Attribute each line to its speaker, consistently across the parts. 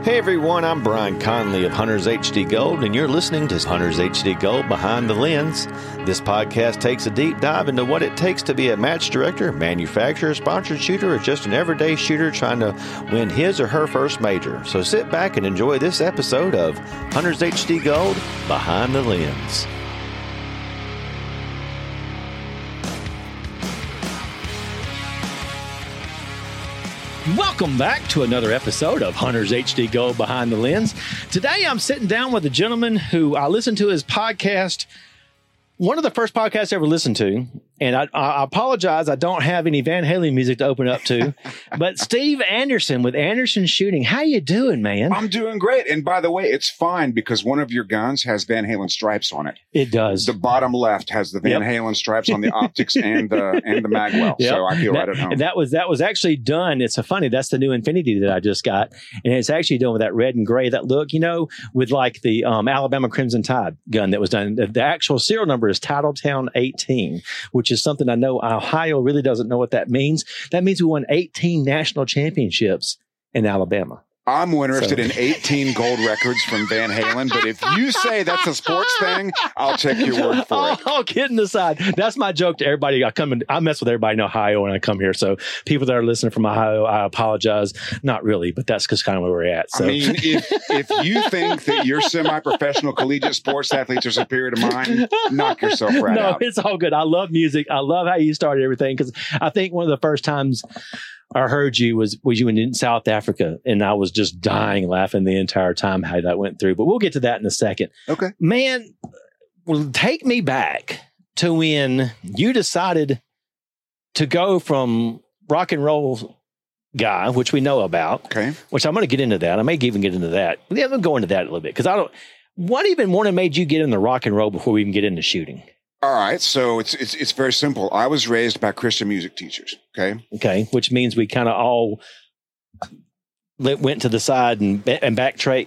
Speaker 1: Hey everyone, I'm Brian Conley of Hunters HD Gold, and you're listening to Hunters HD Gold Behind the Lens. This podcast takes a deep dive into what it takes to be a match director, manufacturer, sponsored shooter, or just an everyday shooter trying to win his or her first major. So sit back and enjoy this episode of Hunters HD Gold Behind the Lens. Welcome back to another episode of Hunters HD Gold Behind the Lens. Today I'm sitting down with a gentleman who I listened to his podcast, one of the first podcasts I ever listened to. And I apologize, I don't have any Van Halen music to open up to. But Steve Anderson with Anderson Shooting. How you doing, man?
Speaker 2: I'm doing great. And by the way, it's fine because one of your guns has Van Halen stripes on it.
Speaker 1: It does.
Speaker 2: The bottom left has the Van Halen stripes on the optics and the magwell. Yep. So I feel right at home.
Speaker 1: That was actually done. It's funny. That's the new Infinity that I just got. And it's actually done with that red and gray, that look, you know, with like the Alabama Crimson Tide gun that was done. The actual serial number is Titletown 18, which is something I know Ohio really doesn't know what that means. That means we won 18 national championships in Alabama.
Speaker 2: I'm more interested in 18 gold records from Van Halen, but if you say that's a sports thing, I'll take your word for it.
Speaker 1: Oh, kidding aside, that's my joke to everybody. I mess with everybody in Ohio when I come here. So people that are listening from Ohio, I apologize. Not really, but that's just kind of where we're at. So.
Speaker 2: I mean, if you think that your semi-professional collegiate sports athletes are superior to mine, knock yourself out.
Speaker 1: No, it's all good. I love music. I love how you started everything because I think one of the first times I heard you was you in South Africa, and I was just dying laughing the entire time how that went through. But we'll get to that in a second.
Speaker 2: Okay.
Speaker 1: Man, well, take me back to when you decided to go from rock and roll guy, which we know about,
Speaker 2: okay,
Speaker 1: which I'm going to get into that. I may even get into that. Yeah, I'm going to go into that a little bit because what even more made you get into rock and roll before we even get into shooting?
Speaker 2: All right, so it's very simple. I was raised by Christian music teachers.
Speaker 1: Okay, which means we kind of all went to the side and backslid,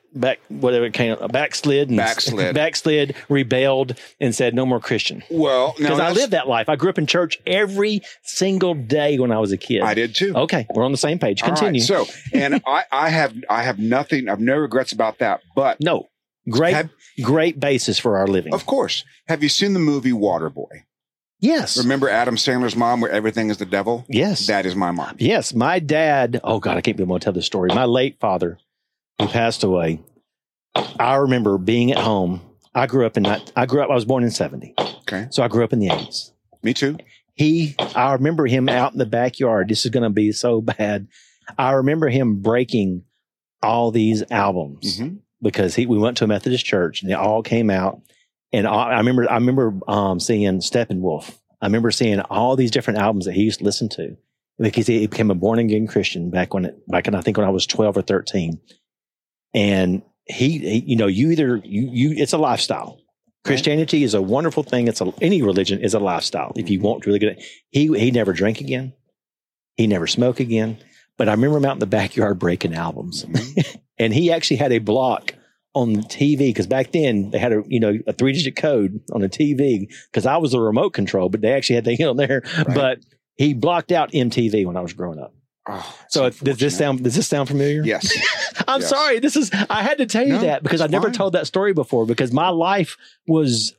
Speaker 1: rebelled, and said no more Christian.
Speaker 2: Well,
Speaker 1: because I lived that life. I grew up in church every single day when I was a kid.
Speaker 2: I did too.
Speaker 1: Okay, we're on the same page. Continue.
Speaker 2: All right, so, and I have nothing. I have no regrets about that. But
Speaker 1: no. Great basis for our living.
Speaker 2: Of course. Have you seen the movie Waterboy?
Speaker 1: Yes.
Speaker 2: Remember Adam Sandler's mom where everything is the devil?
Speaker 1: Yes.
Speaker 2: That is my mom.
Speaker 1: Yes. My dad, oh God, I can't believe I'm going to tell this story. My late father, who passed away, I remember being at home. I was born in 70.
Speaker 2: Okay.
Speaker 1: So I grew up in the 80s.
Speaker 2: Me too.
Speaker 1: I remember him out in the backyard. This is going to be so bad. I remember him breaking all these albums. Mm-hmm. Because we went to a Methodist church and they all came out, and I remember seeing Steppenwolf. I remember seeing all these different albums that he used to listen to because he became a born again Christian back in I think when I was 12 or 13. And he it's a lifestyle. Christianity is a wonderful thing. Any religion is a lifestyle. If you want to really get it, he never drank again. He never smoked again. But I remember him out in the backyard breaking albums. Mm-hmm. And he actually had a block on the TV because back then they had a 3-digit code on the TV because I was the remote control, but they actually had the on there. Right. But he blocked out MTV when I was growing up.
Speaker 2: Oh,
Speaker 1: so does this sound familiar?
Speaker 2: Yes.
Speaker 1: I'm sorry. I had to tell you that because I never told that story before because my life was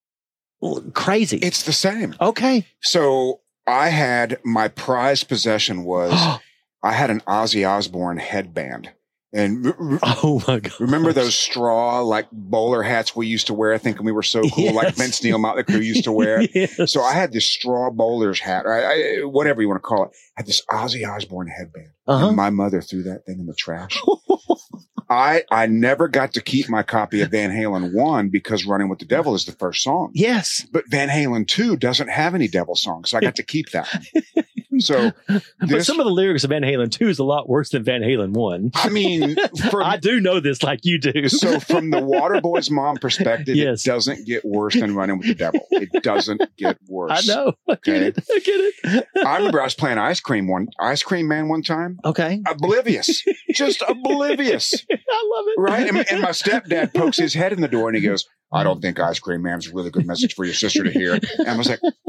Speaker 1: crazy.
Speaker 2: It's the same.
Speaker 1: Okay.
Speaker 2: So I had my prized possession was I had an Ozzy Osbourne headband. And
Speaker 1: oh my God!
Speaker 2: Remember those straw like bowler hats we used to wear, thinking we were so cool, yes. Like Vince Neil Motley Crue used to wear. Yes. So I had this straw bowler's hat, or whatever you want to call it. I had this Ozzy Osbourne headband, and my mother threw that thing in the trash. I never got to keep my copy of Van Halen 1 because Running with the Devil is the first song.
Speaker 1: Yes,
Speaker 2: but Van Halen 2 doesn't have any devil songs, so I got to keep that one. So,
Speaker 1: but some of the lyrics of Van Halen 2 is a lot worse than Van Halen 1.
Speaker 2: I mean,
Speaker 1: I do know this like you do.
Speaker 2: So from the Waterboy's mom perspective,
Speaker 1: yes.
Speaker 2: It doesn't get worse than Running with the Devil. It doesn't get worse.
Speaker 1: I know. I get it.
Speaker 2: I remember I was playing Ice Cream Man one time.
Speaker 1: Okay.
Speaker 2: Oblivious. Just oblivious.
Speaker 1: I love it.
Speaker 2: Right? And my stepdad pokes his head in the door and he goes, I don't think Ice Cream Man's a really good message for your sister to hear. And I was like,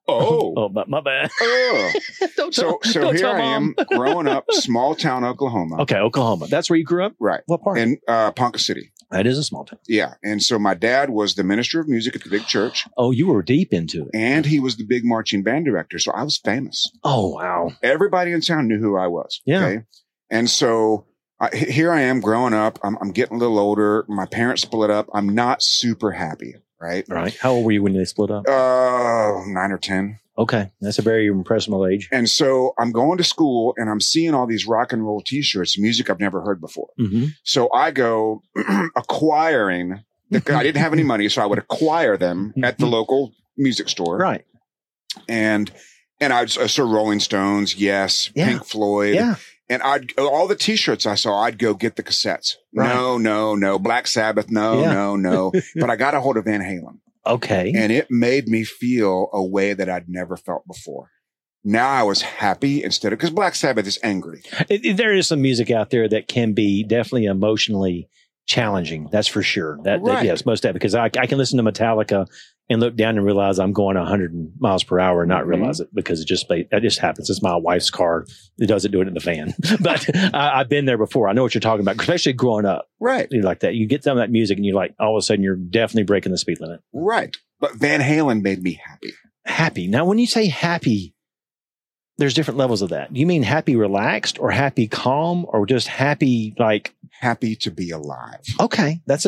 Speaker 2: Oh,
Speaker 1: but my bad.
Speaker 2: So here I am growing up, small town Oklahoma.
Speaker 1: Okay, Oklahoma. That's where you grew up?
Speaker 2: Right.
Speaker 1: What part?
Speaker 2: In Ponca City.
Speaker 1: That is a small town.
Speaker 2: Yeah. And so my dad was the minister of music at the big church.
Speaker 1: Oh, you were deep into it.
Speaker 2: And he was the big marching band director. So I was famous.
Speaker 1: Oh, wow.
Speaker 2: Everybody in town knew who I was.
Speaker 1: Yeah.
Speaker 2: Okay? And so here I am growing up. I'm getting a little older. My parents split up. I'm not super happy. Right.
Speaker 1: Right. How old were you when they split up?
Speaker 2: 9 or 10.
Speaker 1: Okay. That's a very impressionable age.
Speaker 2: And so I'm going to school and I'm seeing all these rock and roll t-shirts, music I've never heard before.
Speaker 1: Mm-hmm.
Speaker 2: So I go acquiring. I didn't have any money, so I would acquire them at the local music store.
Speaker 1: Right.
Speaker 2: And I saw Rolling Stones, Yes,
Speaker 1: Yeah.
Speaker 2: Pink Floyd.
Speaker 1: Yeah.
Speaker 2: And all the t-shirts I saw, I'd go get the cassettes.
Speaker 1: Right.
Speaker 2: No. Black Sabbath. No. But I got a hold of Van Halen.
Speaker 1: Okay.
Speaker 2: And it made me feel a way that I'd never felt before. Now I was happy instead of, because Black Sabbath is angry.
Speaker 1: There is some music out there that can be definitely emotionally challenging. That's for sure. That yes, most definitely. Because I can listen to Metallica and look down and realize I'm going 100 miles per hour and not realize it because that just happens. It's my wife's car. It doesn't do it in the fan. But I've been there before. I know what you're talking about, especially growing up.
Speaker 2: Right.
Speaker 1: You like that. You get some of that music and you're like, all of a sudden you're definitely breaking the speed limit.
Speaker 2: Right. But Van Halen made me happy.
Speaker 1: Happy. Now, when you say happy, there's different levels of that. Do you mean happy relaxed or happy calm or just happy like
Speaker 2: happy to be alive?
Speaker 1: Okay, that's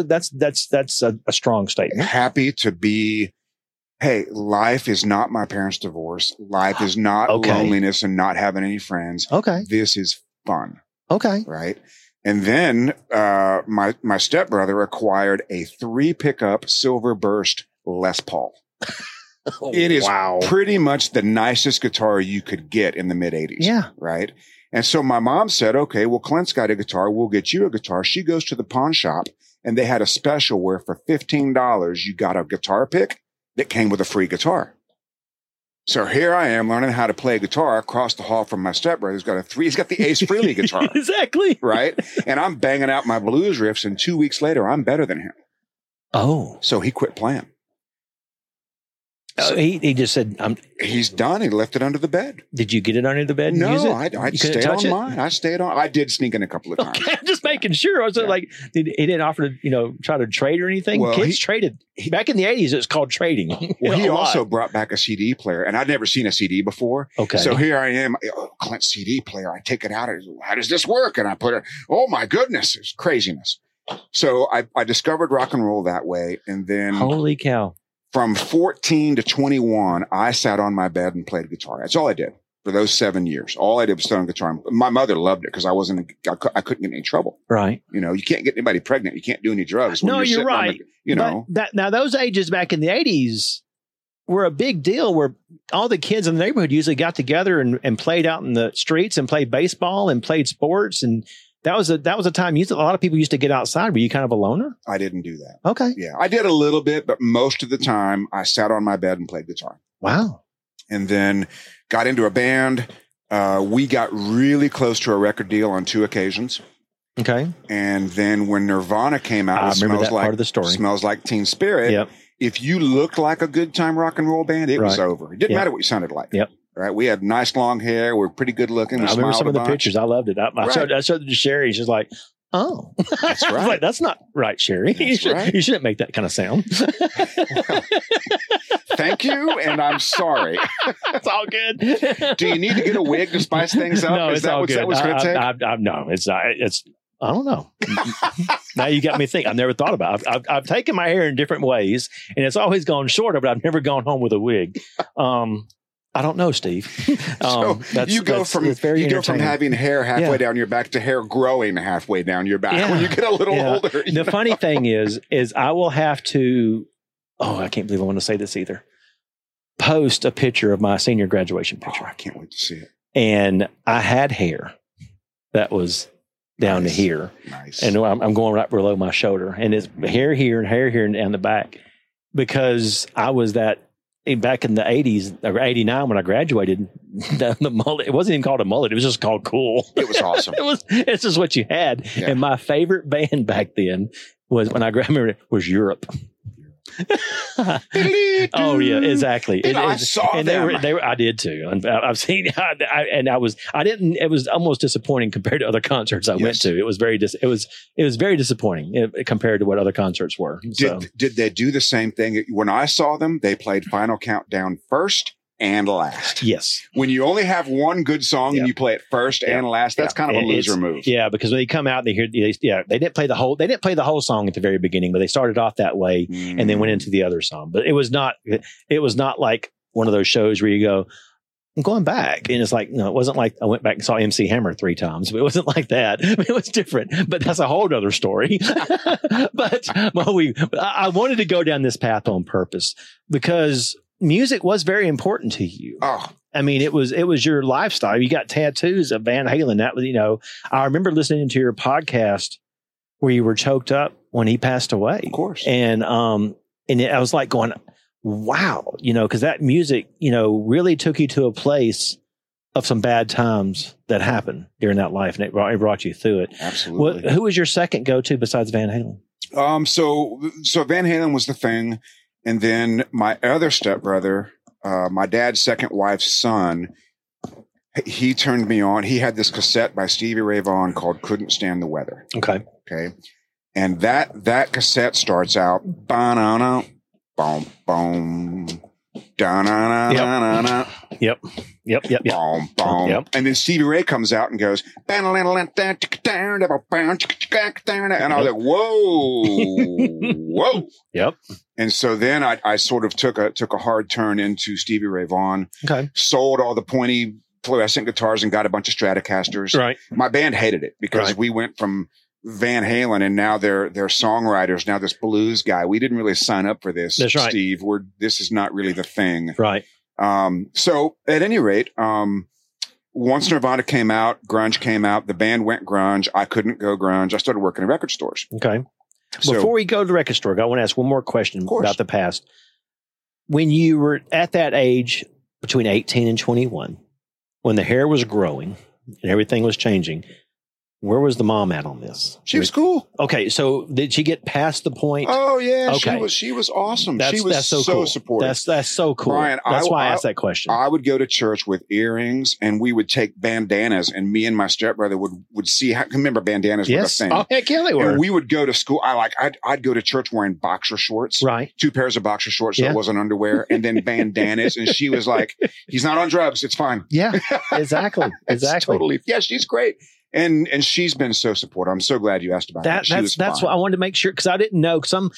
Speaker 1: a strong statement.
Speaker 2: Happy to be. Hey, life is not my parents' divorce. Life is not loneliness and not having any friends.
Speaker 1: Okay,
Speaker 2: this is fun.
Speaker 1: Okay,
Speaker 2: right. And then my stepbrother acquired a 3 pickup silver burst Les Paul. It is pretty much the nicest guitar you could get in the mid 80s.
Speaker 1: Yeah.
Speaker 2: Right. And so my mom said, okay, well, Clint's got a guitar. We'll get you a guitar. She goes to the pawn shop and they had a special where for $15, you got a guitar pick that came with a free guitar. So here I am learning how to play guitar across the hall from my stepbrother. He's got the Ace Frehley guitar.
Speaker 1: Exactly.
Speaker 2: Right. And I'm banging out my blues riffs. And 2 weeks later, I'm better than him.
Speaker 1: Oh.
Speaker 2: So he quit playing.
Speaker 1: So he just said,
Speaker 2: he's done. He left it under the bed.
Speaker 1: Did you get it under the bed? And
Speaker 2: no,
Speaker 1: use it?
Speaker 2: I stayed on mine. I stayed on. I did sneak in a couple of times.
Speaker 1: Okay, I'm just making sure. I was like, he didn't offer to, try to trade or anything.
Speaker 2: Well,
Speaker 1: Kids traded. Back in the 80s, it was called trading.
Speaker 2: Well, he also brought back a CD player, and I'd never seen a CD before.
Speaker 1: Okay.
Speaker 2: So here I am, Clint's CD player. I take it out. How does this work? And I put it, oh my goodness, it's craziness. So I discovered rock and roll that way. And then.
Speaker 1: Holy cow.
Speaker 2: From 14 to 21, I sat on my bed and played guitar. That's all I did for those 7 years. All I did was sit on guitar. My mother loved it because I couldn't get in any trouble.
Speaker 1: Right.
Speaker 2: You can't get anybody pregnant. You can't do any drugs.
Speaker 1: No, you're right. Now those ages back in the 80s were a big deal where all the kids in the neighborhood usually got together and played out in the streets and played baseball and played sports. And that was a time a lot of people used to get outside. Were you kind of a loner?
Speaker 2: I didn't do that.
Speaker 1: Okay.
Speaker 2: Yeah, I did a little bit, but most of the time I sat on my bed and played guitar.
Speaker 1: Wow.
Speaker 2: And then got into a band. We got really close to a record deal on 2 occasions.
Speaker 1: Okay.
Speaker 2: And then when Nirvana came out,
Speaker 1: I remember that part of the story.
Speaker 2: Smells Like Teen Spirit.
Speaker 1: Yep.
Speaker 2: If you looked like a good time rock and roll band, it was over. It didn't matter what you sounded like.
Speaker 1: Yep.
Speaker 2: Right. We had nice long hair. We're pretty good looking.
Speaker 1: I remember some of the pictures. I loved it. I showed it to Sherry. She's like, oh,
Speaker 2: that's right.
Speaker 1: Like, that's not right, Sherry. You shouldn't make that kind of sound.
Speaker 2: Well, thank you. And I'm sorry.
Speaker 1: It's all good.
Speaker 2: Do you need to get a wig to spice things up?
Speaker 1: No,
Speaker 2: Is that what's going to take?
Speaker 1: No, it's not. I don't know. Now you got me thinking. I've never thought about it. I've taken my hair in different ways and it's always gone shorter, but I've never gone home with a wig. I don't know, Steve.
Speaker 2: So you go from having hair halfway down your back to hair growing halfway down your back when you get a little older.
Speaker 1: The funny thing is I will have to, I can't believe I want to say this either, post a picture of my senior graduation picture.
Speaker 2: I can't wait to see it.
Speaker 1: And I had hair that was down to here.
Speaker 2: Nice.
Speaker 1: And I'm going right below my shoulder. And it's hair here and down the back. Because I was that, back in the 80s or 89 when I graduated, the mullet, it wasn't even called a mullet. It was just called cool.
Speaker 2: It was awesome.
Speaker 1: It's just what you had. Yeah. And my favorite band back then was when I remember it was Europe. Oh yeah, exactly.
Speaker 2: I saw
Speaker 1: and
Speaker 2: them.
Speaker 1: They were. I did too. I've seen. I didn't. It was almost disappointing compared to other concerts I went to. It was very. It was very disappointing compared to what other concerts were.
Speaker 2: Did they do the same thing when I saw them? They played Final Countdown first and last.
Speaker 1: Yes.
Speaker 2: When you only have one good song and you play it first and last, that's kind of a loser move.
Speaker 1: Yeah, because when they come out, they didn't play the whole song at the very beginning, but they started off that way and then went into the other song. But it was not like one of those shows where you go, I'm going back. And it's like, no, it wasn't like I went back and saw MC Hammer 3 times, but it wasn't like that. It was different, but that's a whole other story. But I wanted to go down this path on purpose because music was very important to you.
Speaker 2: Oh,
Speaker 1: I mean, it was your lifestyle. You got tattoos of Van Halen. That was, I remember listening to your podcast where you were choked up when he passed away.
Speaker 2: Of course.
Speaker 1: And I was like going, wow, because that music, really took you to a place of some bad times that happened during that life. And it brought you through it.
Speaker 2: Absolutely.
Speaker 1: Who was your second go-to besides Van Halen?
Speaker 2: So Van Halen was the thing. And then my other stepbrother, my dad's second wife's son, he turned me on. He had this cassette by Stevie Ray Vaughan called Couldn't Stand the Weather.
Speaker 1: Okay.
Speaker 2: And that cassette starts out, ba-na-na, boom, boom, da-na-na-na-na.
Speaker 1: Yep.
Speaker 2: Boom, boom.
Speaker 1: Yep.
Speaker 2: And then Stevie Ray comes out and goes, and I was like, whoa.
Speaker 1: Yep.
Speaker 2: And so then I sort of took a hard turn into Stevie Ray Vaughan.
Speaker 1: Okay.
Speaker 2: Sold all the pointy fluorescent guitars and got a bunch of Stratocasters.
Speaker 1: Right.
Speaker 2: My band hated it because we went from Van Halen and now they're songwriters. Now this blues guy. We didn't really sign up for this,
Speaker 1: That's right.
Speaker 2: Steve. This is not really the thing.
Speaker 1: Right.
Speaker 2: So at any rate, once Nirvana came out, grunge came out, the band went grunge. I couldn't go grunge. I started working in record stores.
Speaker 1: Okay. Before we go to the record store, I want to ask one more question about the past. When you were at that age between 18 and 21, when the hair was growing and everything was changing, where was the mom at on this?
Speaker 2: She was cool.
Speaker 1: Okay, so did she get past the point?
Speaker 2: Oh yeah,
Speaker 1: okay.
Speaker 2: She was awesome.
Speaker 1: That's
Speaker 2: so
Speaker 1: cool.
Speaker 2: supportive.
Speaker 1: That's so cool.
Speaker 2: Brian,
Speaker 1: that's why I asked that question.
Speaker 2: I would go to church with earrings, and we would take bandanas, and me and my stepbrother would see. Remember, bandanas were the thing.
Speaker 1: Oh heck yeah, they were.
Speaker 2: And we would go to school. I'd go to church wearing boxer shorts,
Speaker 1: right?
Speaker 2: 2 pairs of boxer shorts, so it wasn't underwear, and then bandanas. And she was like, "He's not on drugs. It's fine."
Speaker 1: Yeah, exactly.
Speaker 2: Totally. Yeah, she's great. And she's been so supportive. I'm so glad you asked about that.
Speaker 1: That's what I wanted to make sure, because I didn't know. Because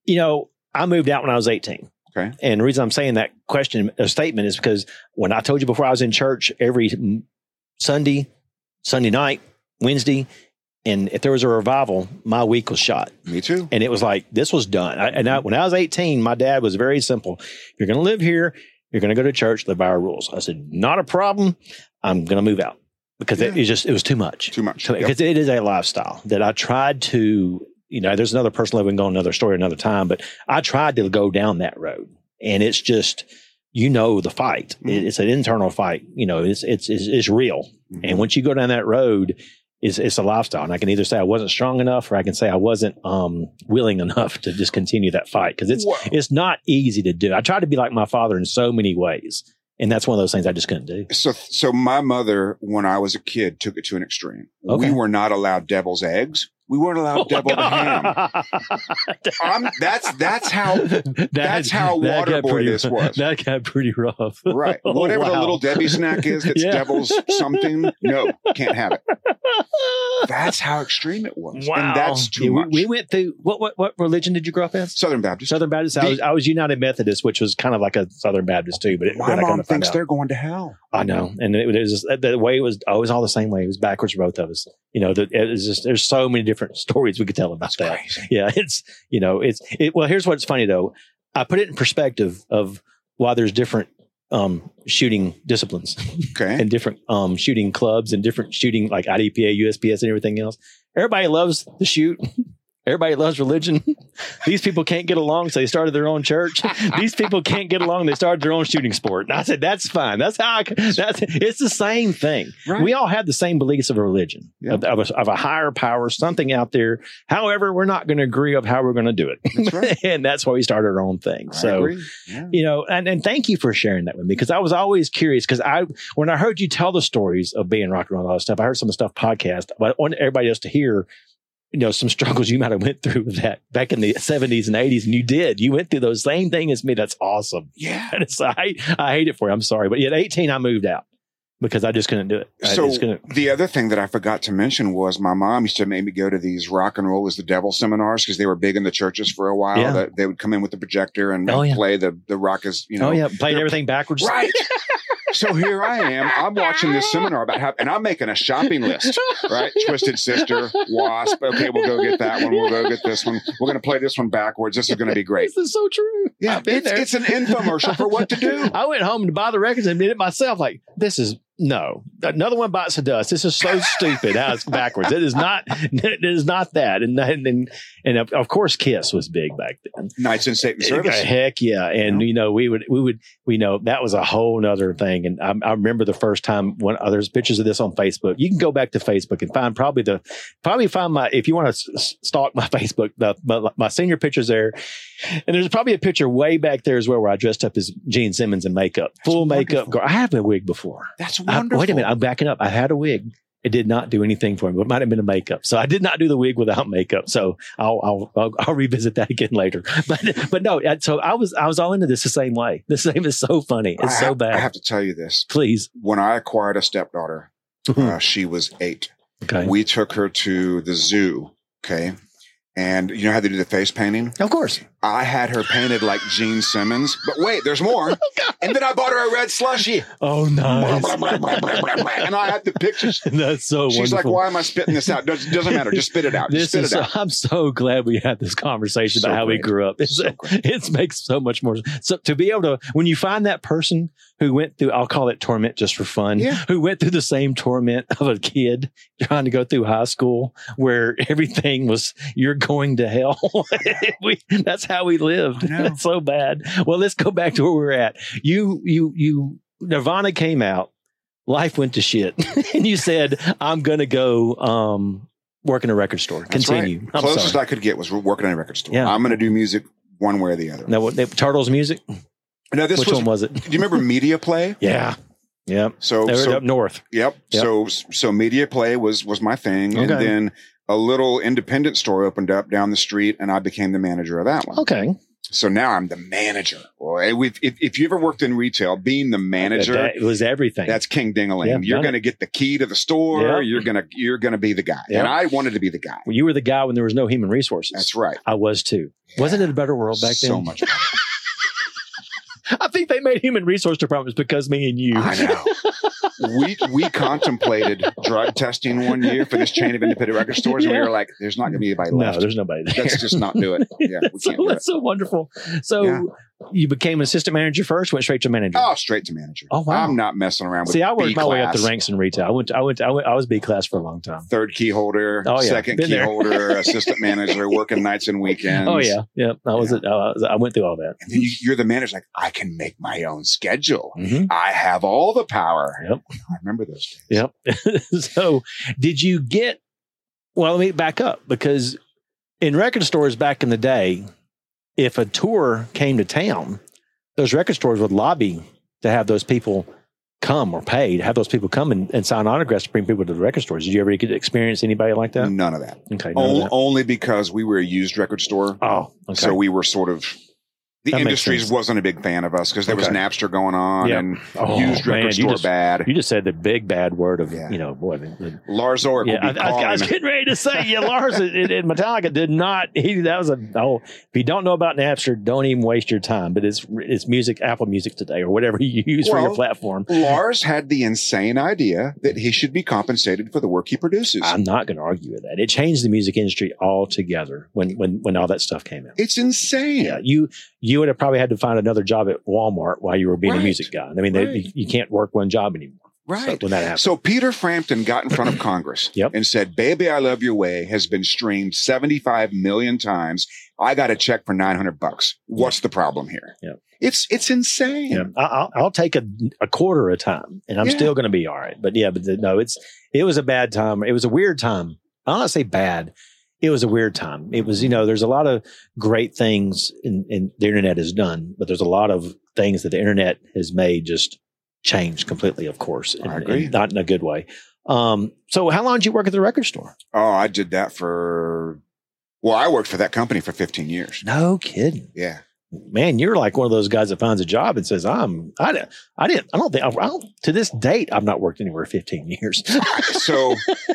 Speaker 1: I moved out when I was 18.
Speaker 2: Okay.
Speaker 1: And the reason I'm saying that statement is because when I told you before, I was in church every Sunday night, Wednesday, and if there was a revival, my week was shot.
Speaker 2: Me too.
Speaker 1: And it was like, this was done. When I was 18, my dad was very simple. If you're going to live here, you're going to go to church, live by our rules. I said, not a problem. I'm going to move out. Because it was too much. Because it is a lifestyle that I tried to, there's another person living on another story another time, but I tried to go down that road. And it's just, the fight. Mm-hmm. It's an internal fight. It's real. Mm-hmm. And once you go down that road, it's a lifestyle. And I can either say I wasn't strong enough, or I can say I wasn't willing enough to just continue that fight. Because it's not easy to do. I tried to be like my father in so many ways. And that's one of those things I just couldn't do.
Speaker 2: So my mother, when I was a kid, took it to an extreme.
Speaker 1: Okay.
Speaker 2: We were not allowed devil's eggs. We weren't allowed deviled ham. That's how waterboy this was.
Speaker 1: That got pretty rough.
Speaker 2: Right. Whatever the little Debbie snack is that's devil's something, no, can't have it. That's how extreme it was.
Speaker 1: Wow.
Speaker 2: And that's too much.
Speaker 1: We went through, what religion did you grow up as?
Speaker 2: Southern Baptist.
Speaker 1: Southern Baptist. I was United Methodist, which was kind of like a Southern Baptist too. But
Speaker 2: my mom thinks they're going to hell.
Speaker 1: I know. And it was the way it was always all the same way. It was backwards for both of us. There's so many different stories we could tell about that.
Speaker 2: Crazy.
Speaker 1: Yeah. Well, here's what's funny though. I put it in perspective of why there's different shooting disciplines and different shooting clubs and different shooting like IDPA, USPS and everything else. Everybody loves to shoot. Everybody loves religion. These people can't get along, so they started their own church. These people can't get along, they started their own shooting sport. And I said, that's fine. That's how it's the same thing. Right. We all have the same beliefs of a religion, of a higher power, something out there. However, we're not going to agree of how we're going to do it. That's right. And that's why we started our own thing. And thank you for sharing that with me, because I was always curious, because when I heard you tell the stories of being rock and roll and all that stuff, I heard some of the stuff podcast, but I want everybody else to hear some struggles you might have went through with that back in the 70s and 80s. And you went through those same thing as me. That's awesome.
Speaker 2: Yeah.
Speaker 1: And I hate it for you. I'm sorry. But at 18, I moved out because I just couldn't do it.
Speaker 2: The other thing that I forgot to mention was my mom used to make me go to these rock and roll is the devil seminars, because they were big in the churches for a while.
Speaker 1: Yeah.
Speaker 2: That they would come in with the projector and play the rock as,
Speaker 1: playing everything backwards.
Speaker 2: Right. So here I am. I'm watching this seminar and I'm making a shopping list, right? Twisted Sister, Wasp. Okay, we'll go get that one. We'll go get this one. We're going to play this one backwards. This is going to be great.
Speaker 1: This is so true.
Speaker 2: Yeah, it's an infomercial for what to do.
Speaker 1: I went home to buy the records and did it myself. Like, this is another one bites the dust. This is so stupid how it's backwards. It is not that. And of course, Kiss was big back then.
Speaker 2: Nights in Satan Service.
Speaker 1: Heck yeah. And, we would, that was a whole nother thing. And I remember the first time there's pictures of this on Facebook. You can go back to Facebook and find if you want to stalk my Facebook, my senior pictures there. And there's probably a picture way back there as well where I dressed up as Gene Simmons in makeup, full makeup. I have a wig before.
Speaker 2: That's wonderful.
Speaker 1: Wait a minute. I'm backing up. I had a wig. It did not do anything for me, but it might have been a makeup. So I did not do the wig without makeup. So I'll revisit that again later. But no. So I was all into this the same way. The same is so funny. It's so bad.
Speaker 2: I have to tell you this,
Speaker 1: please.
Speaker 2: When I acquired a stepdaughter, she was 8.
Speaker 1: Okay.
Speaker 2: We took her to the zoo. Okay. And you know how they do the face painting?
Speaker 1: Of course.
Speaker 2: I had her painted like Gene Simmons. But wait, there's more. And then I bought her a red slushie.
Speaker 1: Oh, nice.
Speaker 2: And I had the pictures.
Speaker 1: That's so wonderful.
Speaker 2: She's like, why am I spitting this out? Doesn't matter. Just spit it out.
Speaker 1: I'm so glad we had this conversation about how we grew up. It makes so much more sense. So to be able to, when you find that person who went through, I'll call it torment just for fun, who went through the same torment of a kid trying to go through high school where everything was, you're going to hell. That's how we lived. That's so bad. Well, let's go back to where we're at. Nirvana came out, life went to shit, and you said, I'm going to go work in a record store. Continue.
Speaker 2: Right. Closest I could get was working in a record store. Yeah. I'm going to do music one way or the other.
Speaker 1: Now, Turtles music?
Speaker 2: No, which one was it? Do you remember Media Play?
Speaker 1: Yeah. Yep.
Speaker 2: So
Speaker 1: they were up north.
Speaker 2: Yep. So Media Play was my thing. Okay. And then a little independent store opened up down the street, and I became the manager of that one.
Speaker 1: Okay.
Speaker 2: So now I'm the manager. Boy, if you ever worked in retail, being the manager,
Speaker 1: it was everything.
Speaker 2: That's king ding-a-ling. Yep, you're going to get the key to the store. Yep. You're going to be the guy. Yep. And I wanted to be the guy.
Speaker 1: Well, you were the guy when there was no human resources.
Speaker 2: That's right.
Speaker 1: I was too. Yeah. Wasn't it a better world back then?
Speaker 2: So much better.
Speaker 1: I think they made human resource departments because me and you.
Speaker 2: I know. We contemplated drug testing one year for this chain of independent record stores, and we were like, "There's not going to be anybody left.
Speaker 1: No, there's nobody there.
Speaker 2: Let's just not do it." Yeah, we can't do it.
Speaker 1: That's so wonderful. So you became assistant manager first, went straight to manager.
Speaker 2: Oh, straight to manager.
Speaker 1: Oh, wow.
Speaker 2: I'm not messing around with.
Speaker 1: See, I worked
Speaker 2: B
Speaker 1: my way up
Speaker 2: class.
Speaker 1: the ranks in retail. I was B class for a long time.
Speaker 2: Third key holder, second key holder, assistant manager, working nights and weekends.
Speaker 1: Oh yeah. I went through all that.
Speaker 2: And then you're the manager. Like, I can make my own schedule. Mm-hmm. I have all the power.
Speaker 1: Yep.
Speaker 2: I remember those days.
Speaker 1: Yep. So did you get, well, let me back up, because in record stores back in the day, if a tour came to town, those record stores would lobby to have those people come, or pay to have those people come and sign autographs to bring people to the record stores. Did you ever get to experience anybody like that?
Speaker 2: None of that.
Speaker 1: Okay.
Speaker 2: Only because we were a used record store.
Speaker 1: Oh, okay.
Speaker 2: So we were sort of, the industries wasn't a big fan of us because there was Napster going on and used record store bad.
Speaker 1: You just said the big bad word of,
Speaker 2: Lars Ulrich will be calling.
Speaker 1: I was getting ready to say, Lars in Metallica did not, if you don't know about Napster, don't even waste your time, but it's music, Apple Music today, or whatever you use for your platform.
Speaker 2: Lars had the insane idea that he should be compensated for the work he produces.
Speaker 1: I'm not going to argue with that. It changed the music industry altogether when all that stuff came out.
Speaker 2: It's insane.
Speaker 1: Yeah, you would have probably had to find another job at Walmart while you were being a music guy. I mean, you can't work one job anymore.
Speaker 2: Right.
Speaker 1: when that happened.
Speaker 2: So Peter Frampton got in front of Congress and said, "Baby, I Love Your Way has been streamed 75 million times. I got a check for $900. What's the problem here?"
Speaker 1: Yeah.
Speaker 2: It's insane.
Speaker 1: Yeah. I'll take a quarter a time and I'm still going to be all right. But it was a bad time. It was a weird time. I'll not say bad. It was a weird time. It was, there's a lot of great things in the internet has done, but there's a lot of things that the internet has made just change completely, of course.
Speaker 2: I agree.
Speaker 1: Not in a good way. So how long did you work at the record store?
Speaker 2: Oh, I did that I worked for that company for 15 years.
Speaker 1: No kidding.
Speaker 2: Yeah.
Speaker 1: Man, you're like one of those guys that finds a job and says, to this date, I've not worked anywhere 15 years.
Speaker 2: So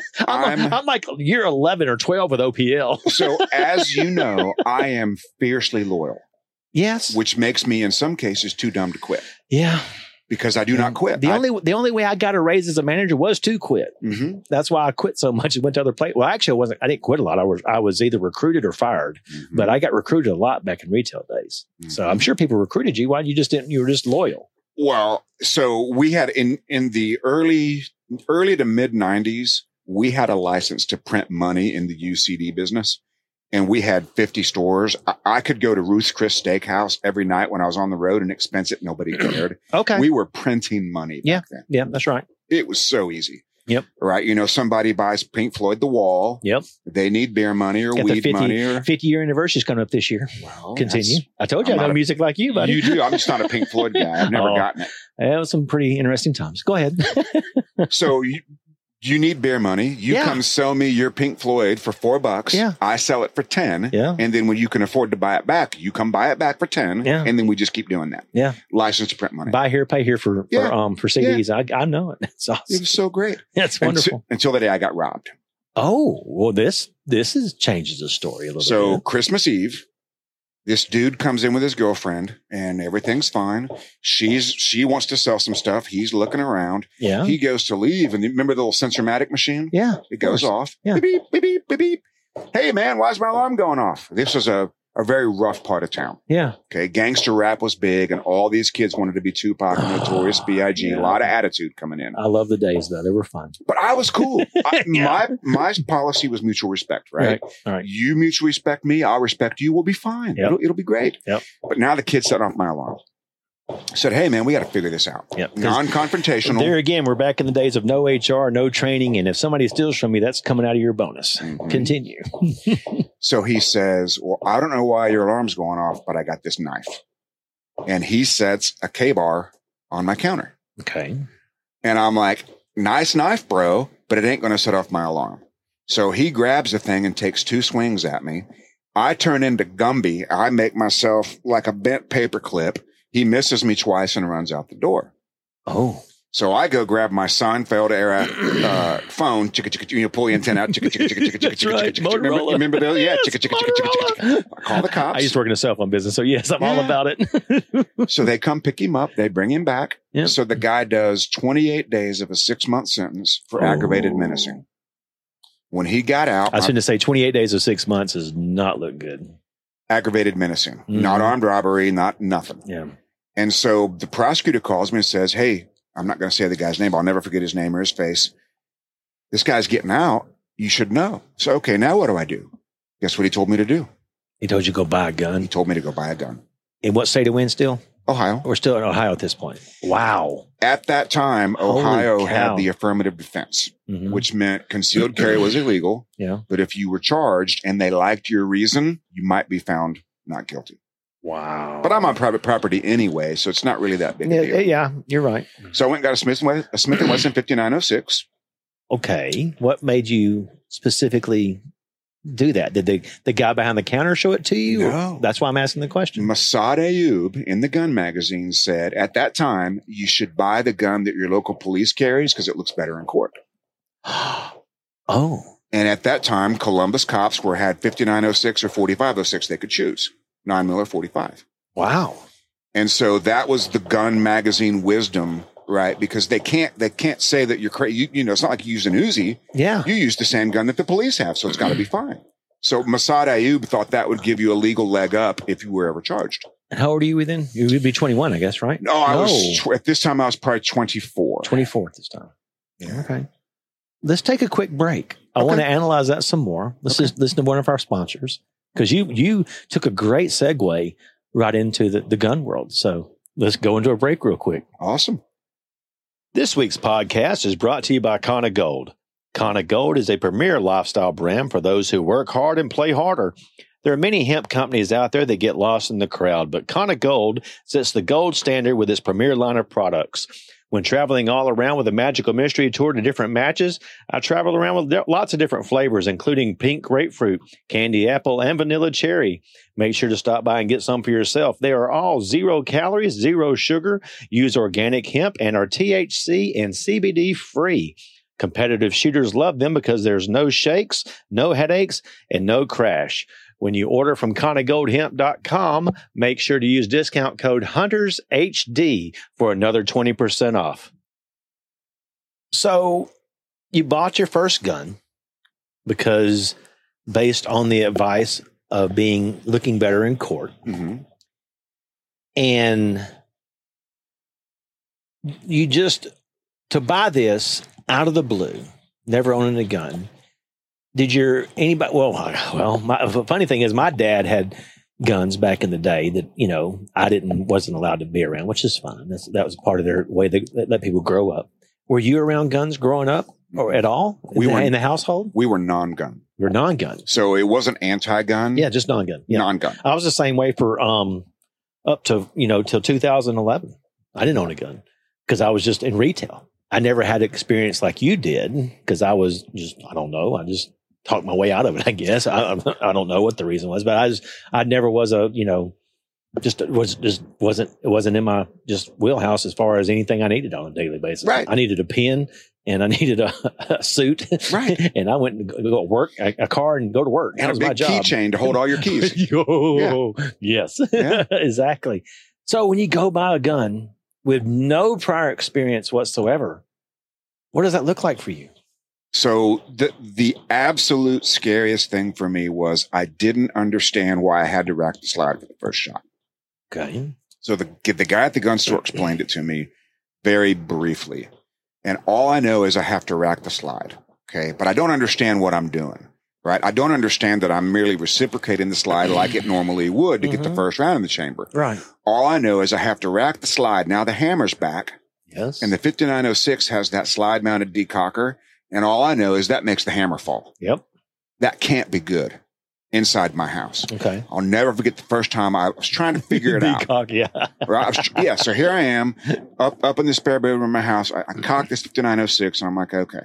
Speaker 1: I'm like year 11 or 12 with OPL.
Speaker 2: So as you know, I am fiercely loyal.
Speaker 1: Yes.
Speaker 2: Which makes me in some cases too dumb to quit.
Speaker 1: Yeah.
Speaker 2: Because I do not quit.
Speaker 1: The only way I got a raise as a manager was to quit.
Speaker 2: Mm-hmm.
Speaker 1: That's why I quit so much and went to other places. Well, actually, I didn't quit a lot. I was either recruited or fired, but I got recruited a lot back in retail days. Mm-hmm. So I'm sure people recruited you. Why you just didn't? You were just loyal.
Speaker 2: Well, so we had in the early to mid 90s, we had a license to print money in the UCD business. And we had 50 stores. I could go to Ruth's Chris Steakhouse every night when I was on the road and expense it. Nobody cared.
Speaker 1: Okay.
Speaker 2: We were printing money back then.
Speaker 1: Yeah, that's right.
Speaker 2: It was so easy.
Speaker 1: Yep.
Speaker 2: Right. Somebody buys Pink Floyd The Wall.
Speaker 1: Yep.
Speaker 2: They need beer money or weed money.
Speaker 1: 50-year anniversary is coming up this year.
Speaker 2: Well,
Speaker 1: continue. I told you I know music like you, buddy.
Speaker 2: You do. I'm just not a Pink Floyd guy. I've never gotten it.
Speaker 1: It was some pretty interesting times. Go ahead.
Speaker 2: So you need beer money. You come sell me your Pink Floyd for $4.
Speaker 1: Yeah.
Speaker 2: I sell it for 10.
Speaker 1: Yeah.
Speaker 2: And then when you can afford to buy it back, you come buy it back for 10.
Speaker 1: Yeah.
Speaker 2: And then we just keep doing that.
Speaker 1: Yeah.
Speaker 2: License to print money.
Speaker 1: Buy here, pay here for CDs. Yeah. I know it. It's awesome.
Speaker 2: It was so great.
Speaker 1: That's wonderful.
Speaker 2: Until the day I got robbed.
Speaker 1: Oh, well, this changes the story a little bit.
Speaker 2: So Christmas Eve, this dude comes in with his girlfriend and everything's fine. She wants to sell some stuff. He's looking around.
Speaker 1: Yeah.
Speaker 2: He goes to leave. And remember the little Sensormatic machine?
Speaker 1: Yeah.
Speaker 2: It goes off.
Speaker 1: Yeah.
Speaker 2: Beep, beep, beep, beep, beep, beep. Hey, man, why's my alarm going off? This was a very rough part of town.
Speaker 1: Yeah.
Speaker 2: Okay. Gangster rap was big and all these kids wanted to be Tupac and Notorious B.I.G.
Speaker 1: Yeah.
Speaker 2: A lot of attitude coming in.
Speaker 1: I love the days, though. They were fun.
Speaker 2: But I was cool. My policy was mutual respect, right?
Speaker 1: All right.
Speaker 2: You mutually respect me. I'll respect you. We'll be fine.
Speaker 1: Yep.
Speaker 2: It'll be great.
Speaker 1: Yep.
Speaker 2: But now the kid set off my alarm. Said, hey, man, we got to figure this out.
Speaker 1: Yep.
Speaker 2: Non-confrontational.
Speaker 1: There again, we're back in the days of no HR, no training. And if somebody steals from me, that's coming out of your bonus. Mm-hmm. Continue.
Speaker 2: So he says, well, I don't know why your alarm's going off, but I got this knife. And he sets a K-bar on my counter.
Speaker 1: Okay.
Speaker 2: And I'm like, nice knife, bro, but it ain't going to set off my alarm. So he grabs the thing and takes 2 swings at me. I turn into Gumby. I make myself like a bent paper clip. He misses me twice and runs out the door.
Speaker 1: Oh.
Speaker 2: So I go grab my Seinfeld era phone. Pull the antenna out.
Speaker 1: That's right.
Speaker 2: Remember those? Yeah. I call the cops.
Speaker 1: I used to work in a cell phone business, so yes, I'm all about it.
Speaker 2: So they come pick him up. They bring him back.
Speaker 1: Yep.
Speaker 2: So the guy does 28 days of a 6-month sentence for aggravated menacing. When he got out,
Speaker 1: I was going to say 28 days of 6 months does not look good.
Speaker 2: Aggravated menacing, not armed robbery, not nothing.
Speaker 1: Yeah.
Speaker 2: And so the prosecutor calls me and says, hey, I'm not going to say the guy's name. I'll never forget his name or his face. This guy's getting out. You should know. So, okay, now what do I do? Guess what he told me to do?
Speaker 1: He told you to go buy a gun.
Speaker 2: He told me to go buy a gun.
Speaker 1: In what state are we in still?
Speaker 2: Ohio.
Speaker 1: We're still in Ohio at this point. Wow.
Speaker 2: At that time, Ohio had the affirmative defense, which meant concealed carry was illegal.
Speaker 1: Yeah.
Speaker 2: But if you were charged and they liked your reason, you might be found not guilty.
Speaker 1: Wow.
Speaker 2: But I'm on private property anyway, so it's not really that big a deal.
Speaker 1: Yeah, you're right.
Speaker 2: So I went and got a Smith & Wesson 5906.
Speaker 1: Okay. What made you specifically do that? Did the guy behind the counter show it to you?
Speaker 2: No.
Speaker 1: That's why I'm asking the question.
Speaker 2: Massad Ayoob in the gun magazine said, at that time, you should buy the gun that your local police carries because it looks better in court.
Speaker 1: Oh.
Speaker 2: And at that time, Columbus cops had 5906 or 4506 they could choose. 9mm or 45.
Speaker 1: Wow.
Speaker 2: And so that was the gun magazine wisdom, right? Because they can't say that you're crazy. You know, it's not like you use an Uzi.
Speaker 1: Yeah.
Speaker 2: You use the same gun that the police have, so it's got to be fine. So Massad Ayoob thought that would give you a legal leg up if you were ever charged.
Speaker 1: And how old are you then? You would be 21, I guess, right?
Speaker 2: No, I was at this time I was probably 24.
Speaker 1: 24th this time.
Speaker 2: Yeah.
Speaker 1: Okay. Let's take a quick break. I want to analyze that some more. Let's just listen to one of our sponsors, because you took a great segue right into the gun world. So let's go into a break real quick.
Speaker 2: Awesome.
Speaker 1: This week's podcast is brought to you by Kona Gold. Kona Gold is a premier lifestyle brand for those who work hard and play harder. There are many hemp companies out there that get lost in the crowd, but Kona Gold sets the gold standard with its premier line of products. When traveling all around with a magical mystery tour to different matches, I travel around with lots of different flavors, including pink grapefruit, candy apple, and vanilla cherry. Make sure to stop by and get some for yourself. They are all 0 calories, 0 sugar, use organic hemp, and are THC and CBD free. Competitive shooters love them because there's no shakes, no headaches, and no crash. When you order from KonaGoldHemp.com, make sure to use discount code HuntersHD for another 20% off. So you bought your first gun because based on the advice of looking better in court.
Speaker 2: Mm-hmm.
Speaker 1: And you to buy this out of the blue, never owning a gun. Did anybody? Well, the funny thing is, my dad had guns back in the day that I wasn't allowed to be around, which is fine. That was part of their way they let people grow up. Were you around guns growing up, or at all? We were in the household.
Speaker 2: We were non-gun.
Speaker 1: You're non-gun,
Speaker 2: so it wasn't anti-gun.
Speaker 1: Yeah, just non-gun. Yeah.
Speaker 2: Non-gun.
Speaker 1: I was the same way for up to till 2011. I didn't own a gun because I was just in retail. I never had experience like you did because I was I don't know. I just talked my way out of it, I guess. I don't know what the reason was, but I never was it wasn't in my wheelhouse as far as anything I needed on a daily basis.
Speaker 2: Right.
Speaker 1: I needed a pen and I needed a suit.
Speaker 2: Right.
Speaker 1: And I went and go to work, a car, and go to work.
Speaker 2: And
Speaker 1: that was
Speaker 2: a big
Speaker 1: my job.
Speaker 2: keychain to hold all your keys.
Speaker 1: Yes.
Speaker 2: Yeah.
Speaker 1: Exactly. So when you go buy a gun with no prior experience whatsoever, what does that look like for you?
Speaker 2: So the absolute scariest thing for me was I didn't understand why I had to rack the slide for the first shot.
Speaker 1: Okay.
Speaker 2: So the guy at the gun store explained it to me very briefly. And all I know is I have to rack the slide. Okay. But I don't understand what I'm doing. Right. I don't understand that I'm merely reciprocating the slide like it normally would to get the first round in the chamber.
Speaker 1: Right.
Speaker 2: All I know is I have to rack the slide. Now the hammer's back.
Speaker 1: Yes.
Speaker 2: And the 5906 has that slide mounted decocker. And all I know is that makes the hammer fall.
Speaker 1: Yep.
Speaker 2: That can't be good inside my house.
Speaker 1: Okay.
Speaker 2: I'll never forget the first time I was trying to figure it out.
Speaker 1: Yeah.
Speaker 2: Right. So here I am up in the spare bedroom of my house. I cocked this 5906 and I'm like, okay.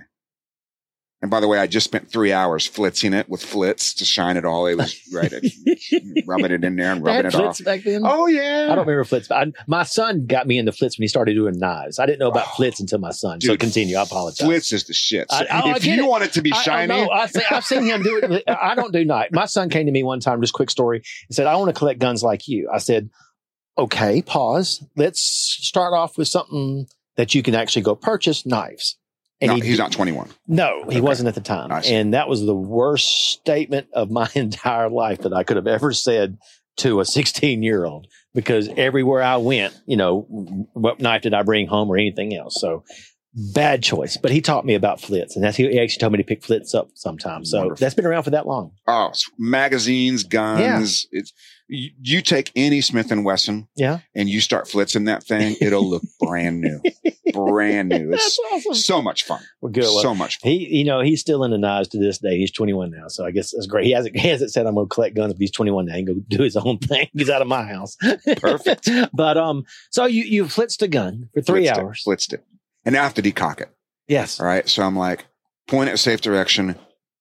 Speaker 2: And by the way, I just spent 3 hours flitzing it with flitz to shine it all. It was right. Rubbing it in there and rubbing it off.
Speaker 1: Flitz back then?
Speaker 2: Oh, yeah.
Speaker 1: I don't remember flitz. My son got me into flitz when he started doing knives. I didn't know about flitz until my son. So continue. I apologize.
Speaker 2: Flitz is the shit. So if
Speaker 1: you
Speaker 2: want it to be shiny.
Speaker 1: I've seen him do it. I don't do knife. My son came to me one time, just quick story, and said, I want to collect guns like you. I said, okay, pause. Let's start off with something that you can actually go purchase, knives. And
Speaker 2: he's not 21.
Speaker 1: No, he wasn't at the time.
Speaker 2: Nice. And
Speaker 1: that was the worst statement of my entire life that I could have ever said to a 16-year-old, because everywhere I went, what knife did I bring home or anything else? So bad choice. But he taught me about flitz, and he actually told me to pick flitz up sometimes. So wonderful. That's been around for that long.
Speaker 2: Oh, magazines, guns. Yeah. You take any Smith & Wesson and you start flitzing that thing, it'll look brand new. Brand new. It's awesome. So much fun.
Speaker 1: Well, good.
Speaker 2: So much fun.
Speaker 1: He's still into knives to this day. He's 21 now. So I guess that's great. He hasn't said I'm going to collect guns, but he's 21 now. He can go do his own thing. He's out of my house.
Speaker 2: Perfect.
Speaker 1: But, so you flitzed a gun for 3 hours.
Speaker 2: Flitzed it. And now I have to decock it.
Speaker 1: Yes.
Speaker 2: All right. So I'm like, point it in a safe direction.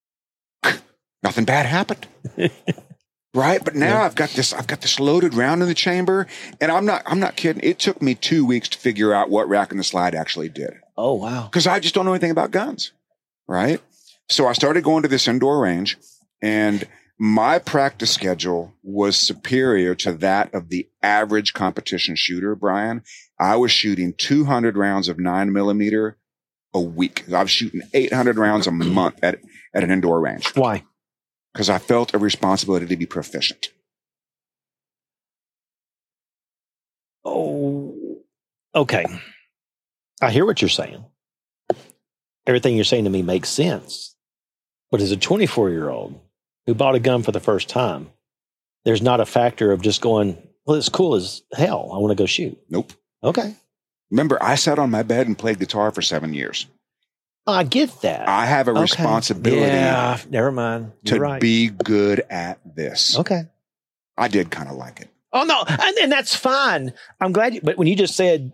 Speaker 2: Nothing bad happened. Right. But now I've got this loaded round in the chamber, and I'm not kidding. It took me 2 weeks to figure out what racking the slide actually did.
Speaker 1: Oh, wow.
Speaker 2: Because I just don't know anything about guns. Right. So I started going to this indoor range, and my practice schedule was superior to that of the average competition shooter, Brian. I was shooting 200 rounds of 9mm a week. I was shooting 800 rounds a month at an indoor range.
Speaker 1: Why?
Speaker 2: Because I felt a responsibility to be proficient.
Speaker 1: Oh, okay. I hear what you're saying. Everything you're saying to me makes sense. But as a 24-year-old who bought a gun for the first time, there's not a factor of just going, well, it's cool as hell. I want to go shoot.
Speaker 2: Nope.
Speaker 1: Okay.
Speaker 2: Remember, I sat on my bed and played guitar for 7 years.
Speaker 1: I get that.
Speaker 2: I have a responsibility
Speaker 1: never mind.
Speaker 2: to be good at this.
Speaker 1: Okay.
Speaker 2: I did kind of like it.
Speaker 1: Oh, no. And that's fine. I'm glad but when you just said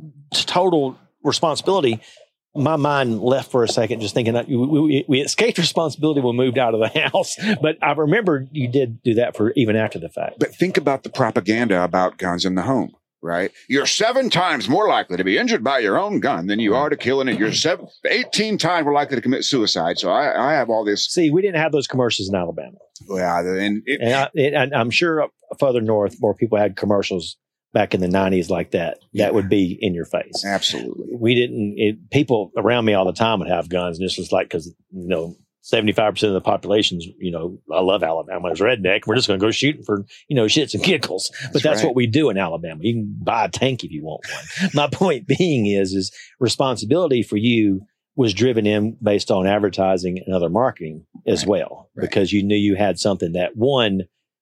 Speaker 1: total responsibility, my mind left for a second just thinking that we escaped responsibility when we moved out of the house. But I remember you did do that for even after the fact.
Speaker 2: But think about the propaganda about guns in the home, right? You're 7 times more likely to be injured by your own gun than you are to killing it. You're 18 times more likely to commit suicide. So I have all this.
Speaker 1: See, we didn't have those commercials in Alabama.
Speaker 2: Yeah,
Speaker 1: and I'm sure further north, more people had commercials back in the 90s like that.
Speaker 2: Yeah.
Speaker 1: That would be in your face.
Speaker 2: Absolutely.
Speaker 1: We didn't, people around me all the time would have guns. And this was like, because, 75% of the population's, I love Alabama as redneck. We're just going to go shooting for, shits and giggles. But that's right. What we do in Alabama. You can buy a tank if you want one. My point being is responsibility for you was driven in based on advertising and other marketing as well, because you knew you had something that, one,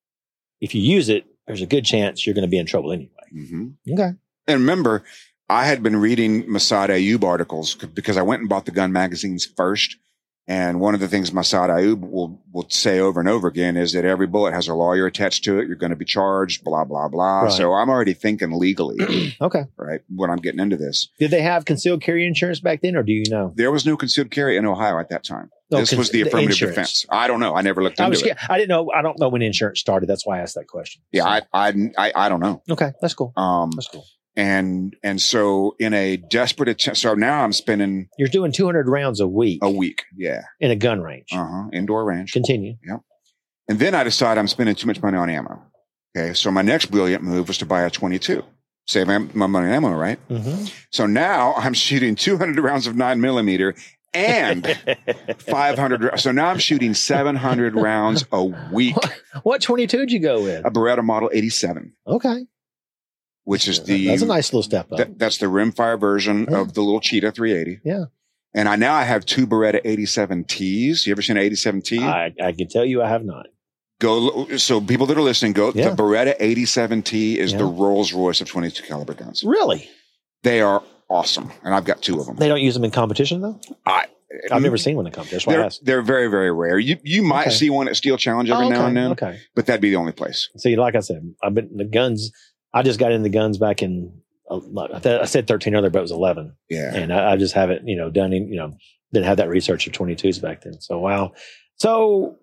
Speaker 1: if you use it, there's a good chance you're going to be in trouble anyway.
Speaker 2: Mm-hmm.
Speaker 1: Okay.
Speaker 2: And remember, I had been reading Massad Ayoob articles because I went and bought the gun magazines first. And one of the things Massad Ayoob will say over and over again is that every bullet has a lawyer attached to it. You're going to be charged, blah, blah, blah. Right. So I'm already thinking legally.
Speaker 1: Okay.
Speaker 2: Right. When I'm getting into this.
Speaker 1: Did they have concealed carry insurance back then, or do you know?
Speaker 2: There was no concealed carry in Ohio at that time. This was the affirmative defense. I don't know. I never looked into it.
Speaker 1: I didn't know. I don't know when insurance started. That's why I asked that question.
Speaker 2: Yeah. So. I don't know.
Speaker 1: Okay. That's cool. That's cool.
Speaker 2: And so in a desperate attempt, so now I'm spending.
Speaker 1: You're doing 200 rounds a week.
Speaker 2: Yeah.
Speaker 1: In a gun range.
Speaker 2: Indoor range.
Speaker 1: Continue.
Speaker 2: Yeah. And then I decide I'm spending too much money on ammo. Okay. So my next brilliant move was to buy a 22. Save my money on ammo, right? Mm-hmm. So now I'm shooting 200 rounds of 9mm and 500. So now I'm shooting 700 rounds a week.
Speaker 1: What 22 did you go with?
Speaker 2: A Beretta Model 87.
Speaker 1: Okay.
Speaker 2: Which is
Speaker 1: that's a nice little step up.
Speaker 2: That's the rimfire version of the little Cheetah 380.
Speaker 1: Yeah.
Speaker 2: And I have 2 Beretta 87Ts. You ever seen an 87T?
Speaker 1: I can tell you I have not.
Speaker 2: So people that are listening, the Beretta 87T is the Rolls Royce of 22 caliber guns.
Speaker 1: Really?
Speaker 2: They are awesome. And I've got 2 of them.
Speaker 1: They don't use them in competition though? I've never seen one in competition.
Speaker 2: They're very, very rare. You might see one at Steel Challenge every now and then. Okay. But that'd be the only place.
Speaker 1: See, like I said, I've been the guns. I just got into guns back in, I said 13 earlier, but it was 11.
Speaker 2: Yeah.
Speaker 1: And I just haven't, done, didn't have that research of 22s back then. So, wow. So,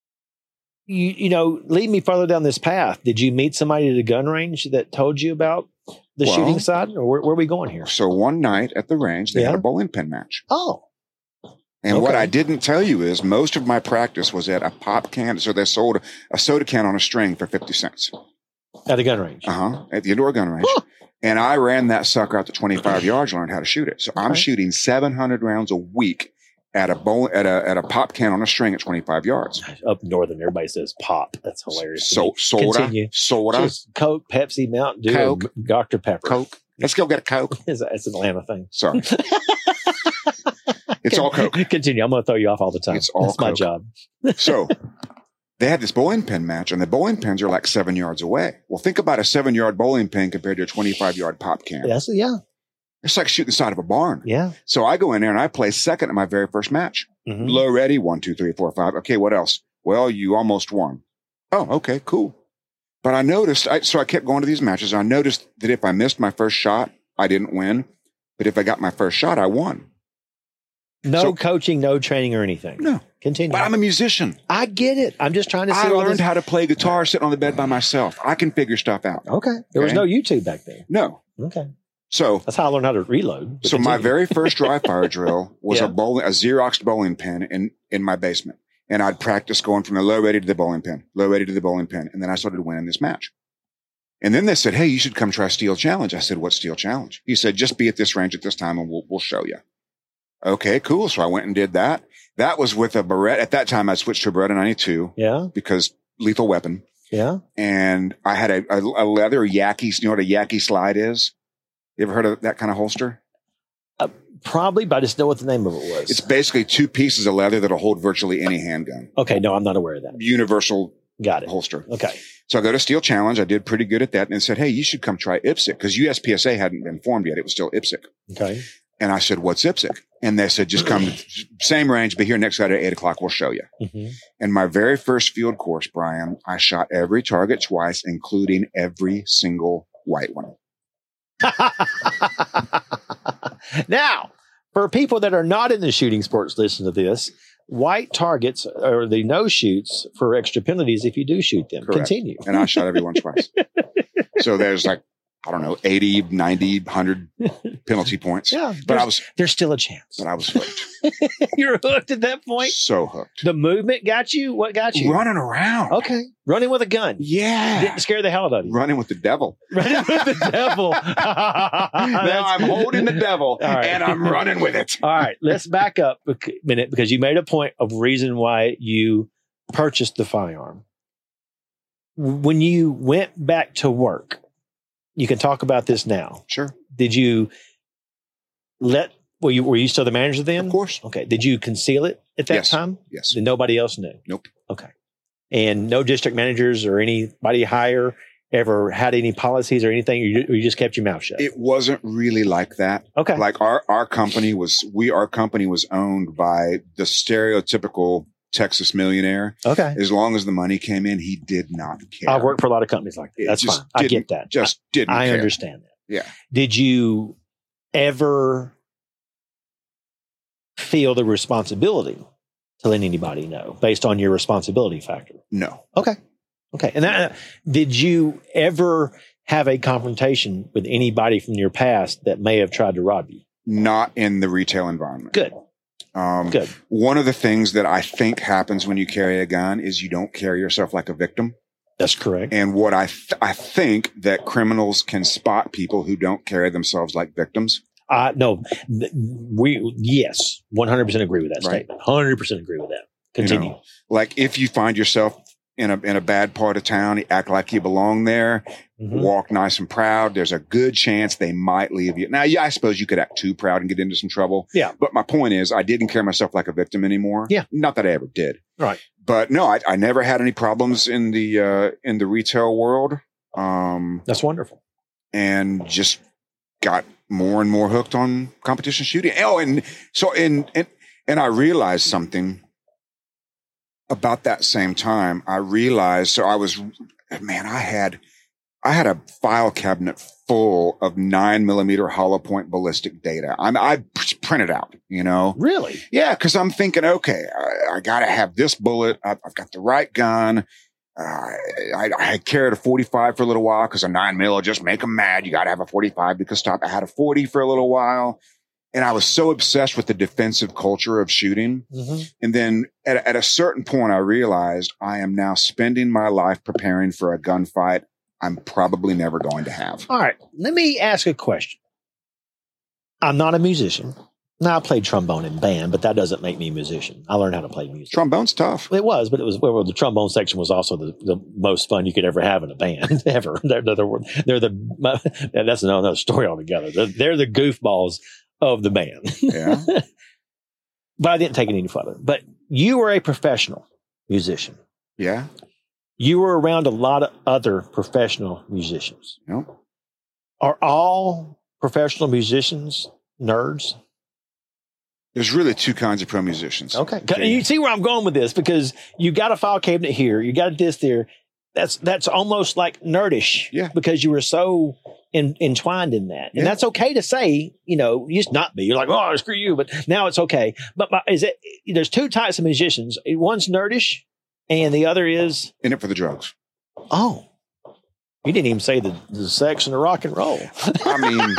Speaker 1: lead me further down this path. Did you meet somebody at a gun range that told you about the shooting side, or where are we going here?
Speaker 2: So one night at the range, they had a bowling pin match.
Speaker 1: Oh.
Speaker 2: And what I didn't tell you is most of my practice was at a pop can. So they sold a soda can on a string for 50 cents.
Speaker 1: At a gun range?
Speaker 2: At the indoor gun range. Huh. And I ran that sucker out to 25 yards, learned how to shoot it. So I'm shooting 700 rounds a week at a pop can on a string at 25 yards.
Speaker 1: Up northern, everybody says pop. That's hilarious.
Speaker 2: So soda.
Speaker 1: Just Coke, Pepsi, Mountain Dew,
Speaker 2: Coke,
Speaker 1: Dr. Pepper.
Speaker 2: Coke. Let's go get a Coke.
Speaker 1: It's an Atlanta thing.
Speaker 2: Sorry. It's all Coke.
Speaker 1: Continue. I'm going to throw you off all the time. That's my job.
Speaker 2: So they had this bowling pin match, and the bowling pins are like 7 yards away. Well, think about a 7-yard bowling pin compared to a 25-yard pop can.
Speaker 1: Yeah.
Speaker 2: It's like shooting the side of a barn.
Speaker 1: Yeah.
Speaker 2: So I go in there and I play second in my very first match. Mm-hmm. Low ready, 1, 2, 3, 4, 5. Okay, what else? Well, you almost won. Oh, okay, cool. But I noticed, so I kept going to these matches. I noticed that if I missed my first shot, I didn't win. But if I got my first shot, I won.
Speaker 1: No coaching, no training or anything.
Speaker 2: No.
Speaker 1: Continue.
Speaker 2: But I'm a musician.
Speaker 1: I get it. I'm just trying to see.
Speaker 2: I learned how to play guitar sitting on the bed by myself. I can figure stuff out.
Speaker 1: Okay. There was no YouTube back then.
Speaker 2: No.
Speaker 1: Okay.
Speaker 2: So
Speaker 1: that's how I learned how to reload.
Speaker 2: So my very first dry fire drill was a Xerox bowling pin in my basement. And I'd practice going from the low ready to the bowling pin, low ready to the bowling pin. And then I started winning this match. And then they said, hey, you should come try Steel Challenge. I said, what's Steel Challenge? He said, just be at this range at this time and we'll show you. Okay, cool. So I went and did that. That was with a Beretta. At that time, I switched to a Beretta 92.
Speaker 1: Yeah.
Speaker 2: Because lethal weapon.
Speaker 1: Yeah.
Speaker 2: And I had a leather Yaki. You know what a Yaki slide is? You ever heard of that kind of holster?
Speaker 1: Probably, but I just know what the name of it was.
Speaker 2: It's basically 2 pieces of leather that'll hold virtually any handgun.
Speaker 1: Okay, no, I'm not aware of that.
Speaker 2: Universal
Speaker 1: Got it.
Speaker 2: holster.
Speaker 1: Okay.
Speaker 2: So I go to Steel Challenge. I did pretty good at that. And it said, hey, you should come try IPSC because USPSA hadn't been formed yet. It was still IPSC.
Speaker 1: Okay.
Speaker 2: And I said, what's IPSC? And they said, just come, same range, be here next Saturday at 8:00. We'll show you. Mm-hmm. And my very first field course, Brian, I shot every target twice, including every single white one.
Speaker 1: Now, for people that are not in the shooting sports, listen to this. White targets are the no shoots for extra penalties if you do shoot them.
Speaker 2: Correct.
Speaker 1: Continue.
Speaker 2: And I shot everyone twice. So there's like, I don't know, 80, 90, 100 penalty points.
Speaker 1: Yeah.
Speaker 2: But
Speaker 1: there's still a chance.
Speaker 2: But I was hooked.
Speaker 1: You're hooked at that point?
Speaker 2: So hooked.
Speaker 1: The movement got you? What got you?
Speaker 2: Running around.
Speaker 1: Okay. Running with a gun.
Speaker 2: Yeah.
Speaker 1: Didn't scare the hell out of you.
Speaker 2: Running with the devil.
Speaker 1: Running with the devil.
Speaker 2: Now I'm holding the devil and I'm running with it.
Speaker 1: All right. Let's back up a minute because you made a point of reason why you purchased the firearm. When you went back to work, you can talk about this now.
Speaker 2: Sure.
Speaker 1: Did you were you still the manager then?
Speaker 2: Of course.
Speaker 1: Okay. Did you conceal it at that time?
Speaker 2: Yes.
Speaker 1: Did nobody else knew?
Speaker 2: Nope.
Speaker 1: Okay. And no district managers or anybody higher ever had any policies or anything? Or you just kept your mouth shut?
Speaker 2: It wasn't really like that.
Speaker 1: Okay.
Speaker 2: Like our company was owned by the stereotypical Texas millionaire.
Speaker 1: Okay.
Speaker 2: As long as the money came in, he did not care.
Speaker 1: I've worked for a lot of companies like that. That's fine. I get that.
Speaker 2: I
Speaker 1: understand that.
Speaker 2: Yeah.
Speaker 1: Did you ever feel the responsibility to let anybody know based on your responsibility factor?
Speaker 2: No.
Speaker 1: Okay. And did you ever have a confrontation with anybody from your past that may have tried to rob you?
Speaker 2: Not in the retail environment.
Speaker 1: Good. Good.
Speaker 2: One of the things that I think happens when you carry a gun is you don't carry yourself like a victim.
Speaker 1: That's correct.
Speaker 2: And what I think that criminals can spot people who don't carry themselves like victims.
Speaker 1: No, yes, 100% agree with that statement. 100% agree with that. Continue.
Speaker 2: Like if you find yourself in a bad part of town, you act like you belong there, walk nice and proud. There's a good chance they might leave you. Now, yeah, I suppose you could act too proud and get into some trouble.
Speaker 1: Yeah.
Speaker 2: But my point is I didn't carry myself like a victim anymore.
Speaker 1: Yeah.
Speaker 2: Not that I ever did.
Speaker 1: Right.
Speaker 2: But no, I never had any problems in the retail world.
Speaker 1: That's wonderful.
Speaker 2: And just got more and more hooked on competition shooting. Oh, and so, and I realized something about that same time. I realized, so I had a file cabinet full of 9mm hollow point ballistic data. I printed out,
Speaker 1: Really?
Speaker 2: Yeah. Cause I'm thinking, okay, I got to have this bullet. I've got the right gun. I had carried a 45 for a little while because a 9mm will just make them mad. You got to have a 45 because I had a 40 for a little while. And I was so obsessed with the defensive culture of shooting. Mm-hmm. And then at a certain point, I realized I am now spending my life preparing for a gunfight I'm probably never going to have.
Speaker 1: All right. Let me ask a question. I'm not a musician. Now, I played trombone in band, but that doesn't make me a musician. I learned how to play music.
Speaker 2: Trombone's tough.
Speaker 1: It was, but the trombone section was also the most fun you could ever have in a band ever. That's another story altogether. They're the goofballs of the band.
Speaker 2: Yeah.
Speaker 1: But I didn't take it any further. But you were a professional musician.
Speaker 2: Yeah.
Speaker 1: You were around a lot of other professional musicians.
Speaker 2: Yep.
Speaker 1: Are all professional musicians nerds?
Speaker 2: There's really two kinds of pro musicians.
Speaker 1: Okay. You see where I'm going with this, because you got a file cabinet here, you got this there. That's almost like nerdish.
Speaker 2: Yeah.
Speaker 1: Because you were so entwined in that. And that's okay to say, you used to not be. You're like, oh, screw you. But now it's okay. But there's two types of musicians. One's nerdish and the other is
Speaker 2: in it for the drugs.
Speaker 1: Oh. You didn't even say the sex and the rock and roll.
Speaker 2: I mean,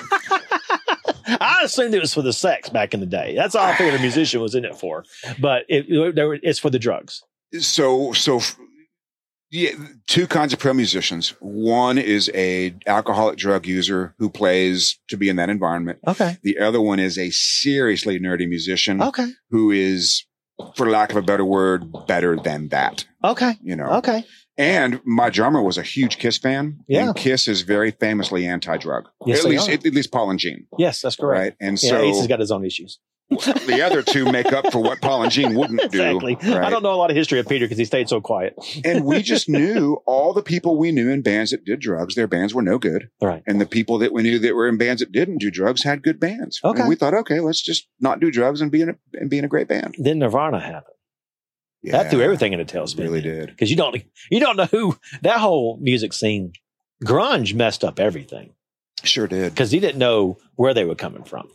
Speaker 1: I assumed it was for the sex back in the day. That's all I figured a musician was in it for. But it's for the drugs.
Speaker 2: So yeah, two kinds of pro musicians. One is a alcoholic drug user who plays to be in that environment.
Speaker 1: Okay.
Speaker 2: The other one is a seriously nerdy musician.
Speaker 1: Okay.
Speaker 2: Who is, for lack of a better word, better than that.
Speaker 1: Okay.
Speaker 2: You know.
Speaker 1: Okay.
Speaker 2: And my drummer was a huge Kiss fan.
Speaker 1: Yeah.
Speaker 2: And Kiss is very famously anti-drug.
Speaker 1: Yes,
Speaker 2: at least Paul and Gene.
Speaker 1: Yes, that's correct.
Speaker 2: Right. And
Speaker 1: Yeah,
Speaker 2: so
Speaker 1: Ace has got his own issues.
Speaker 2: the other two make up for what Paul and Gene wouldn't do.
Speaker 1: Exactly.
Speaker 2: Right?
Speaker 1: I don't know a lot of history of Peter because he stayed so quiet.
Speaker 2: And we just knew all the people we knew in bands that did drugs, their bands were no good.
Speaker 1: Right.
Speaker 2: And the people that we knew that were in bands that didn't do drugs had good bands.
Speaker 1: Okay.
Speaker 2: And we thought, okay, let's just not do drugs and be in a great band.
Speaker 1: Then Nirvana happened.
Speaker 2: Yeah,
Speaker 1: That threw everything in a tailspin.
Speaker 2: really did.
Speaker 1: Because you don't know who that whole music scene, grunge messed up everything
Speaker 2: Sure did.
Speaker 1: because he didn't know where they were coming from.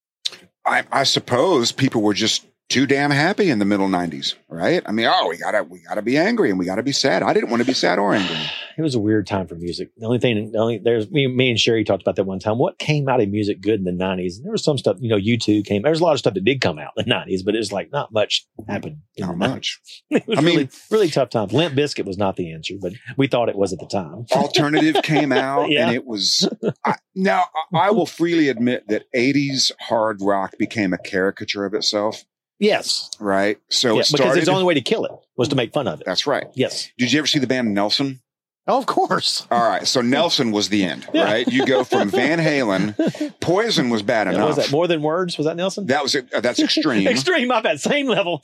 Speaker 2: I suppose people were just too damn happy in the middle 90s, right? I mean, we gotta be angry and we gotta be sad. I didn't want to be sad or angry.
Speaker 1: It was a weird time for music. There's me and Sherry talked about that one time. What came out of music good in the 90s? And there was some stuff, U2 came. There's a lot of stuff that did come out in the 90s, but it was like not much happened.
Speaker 2: Not much.
Speaker 1: It was really tough times. Limp Bizkit was not the answer, but we thought it was at the time.
Speaker 2: Alternative came out
Speaker 1: Yeah.
Speaker 2: and it was. Now, I will freely admit that 80s hard rock became a caricature of itself,
Speaker 1: Yes.
Speaker 2: right? So
Speaker 1: Yeah,
Speaker 2: it started.
Speaker 1: because it's the only way to kill it was to make fun of it.
Speaker 2: That's right.
Speaker 1: Yes.
Speaker 2: Did you ever see the band Nelson?
Speaker 1: Oh, of course.
Speaker 2: All right. So Nelson was the end,
Speaker 1: Yeah.
Speaker 2: right? You go from Van Halen. Poison was bad
Speaker 1: What
Speaker 2: enough.
Speaker 1: was that? More Than Words? Was that Nelson?
Speaker 2: That was it. That's extreme.
Speaker 1: Extreme up at same level.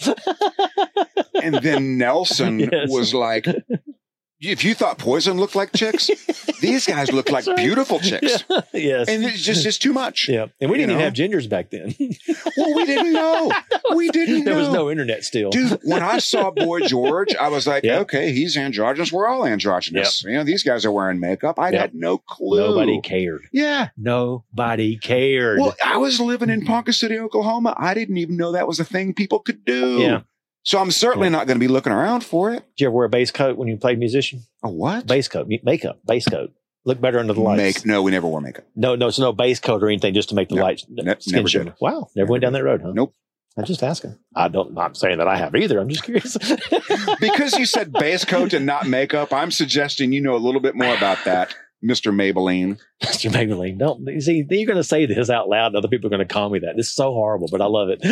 Speaker 2: And then Nelson
Speaker 1: Yes.
Speaker 2: was like, if you thought Poison looked like chicks, these guys look like
Speaker 1: That's right.
Speaker 2: beautiful chicks.
Speaker 1: Yeah. Yes.
Speaker 2: And it's too much.
Speaker 1: Yeah. And we didn't
Speaker 2: You
Speaker 1: even
Speaker 2: know?
Speaker 1: have gingers back then.
Speaker 2: Well, we didn't know. We didn't
Speaker 1: There
Speaker 2: know.
Speaker 1: was no internet still.
Speaker 2: Dude, when I saw Boy George, I was like,
Speaker 1: Yep.
Speaker 2: okay, he's androgynous. We're all androgynous. These guys are wearing makeup. I
Speaker 1: Yep.
Speaker 2: had no clue.
Speaker 1: Nobody cared.
Speaker 2: Yeah.
Speaker 1: Nobody cared.
Speaker 2: Well, I was living in Ponca City, Oklahoma. I didn't even know that was a thing people could do.
Speaker 1: Yeah.
Speaker 2: So I'm certainly not going to be looking around for it.
Speaker 1: Did you ever wear a bass coat when you played musician?
Speaker 2: A what?
Speaker 1: Bass coat, makeup, bass coat. Look better under the lights.
Speaker 2: No, we never wore makeup.
Speaker 1: No, so no bass coat or anything just to make the
Speaker 2: Nope.
Speaker 1: lights skin
Speaker 2: Never
Speaker 1: show.
Speaker 2: did.
Speaker 1: Wow. Never went down that road, huh?
Speaker 2: Nope.
Speaker 1: I'm just asking. Not saying that I have either. I'm just curious.
Speaker 2: Because you said base coat and not makeup, I'm suggesting you know a little bit more about that, Mr. Maybelline.
Speaker 1: Mr. Maybelline, don't you see, you're going to say this out loud and other people are going to call me that. This is so horrible, but I love it.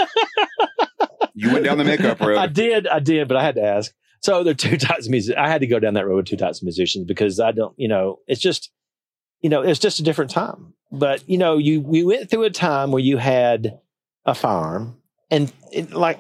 Speaker 2: You went down the makeup road.
Speaker 1: I did, but I had to ask. So there are two types of music. I had to go down that road with two types of musicians because I don't, it's just, it's just a different time. But, we went through a time where you had a firearm and like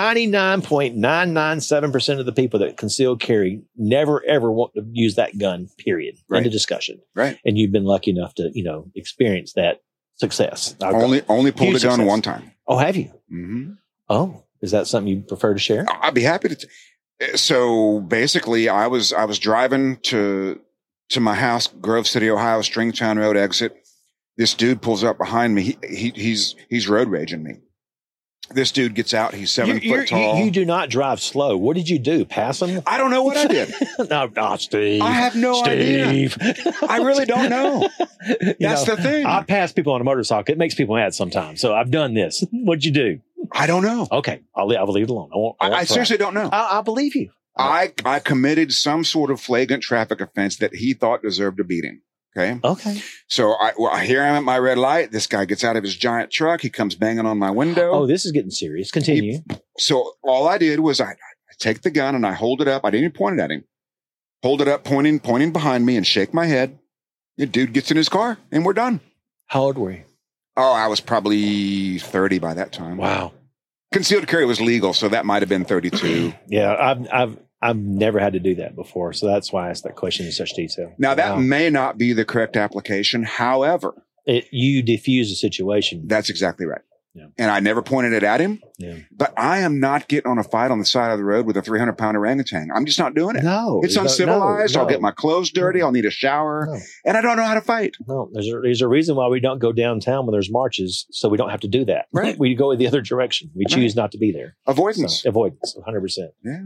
Speaker 1: 99.997% of the people that conceal carry never, ever want to use that gun, period.
Speaker 2: Right.
Speaker 1: End of discussion.
Speaker 2: Right.
Speaker 1: And you've been lucky enough to, experience that success.
Speaker 2: Only pulled a
Speaker 1: Huge
Speaker 2: gun
Speaker 1: success.
Speaker 2: one time.
Speaker 1: Oh, have you?
Speaker 2: Mm-hmm.
Speaker 1: Oh, is that something you prefer to share?
Speaker 2: I'd be happy to. So basically, I was driving to my house, Grove City, Ohio, Stringtown Road exit. This dude pulls up behind me. He's road raging me. This dude gets out. He's 7 foot tall.
Speaker 1: You do not drive slow. What did you do? Pass him?
Speaker 2: I don't know what I did.
Speaker 1: No, Steve.
Speaker 2: I have no idea. I really don't know. That's the thing.
Speaker 1: I pass people on a motorcycle. It makes people mad sometimes. So I've done this. What'd you do?
Speaker 2: I don't know.
Speaker 1: Okay, I'll leave it alone.
Speaker 2: I seriously don't know.
Speaker 1: I believe you.
Speaker 2: I committed some sort of flagrant traffic offense that he thought deserved a beating. Okay.
Speaker 1: Okay.
Speaker 2: So here I am at my red light. This guy gets out of his giant truck. He comes banging on my window.
Speaker 1: Oh, this is getting serious. Continue.
Speaker 2: So all I did was I take the gun and I hold it up. I didn't even point it at him. Hold it up, pointing behind me and shake my head. The dude gets in his car and we're done.
Speaker 1: How old were you?
Speaker 2: Oh, I was probably 30 by that time.
Speaker 1: Wow.
Speaker 2: Concealed carry was legal, so that might have been 32.
Speaker 1: Yeah, I've never had to do that before, so that's why I asked that question in such detail.
Speaker 2: Now, that may not be the correct application. However,
Speaker 1: you diffuse the situation.
Speaker 2: that's exactly right.
Speaker 1: Yeah.
Speaker 2: And I never pointed it at him.
Speaker 1: Yeah.
Speaker 2: But I am not getting on a fight on the side of the road with a 300-pound orangutan. I'm just not doing it.
Speaker 1: No,
Speaker 2: It's uncivilized.
Speaker 1: No.
Speaker 2: I'll get my clothes dirty. I'll need a shower.
Speaker 1: No.
Speaker 2: And I don't know how to fight.
Speaker 1: No, there's a reason why we don't go downtown when there's marches, so we don't have to do that.
Speaker 2: Right.
Speaker 1: We go the other direction. We choose not to be there.
Speaker 2: Avoidance.
Speaker 1: So, avoidance, 100%.
Speaker 2: Yeah.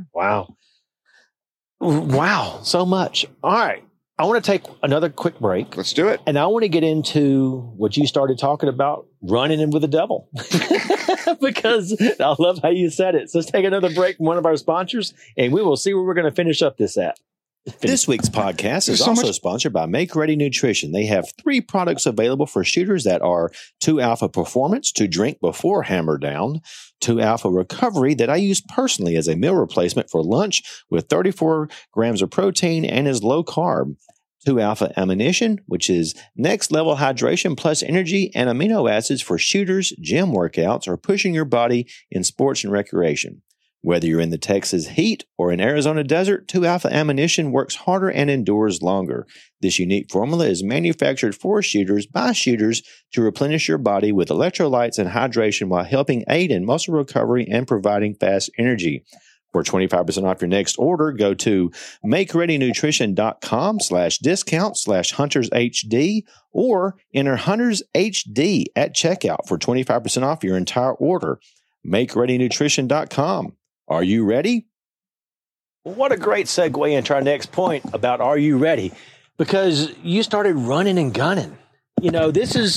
Speaker 1: Wow, so much. All right. I want to take another quick break.
Speaker 2: Let's do it.
Speaker 1: And I want to get into what you started talking about, running in with the devil. Because I love how you said it. So let's take another break from one of our sponsors, and we will see where we're going to finish up this at. This week's podcast is also sponsored by Make Ready Nutrition. They have 3 products available for shooters that are 2-Alpha Performance to drink before hammer down, 2-Alpha Recovery that I use personally as a meal replacement for lunch with 34 grams of protein and is low carb, 2-Alpha Ammunition, which is next level hydration plus energy and amino acids for shooters, gym workouts, or pushing your body in sports and recreation. Whether you're in the Texas heat or in Arizona desert, 2-Alpha Ammunition works harder and endures longer. This unique formula is manufactured for shooters by shooters to replenish your body with electrolytes and hydration while helping aid in muscle recovery and providing fast energy. For 25% off your next order, go to makereadynutrition.com/discount/HuntersHD or enter HuntersHD at checkout for 25% off your entire order. makereadynutrition.com. Are you ready? What a great segue into our next point about are you ready? Because you started running and gunning. This is,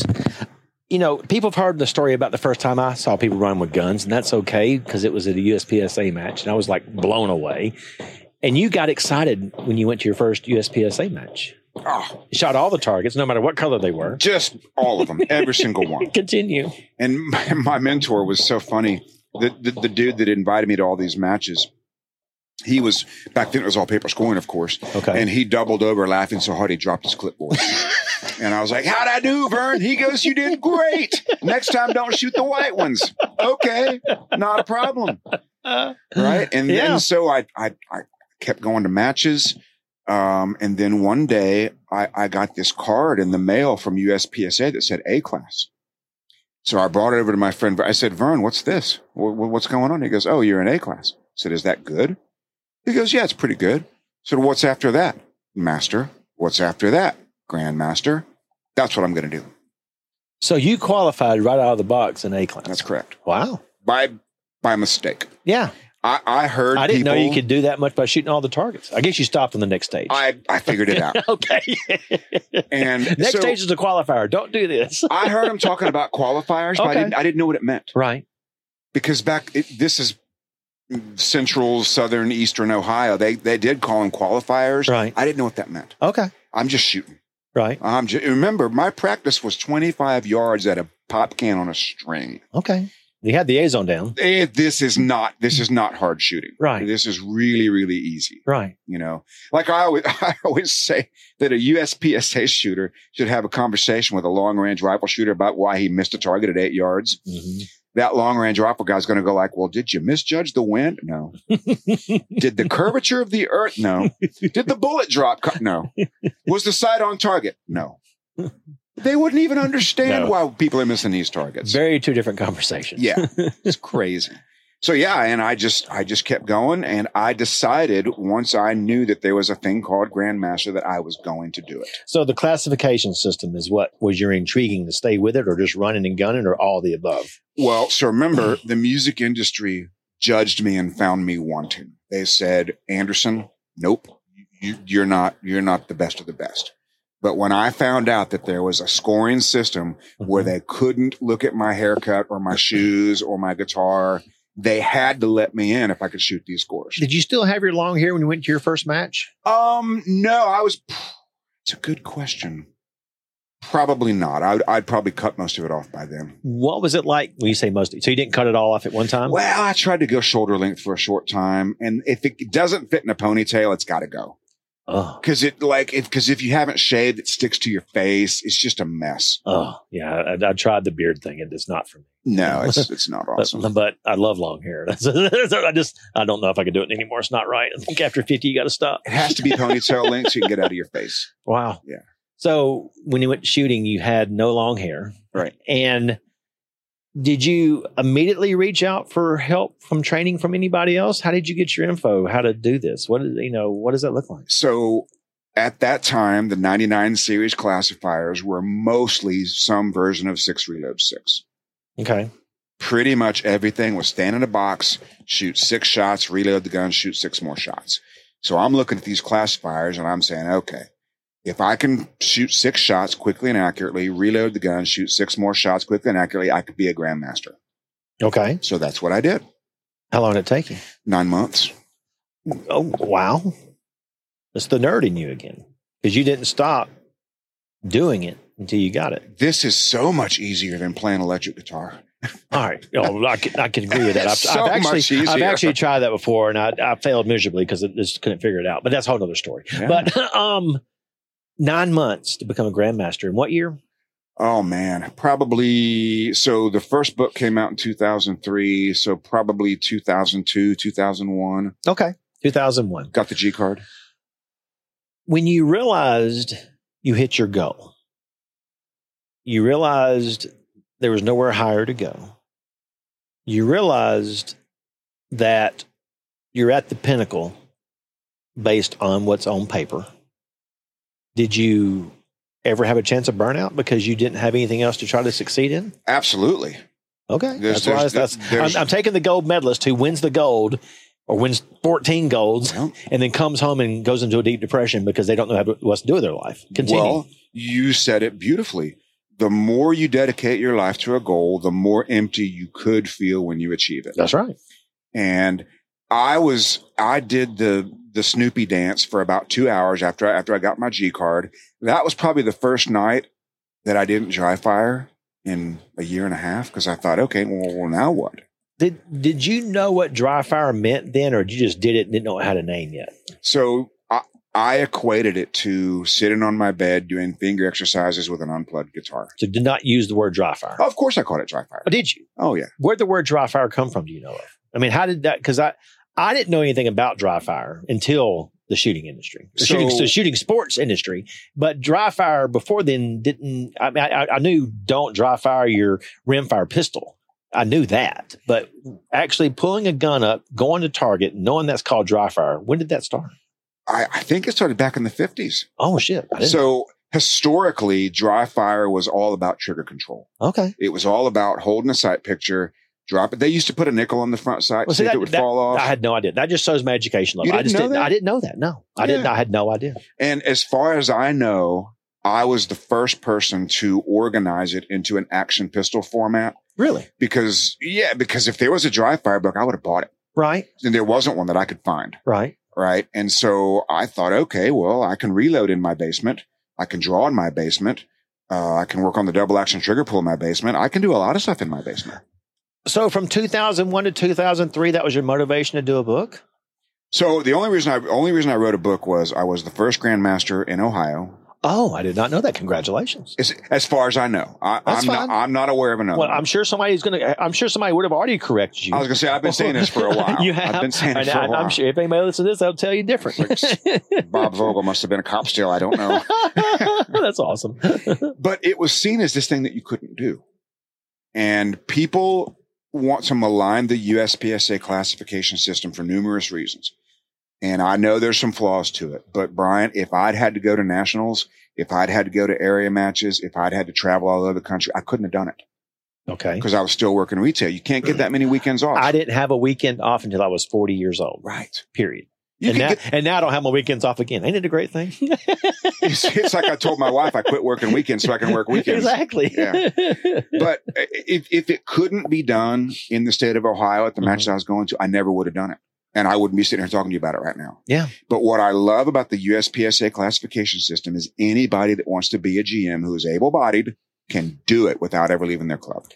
Speaker 1: people have heard the story about the first time I saw people run with guns, and that's okay because it was at a USPSA match, and I was like blown away. And you got excited when you went to your first USPSA match.
Speaker 2: Oh,
Speaker 1: you shot all the targets, no matter what color they were.
Speaker 2: Just all of them, every single one.
Speaker 1: Continue.
Speaker 2: And my mentor was so funny. The dude that invited me to all these matches, he was, back then it was all paper scoring, of course.
Speaker 1: Okay.
Speaker 2: And he doubled over laughing so hard he dropped his clipboard. And I was like, how'd I do, Vern? He goes, you did great. Next time, don't shoot the white ones. Okay, not a problem. Right? And then so I kept going to matches. And then one day I got this card in the mail from USPSA that said A class. So I brought it over to my friend. I said, Vern, what's this? What's going on? He goes, oh, you're in A class. I said, is that good? He goes, yeah, it's pretty good. So what's after that? Master. What's after that? Grandmaster. That's what I'm going to do.
Speaker 1: So you qualified right out of the box in A class.
Speaker 2: That's correct.
Speaker 1: Wow.
Speaker 2: By mistake.
Speaker 1: Yeah.
Speaker 2: I heard
Speaker 1: I didn't know you could do that much by shooting all the targets. I guess you stopped on the next stage.
Speaker 2: I figured it out.
Speaker 1: Okay.
Speaker 2: And
Speaker 1: next stage is a qualifier. Don't do this.
Speaker 2: I heard him talking about qualifiers, but I didn't know what it meant.
Speaker 1: Right.
Speaker 2: Because this is central, southern, eastern Ohio. They did call them qualifiers.
Speaker 1: Right.
Speaker 2: I didn't know what that meant.
Speaker 1: Okay.
Speaker 2: I'm just shooting.
Speaker 1: Right.
Speaker 2: Remember, my practice was 25 yards at a pop can on a string.
Speaker 1: Okay. You had the A zone down.
Speaker 2: This is not hard shooting.
Speaker 1: Right.
Speaker 2: This is really, really easy.
Speaker 1: Right.
Speaker 2: Like I always say that a USPSA shooter should have a conversation with a long range rifle shooter about why he missed a target at 8 yards. Mm-hmm. That long range rifle guy's going to go like, well, did you misjudge the wind? No. Did the curvature of the earth? No. Did the bullet drop? No. Was the sight on target? No. They wouldn't even understand why people are missing these targets.
Speaker 1: Very two different conversations.
Speaker 2: Yeah. It's crazy. So and I just kept going, and I decided once I knew that there was a thing called Grandmaster that I was going to do it.
Speaker 1: So the classification system is what was your intriguing to stay with it, or just running and gunning, or all the above?
Speaker 2: Well, so remember, the music industry judged me and found me wanting. They said, Anderson, nope, you're not the best of the best. But when I found out that there was a scoring system where they couldn't look at my haircut or my shoes or my guitar, they had to let me in if I could shoot these scores.
Speaker 1: Did you still have your long hair when you went to your first match?
Speaker 2: No, it's a good question. Probably not. I'd probably cut most of it off by then.
Speaker 1: What was it like when you say most? So you didn't cut it all off at one time?
Speaker 2: Well, I tried to go shoulder length for a short time. And if it doesn't fit in a ponytail, it's got to go.
Speaker 1: Oh,
Speaker 2: because if you haven't shaved, it sticks to your face. It's just a mess.
Speaker 1: Oh, yeah. I tried the beard thing. It's not for me.
Speaker 2: No, it's not awesome.
Speaker 1: But I love long hair. I don't know if I can do it anymore. It's not right. I think after 50, you got to stop.
Speaker 2: It has to be ponytail length so you can get out of your face.
Speaker 1: Wow.
Speaker 2: Yeah.
Speaker 1: So when you went shooting, you had no long hair.
Speaker 2: Right.
Speaker 1: And did you immediately reach out for help from training from anybody else? How did you get your info? How to do this? What does that look like?
Speaker 2: So at that time, the 99 series classifiers were mostly some version of 6 Reload 6.
Speaker 1: Okay.
Speaker 2: Pretty much everything was stand in a box, shoot 6 shots, reload the gun, shoot 6 more shots. So I'm looking at these classifiers and I'm saying, okay, if I can shoot 6 shots quickly and accurately, reload the gun, shoot 6 more shots quickly and accurately, I could be a Grandmaster.
Speaker 1: Okay.
Speaker 2: So that's what I did.
Speaker 1: How long did it take you?
Speaker 2: 9 months.
Speaker 1: Oh, wow. It's the nerd in you again because you didn't stop doing it until you got it.
Speaker 2: This is so much easier than playing electric guitar.
Speaker 1: All right. Oh, I can agree with that.
Speaker 2: I've
Speaker 1: I've actually tried that before, and I failed miserably because I just couldn't figure it out. But that's a whole other story.
Speaker 2: Yeah.
Speaker 1: But 9 months to become a grandmaster. In what year?
Speaker 2: Oh, man. Probably. So the first book came out in 2003. So probably 2002, 2001.
Speaker 1: Okay. 2001.
Speaker 2: Got the G card.
Speaker 1: When you realized you hit your goal, you realized there was nowhere higher to go. You realized that you're at the pinnacle based on what's on paper. Did you ever have a chance of burnout because you didn't have anything else to try to succeed in?
Speaker 2: Absolutely.
Speaker 1: Okay. I'm taking the gold medalist who wins the gold or wins 14 golds and then comes home and goes into a deep depression because they don't know what to do with their life. Continue.
Speaker 2: Well, you said it beautifully. The more you dedicate your life to a goal, the more empty you could feel when you achieve it.
Speaker 1: That's right.
Speaker 2: And I did the Snoopy dance for about 2 hours after I got my G card. That was probably the first night that I didn't dry fire in a year and a half because I thought, okay, well, now what?
Speaker 1: Did you know what dry fire meant then, or you just did it and didn't know how to name yet?
Speaker 2: So I equated it to sitting on my bed doing finger exercises with an unplugged guitar.
Speaker 1: So did not use the word dry fire.
Speaker 2: Oh, of course I called it dry fire.
Speaker 1: Oh, did you?
Speaker 2: Oh, yeah.
Speaker 1: Where'd the word dry fire come from, do you know of? I mean, how did that, because I didn't know anything about dry fire until the shooting industry, the shooting sports industry. But dry fire before then didn't, I mean, I knew don't dry fire your rimfire pistol. I knew that. But actually pulling a gun up, going to target, knowing that's called dry fire, when did that start?
Speaker 2: I think it started back in the 50s.
Speaker 1: Oh, shit.
Speaker 2: So historically, dry fire was all about trigger control.
Speaker 1: Okay.
Speaker 2: It was all about holding a sight picture, drop it. They used to put a nickel on the front sight to see if it would fall off.
Speaker 1: I had no idea. That just shows my education level. I didn't know that. No, I didn't. I had no idea.
Speaker 2: And as far as I know, I was the first person to organize it into an action pistol format.
Speaker 1: Really?
Speaker 2: Because if there was a dry fire book, I would have bought it.
Speaker 1: Right.
Speaker 2: And there wasn't one that I could find.
Speaker 1: Right.
Speaker 2: Right. And so I thought, okay, well, I can reload in my basement. I can draw in my basement. I can work on the double action trigger pull in my basement. I can do a lot of stuff in my basement.
Speaker 1: So from 2001 to 2003, that was your motivation to do a book?
Speaker 2: So the only reason I wrote a book was I was the first grandmaster in Ohio.
Speaker 1: Oh, I did not know that. Congratulations.
Speaker 2: As far as I know, I'm not aware of another.
Speaker 1: Well, I'm sure somebody would have already corrected you.
Speaker 2: I was going to say, I've been saying this for a while.
Speaker 1: You have.
Speaker 2: I've been saying it for a while.
Speaker 1: I'm sure if anybody listens to this, they'll tell you different.
Speaker 2: Bob Vogel must have been a cop still. I don't know.
Speaker 1: That's awesome.
Speaker 2: But it was seen as this thing that you couldn't do. And people want to malign the USPSA classification system for numerous reasons. And I know there's some flaws to it, but Brian, if I'd had to go to nationals, if I'd had to go to area matches, if I'd had to travel all over the country, I couldn't have done it.
Speaker 1: Okay.
Speaker 2: Because I was still working retail. You can't get that many weekends off.
Speaker 1: I didn't have a weekend off until I was 40 years old.
Speaker 2: Right.
Speaker 1: Period. And now I don't have my weekends off again. Ain't it a great thing?
Speaker 2: It's like I told my wife I quit working weekends so I can work weekends.
Speaker 1: Exactly.
Speaker 2: Yeah. But if it couldn't be done in the state of Ohio at the matches I was going to, I never would have done it. And I wouldn't be sitting here talking to you about it right now.
Speaker 1: Yeah.
Speaker 2: But what I love about the USPSA classification system is anybody that wants to be a GM who is able-bodied can do it without ever leaving their club.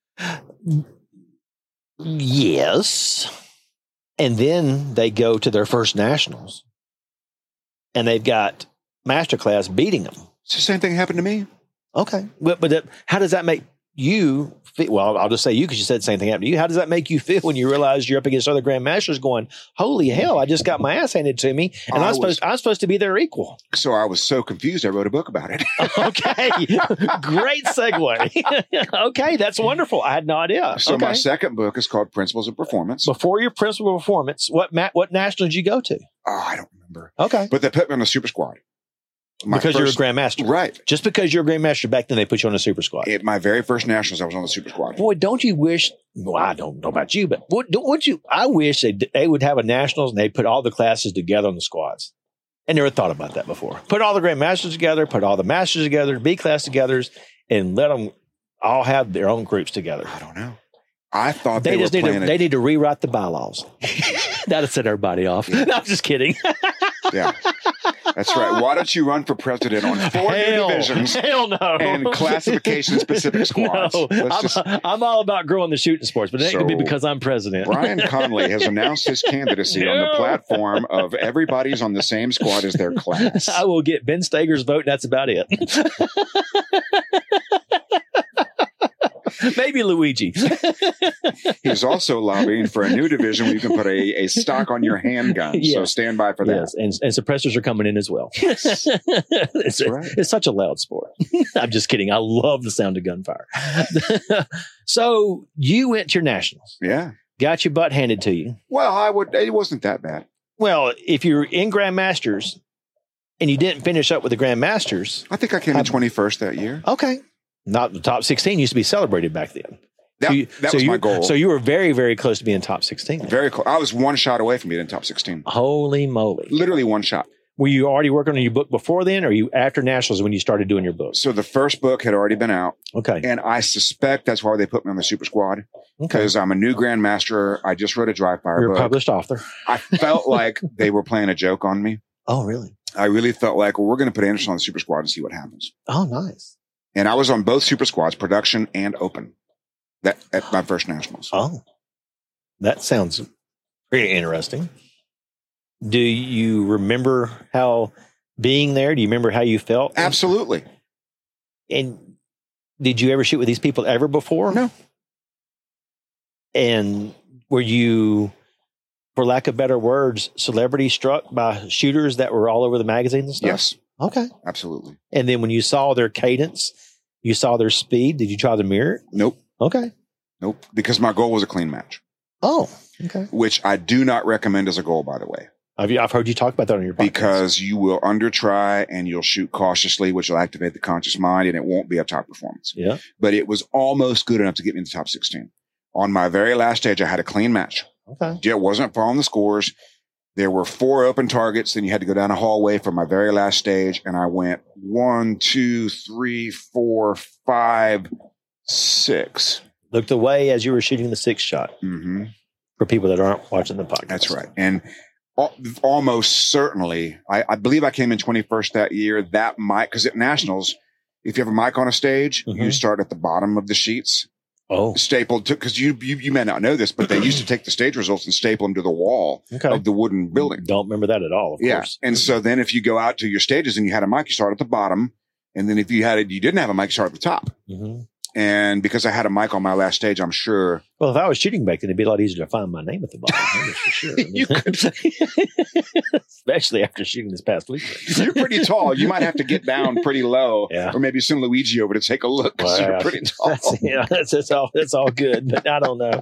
Speaker 1: Yes. And then they go to their first nationals and they've got Masterclass beating them.
Speaker 2: It's the same thing happened to me.
Speaker 1: Okay. But how does that make you feel? Well, I'll just say you because you said the same thing happened to you. How does that make you feel when you realize you're up against other grandmasters going, holy hell, I just got my ass handed to me and I'm supposed to be their equal.
Speaker 2: So I was so confused I wrote a book about it.
Speaker 1: Okay. Great segue. Okay. That's wonderful. I had no idea.
Speaker 2: So my second book is called Principles of Performance.
Speaker 1: Before your Principles of Performance, what national did you go to?
Speaker 2: Oh, I don't remember.
Speaker 1: Okay.
Speaker 2: But they put me on the super squad.
Speaker 1: Because you're a grandmaster.
Speaker 2: Right.
Speaker 1: Just because you're a grandmaster back then, they put you on a super squad.
Speaker 2: At my very first nationals, I was on the super squad.
Speaker 1: Boy, don't you wish, well, I don't know about you, but I wish they would have a nationals and they'd put all the classes together on the squads. I never thought about that before. Put all the grandmasters together, put all the masters together, B class together, and let them all have their own groups together.
Speaker 2: I don't know. I thought
Speaker 1: they need to rewrite the bylaws. That'd set everybody off. Yeah. No, I'm just kidding.
Speaker 2: Yeah. That's right. Why don't you run for president on 4 new divisions?
Speaker 1: Hell no.
Speaker 2: And classification-specific squads.
Speaker 1: No, I'm all about growing the shooting sports, but it ain't going to be because I'm president.
Speaker 2: Brian Conley has announced his candidacy on the platform of everybody's on the same squad as their class.
Speaker 1: I will get Ben Stager's vote, and that's about it. Maybe Luigi.
Speaker 2: He's also lobbying for a new division where you can put a stock on your handgun. Yes. So stand by for that.
Speaker 1: Yes, and suppressors are coming in as well.
Speaker 2: Yes.
Speaker 1: It's such a loud sport. I'm just kidding. I love the sound of gunfire. So you went to your nationals.
Speaker 2: Yeah.
Speaker 1: Got your butt handed to you.
Speaker 2: Well, it wasn't that bad.
Speaker 1: Well, if you're in Grandmasters and you didn't finish up with the Grandmasters.
Speaker 2: I think I came in 21st that year.
Speaker 1: Okay. Not the top 16 used to be celebrated back then.
Speaker 2: That was my goal.
Speaker 1: So you were very, very close to being top 16.
Speaker 2: Very close. I was one shot away from being in top 16.
Speaker 1: Holy moly.
Speaker 2: Literally one shot.
Speaker 1: Were you already working on your book before then, or you after nationals when you started doing your book?
Speaker 2: So the first book had already been out.
Speaker 1: Okay.
Speaker 2: And I suspect that's why they put me on the Super Squad. Because I'm a new Grandmaster. I just wrote a dry fire book.
Speaker 1: You're a published author.
Speaker 2: I felt like they were playing a joke on me.
Speaker 1: Oh, really?
Speaker 2: I really felt like, well, we're going to put Anderson on the Super Squad and see what happens.
Speaker 1: Oh, nice.
Speaker 2: And I was on both Super Squads, production and open, at my first nationals.
Speaker 1: Oh, that sounds pretty interesting. Do you remember how being there? Do you remember how you felt?
Speaker 2: Absolutely.
Speaker 1: And did you ever shoot with these people ever before?
Speaker 2: No.
Speaker 1: And were you, for lack of better words, celebrity struck by shooters that were all over the magazines and stuff?
Speaker 2: Yes.
Speaker 1: Okay.
Speaker 2: Absolutely.
Speaker 1: And then when you saw their cadence, you saw their speed, did you try to mirror it?
Speaker 2: Nope.
Speaker 1: Okay.
Speaker 2: Nope. Because my goal was a clean match.
Speaker 1: Oh, okay.
Speaker 2: Which I do not recommend as a goal, by the way.
Speaker 1: I've heard you talk about that on your podcast.
Speaker 2: Because you will undertry and you'll shoot cautiously, which will activate the conscious mind, and it won't be a top performance.
Speaker 1: Yeah.
Speaker 2: But it was almost good enough to get me in the top 16. On my very last stage, I had a clean match.
Speaker 1: Okay.
Speaker 2: It wasn't following the scores. There were 4 open targets. Then you had to go down a hallway for my very last stage. And I went 1, 2, 3, 4, 5, 6.
Speaker 1: Looked away as you were shooting the 6th shot.
Speaker 2: Mm-hmm.
Speaker 1: For people that aren't watching the podcast.
Speaker 2: That's right. And almost certainly, I believe I came in 21st that year. That mic, because at nationals, if you have a mic on a stage, you start at the bottom of the sheets.
Speaker 1: Oh,
Speaker 2: stapled to, because you may not know this, but they used to take the stage results and staple them to the wall of the wooden building.
Speaker 1: Don't remember that at all. Of course.
Speaker 2: And so then if you go out to your stages and you had a mic, you start at the bottom. And then if you didn't have a mic, you start at the top. Mm-hmm. And because I had a mic on my last stage, I'm sure.
Speaker 1: Well, if I was shooting back then, it'd be a lot easier to find my name at the bottom. That's for sure.
Speaker 2: You could.
Speaker 1: Especially after shooting this past weekend.
Speaker 2: You're pretty tall. You might have to get down pretty low, or maybe send Luigi over to take a look because you're pretty tall.
Speaker 1: That's all good, but I don't know.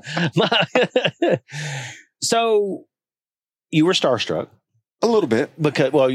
Speaker 1: So you were starstruck
Speaker 2: a little bit
Speaker 1: because, well,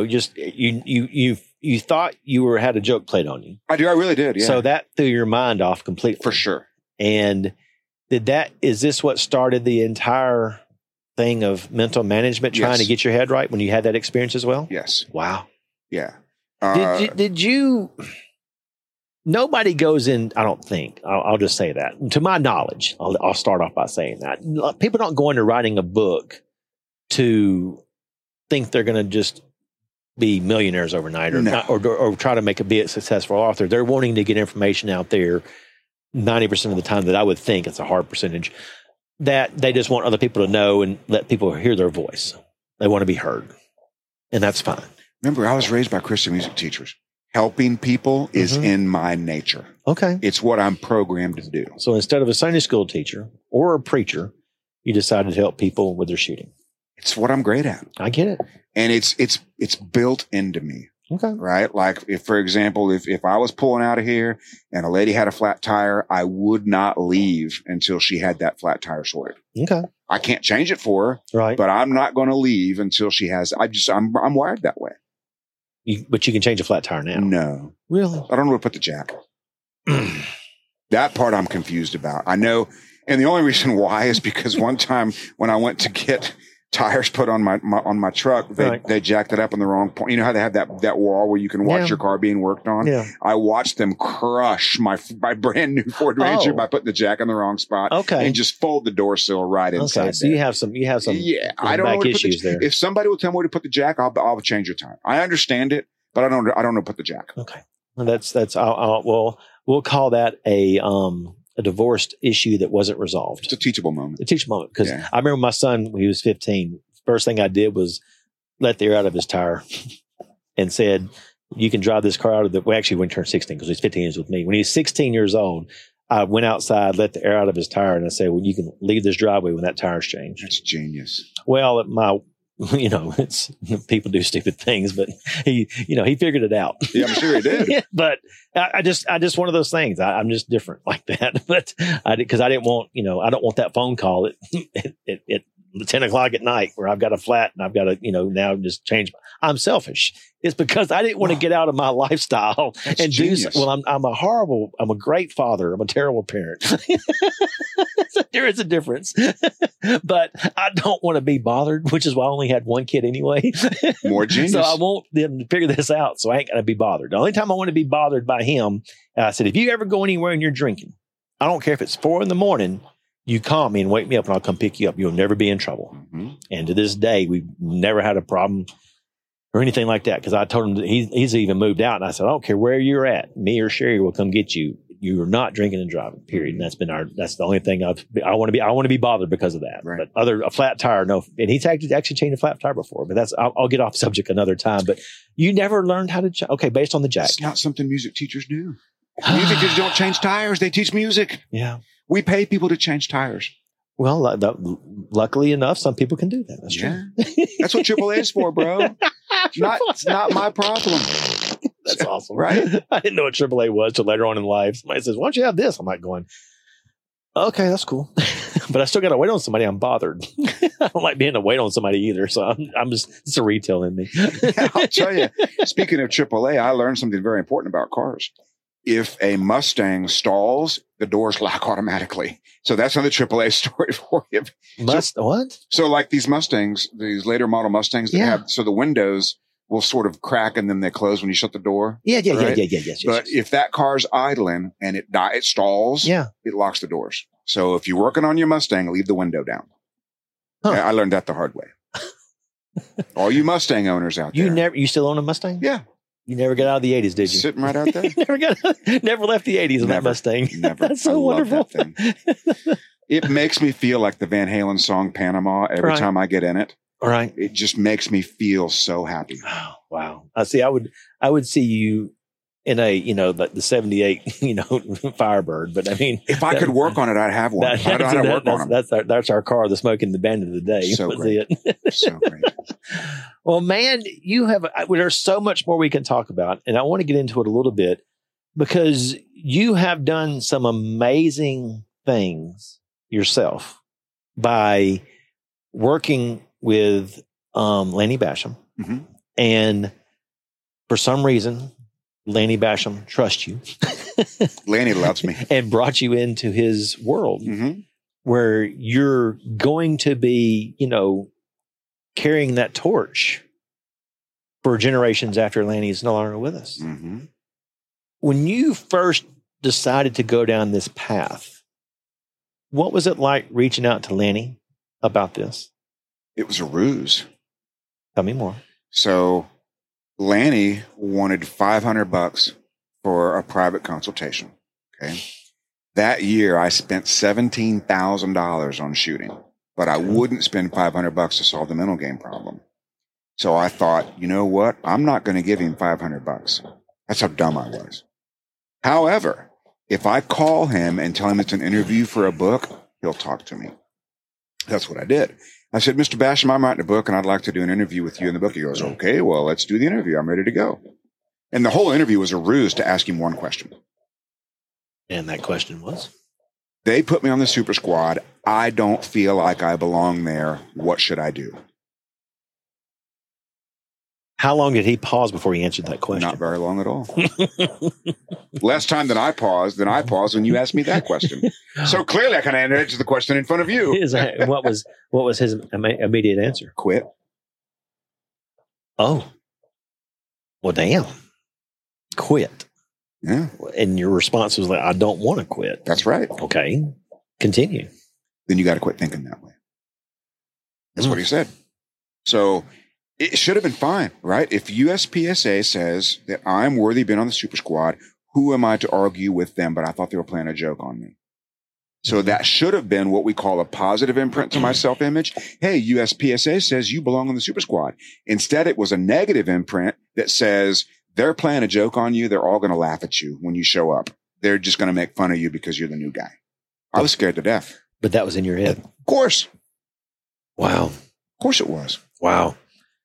Speaker 1: you thought you had a joke played on you.
Speaker 2: I really did. Yeah.
Speaker 1: So that threw your mind off completely,
Speaker 2: for sure.
Speaker 1: And is this what started the entire thing of mental management, trying to get your head right when you had that experience as well?
Speaker 2: Yes.
Speaker 1: Wow.
Speaker 2: Yeah.
Speaker 1: Did you, nobody goes in, I don't think, I'll just say that. To my knowledge, I'll start off by saying that. People don't go into writing a book to think they're going to just be millionaires overnight or try to be a successful author. They're wanting to get information out there 90% of the time that I would think it's a hard percentage that they just want other people to know and let people hear their voice. They want to be heard. And that's fine.
Speaker 2: Remember, I was raised by Christian music teachers. Helping people is in my nature.
Speaker 1: Okay.
Speaker 2: It's what I'm programmed to do.
Speaker 1: So instead of a Sunday school teacher or a preacher, you decided to help people with their shooting.
Speaker 2: It's what I'm great at.
Speaker 1: I get it.
Speaker 2: And it's built into me.
Speaker 1: Okay.
Speaker 2: Right? Like for example, if I was pulling out of here and a lady had a flat tire, I would not leave until she had that flat tire sorted.
Speaker 1: Okay.
Speaker 2: I can't change it for her.
Speaker 1: Right.
Speaker 2: But I'm not going to leave until she has, I'm wired that way.
Speaker 1: But you can change a flat tire now.
Speaker 2: No.
Speaker 1: Really?
Speaker 2: I don't know where to put the jack. That part I'm confused about. I know. And the only reason why is because one time when I went to get tires put on my truck. They jacked it up in the wrong point. You know how they have that wall where you can watch your car being worked on?
Speaker 1: Yeah.
Speaker 2: I watched them crush my brand new Ford Ranger by putting the jack in the wrong spot.
Speaker 1: Okay.
Speaker 2: And just fold the door sill right inside.
Speaker 1: Okay. So you have some
Speaker 2: I don't know
Speaker 1: issues there.
Speaker 2: If somebody will tell me where to put the jack, I'll change your tire. I understand it, but I don't know to put the jack.
Speaker 1: Okay. Well, we'll call that a divorced issue that wasn't resolved.
Speaker 2: It's a teachable moment.
Speaker 1: Because I remember my son, when he was 15, first thing I did was let the air out of his tire and said, you can drive this car out of actually when he turned 16, because he's 15 years with me. When he was 16 years old, I went outside, let the air out of his tire, and I said, well, you can leave this driveway when that tire's changed.
Speaker 2: That's genius.
Speaker 1: Well, it's people do stupid things, but he figured it out.
Speaker 2: Yeah, I'm sure he did.
Speaker 1: But I just one of those things. I'm just different like that. But because I didn't want, I don't want that phone call at 10 o'clock at night where I've got a flat and I've got to, now just change. I'm selfish. It's because I didn't want to get out of my lifestyle and
Speaker 2: genius.
Speaker 1: do. Well, I'm a great father. I'm a terrible parent. There is a difference, but I don't want to be bothered, which is why I only had one kid anyway.
Speaker 2: More genius.
Speaker 1: So I want them to figure this out. So I ain't going to be bothered. The only time I want to be bothered by him, I said, if you ever go anywhere and you're drinking, I don't care if it's 4 a.m, you call me and wake me up and I'll come pick you up. You'll never be in trouble. Mm-hmm. And to this day, we've never had a problem or anything like that. Because I told him that he's even moved out. And I said, I don't care where you're at. Me or Sherry will come get you. You are not drinking and driving, period. And that's the only thing I want to be bothered because of that.
Speaker 2: Right.
Speaker 1: But a flat tire, no. And he's actually changed a flat tire before, but I'll get off subject another time. But you never learned how to, based on the jack.
Speaker 2: It's not something music teachers do. Music teachers don't change tires. They teach music.
Speaker 1: Yeah.
Speaker 2: We pay people to change tires.
Speaker 1: Well, luckily enough, some people can do that. That's true.
Speaker 2: That's what AAA is for, bro. It's not my problem.
Speaker 1: That's awesome.
Speaker 2: Right?
Speaker 1: I didn't know what AAA was till later on in life. Somebody says, why don't you have this? I'm like going, okay, that's cool. But I still got to wait on somebody. I'm bothered. I don't like being to wait on somebody either. So I'm just, it's a retail in me.
Speaker 2: I'll tell you, speaking of AAA, I learned something very important about cars. If a Mustang stalls, the doors lock automatically. So that's another AAA story for you.
Speaker 1: What?
Speaker 2: So like these Mustangs, these later model Mustangs that have, so the windows will sort of crack and then they close when you shut the door.
Speaker 1: Yeah.
Speaker 2: But if that car's idling and it stalls, it locks the doors. So if you're working on your Mustang, leave the window down.
Speaker 1: Huh.
Speaker 2: Yeah, I learned that the hard way. All you Mustang owners out there.
Speaker 1: You still own a Mustang?
Speaker 2: Yeah.
Speaker 1: You never got out of the 80s, did you?
Speaker 2: Sitting right out there.
Speaker 1: Never left the 80s in that Mustang.
Speaker 2: Never.
Speaker 1: That's so wonderful.
Speaker 2: That thing. It makes me feel like the Van Halen song Panama every time I get in it.
Speaker 1: All right.
Speaker 2: It just makes me feel so happy.
Speaker 1: Oh, wow. I see. I would see you in a, the 78, Firebird. But I mean,
Speaker 2: if I could work on it, I'd have one. I don't know how to work on them.
Speaker 1: That's our car, the Smoking the Bandit of the day.
Speaker 2: So great. So great.
Speaker 1: Well, man, there's so much more we can talk about. And I want to get into it a little bit because you have done some amazing things yourself by working with Lanny Basham. Mm-hmm. And for some reason, Lanny Basham trusts you.
Speaker 2: Lanny loves me.
Speaker 1: And brought you into his world where you're going to be, carrying that torch for generations after Lanny's no longer with us. Mm-hmm. When you first decided to go down this path, what was it like reaching out to Lanny about this?
Speaker 2: It was a ruse.
Speaker 1: Tell me more.
Speaker 2: So Lanny wanted $500 for a private consultation. Okay. That year I spent $17,000 on shooting, but I wouldn't spend $500 to solve the mental game problem. So I thought, you know what? I'm not going to give him $500. That's how dumb I was. However, if I call him and tell him it's an interview for a book, he'll talk to me. That's what I did. I said, Mr. Basham, I'm writing a book and I'd like to do an interview with you in the book. He goes, okay, well, let's do the interview. I'm ready to go. And the whole interview was a ruse to ask him one question.
Speaker 1: And that question was?
Speaker 2: They put me on the super squad. I don't feel like I belong there. What should I do?
Speaker 1: How long did he pause before he answered that question?
Speaker 2: Not very long at all. Less time than I paused when you asked me that question. So clearly I kind of answered the question in front of you.
Speaker 1: What was his immediate answer?
Speaker 2: Quit.
Speaker 1: Oh. Well, damn. Quit.
Speaker 2: Yeah.
Speaker 1: And your response was like, I don't want to quit.
Speaker 2: That's right.
Speaker 1: Okay. Continue.
Speaker 2: Then you got to quit thinking that way. That's what he said. So it should have been fine, right? If USPSA says that I'm worthy of being on the super squad, who am I to argue with them? But I thought they were playing a joke on me. So that should have been what we call a positive imprint to my self-image. Hey, USPSA says you belong on the super squad. Instead, it was a negative imprint that says they're playing a joke on you. They're all going to laugh at you when you show up. They're just going to make fun of you because you're the new guy. I was scared to death.
Speaker 1: But that was in your head.
Speaker 2: Of course.
Speaker 1: Wow.
Speaker 2: Of course it was.
Speaker 1: Wow.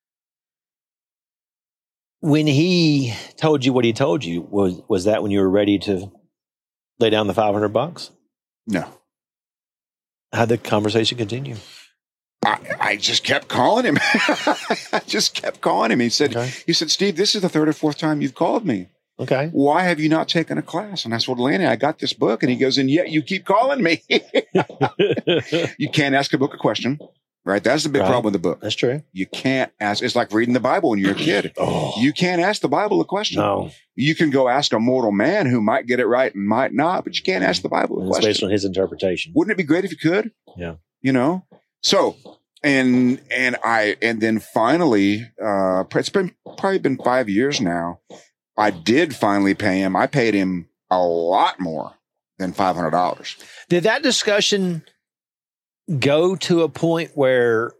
Speaker 1: When he told you what he told you, was that when you were ready to lay down the $500?
Speaker 2: No.
Speaker 1: How'd the conversation continue?
Speaker 2: I just kept calling him. I just kept calling him. He said, Steve, this is the third or fourth time you've called me.
Speaker 1: Okay.
Speaker 2: Why have you not taken a class? And I said, Lanny, I got this book. And he goes, and yet you keep calling me. You can't ask a book a question. Right. That's the big problem with the book.
Speaker 1: That's true.
Speaker 2: You can't ask. It's like reading the Bible when you're a kid. You can't ask the Bible a question.
Speaker 1: No.
Speaker 2: You can go ask a mortal man who might get it right and might not, but you can't ask the Bible a question.
Speaker 1: It's based on his interpretation.
Speaker 2: Wouldn't it be great if you could?
Speaker 1: Yeah.
Speaker 2: You know? So, and then finally, it's probably been 5 years now. I did finally pay him. I paid him a lot more than $500.
Speaker 1: Did that discussion go to a point where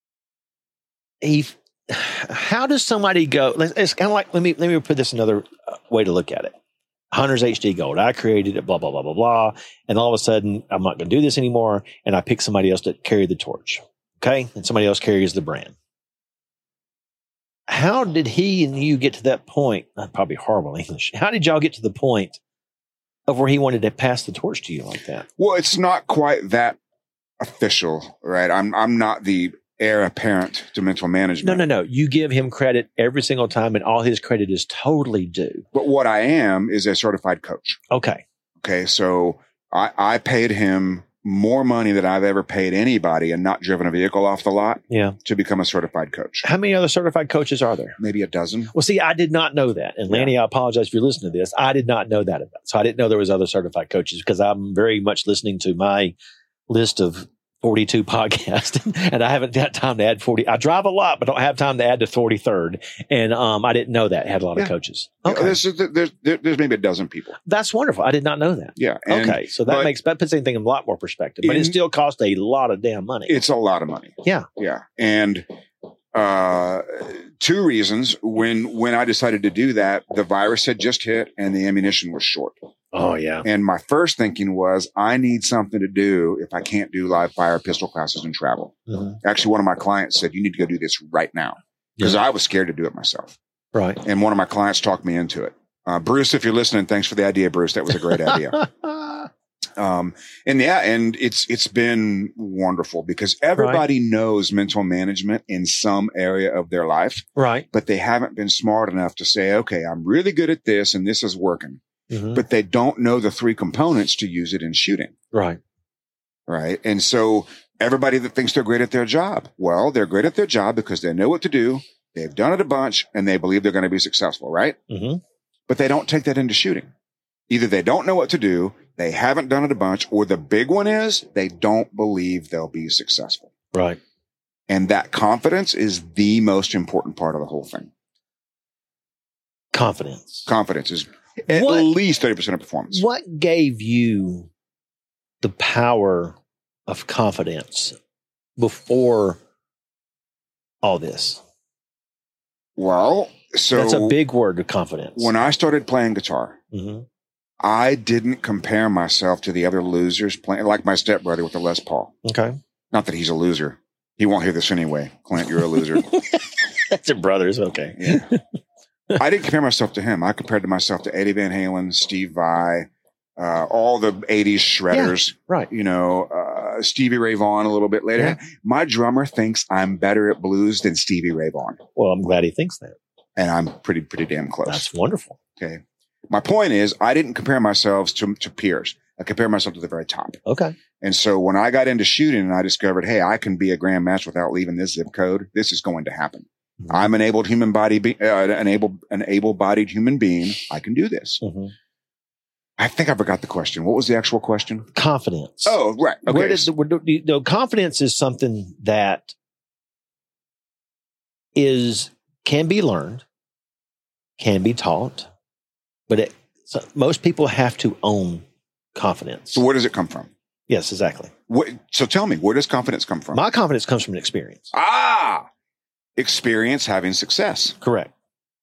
Speaker 1: how does somebody go? It's kind of like, let me put this another way to look at it. Hunter's HD Gold. I created it, blah, blah, blah, blah, blah. And all of a sudden, I'm not going to do this anymore. And I pick somebody else to carry the torch. Okay. And somebody else carries the brand. How did he and you get to that point? Not probably horrible English. How did y'all get to the point of where he wanted to pass the torch to you like that?
Speaker 2: Well, it's not quite that official, right? I'm not the heir apparent to mental management.
Speaker 1: No. You give him credit every single time, and all his credit is totally due.
Speaker 2: But what I am is a certified coach.
Speaker 1: Okay.
Speaker 2: So I paid him more money than I've ever paid anybody and not driven a vehicle off the lot to become a certified coach.
Speaker 1: How many other certified coaches are there?
Speaker 2: Maybe a dozen.
Speaker 1: Well, see, I did not know that. And Lanny, I apologize if you're listening to this. I did not know that about. So I didn't know there was other certified coaches because I'm very much listening to my list of 42 podcasts, and I haven't got time to add 40. I drive a lot, but don't have time to add the 43rd. And I didn't know that. It had a lot of coaches. Okay.
Speaker 2: There's maybe a dozen people.
Speaker 1: That's wonderful. I did not know that.
Speaker 2: Yeah.
Speaker 1: Okay. So that puts anything in a lot more perspective, but it still costs a lot of damn money.
Speaker 2: It's a lot of money.
Speaker 1: Yeah.
Speaker 2: Yeah. And two reasons. When I decided to do that, the virus had just hit and the ammunition was short.
Speaker 1: Oh, yeah.
Speaker 2: And my first thinking was, I need something to do if I can't do live fire pistol classes and travel. Mm-hmm. Actually, one of my clients said, you need to go do this right now. Because I was scared to do it myself.
Speaker 1: Right.
Speaker 2: And one of my clients talked me into it. Bruce, if you're listening, thanks for the idea, Bruce. That was a great idea. And it's been wonderful because everybody knows mental management in some area of their life.
Speaker 1: Right.
Speaker 2: But they haven't been smart enough to say, okay, I'm really good at this and this is working. Mm-hmm. But they don't know the three components to use it in shooting.
Speaker 1: Right.
Speaker 2: Right. And so everybody that thinks they're great at their job, well, they're great at their job because they know what to do. They've done it a bunch and they believe they're going to be successful. Right.
Speaker 1: Mm-hmm.
Speaker 2: But they don't take that into shooting. Either they don't know what to do, they haven't done it a bunch, or the big one is they don't believe they'll be successful.
Speaker 1: Right.
Speaker 2: And that confidence is the most important part of the whole thing.
Speaker 1: Confidence.
Speaker 2: Confidence is at least 30% of performance.
Speaker 1: What gave you the power of confidence before all this?
Speaker 2: Well, so
Speaker 1: that's a big word, of confidence.
Speaker 2: When I started playing guitar,
Speaker 1: mm-hmm.
Speaker 2: I didn't compare myself to the other losers playing, like my stepbrother with the Les Paul.
Speaker 1: Okay.
Speaker 2: Not that he's a loser. He won't hear this anyway. Clint, you're a loser.
Speaker 1: That's your brothers. Okay.
Speaker 2: Yeah. I didn't compare myself to him. I compared myself to Eddie Van Halen, Steve Vai, all the 80s shredders.
Speaker 1: Yeah, right.
Speaker 2: You know, Stevie Ray Vaughan a little bit later. Yeah. My drummer thinks I'm better at blues than Stevie Ray Vaughan.
Speaker 1: Well, I'm glad he thinks that.
Speaker 2: And I'm pretty damn close.
Speaker 1: That's wonderful.
Speaker 2: Okay. My point is, I didn't compare myself to peers. I compared myself to the very top.
Speaker 1: Okay.
Speaker 2: And so when I got into shooting and I discovered, hey, I can be a grandmaster without leaving this zip code, this is going to happen. Mm-hmm. I'm an able-bodied human being. I can do this. Mm-hmm. I think I forgot the question. What was the actual question?
Speaker 1: Confidence.
Speaker 2: Oh, right. Okay.
Speaker 1: Confidence is something that can be learned, can be taught, but most people have to own confidence.
Speaker 2: So where does it come from?
Speaker 1: Yes, exactly.
Speaker 2: So tell me, where does confidence come from?
Speaker 1: My confidence comes from an experience.
Speaker 2: Experience having success.
Speaker 1: Correct.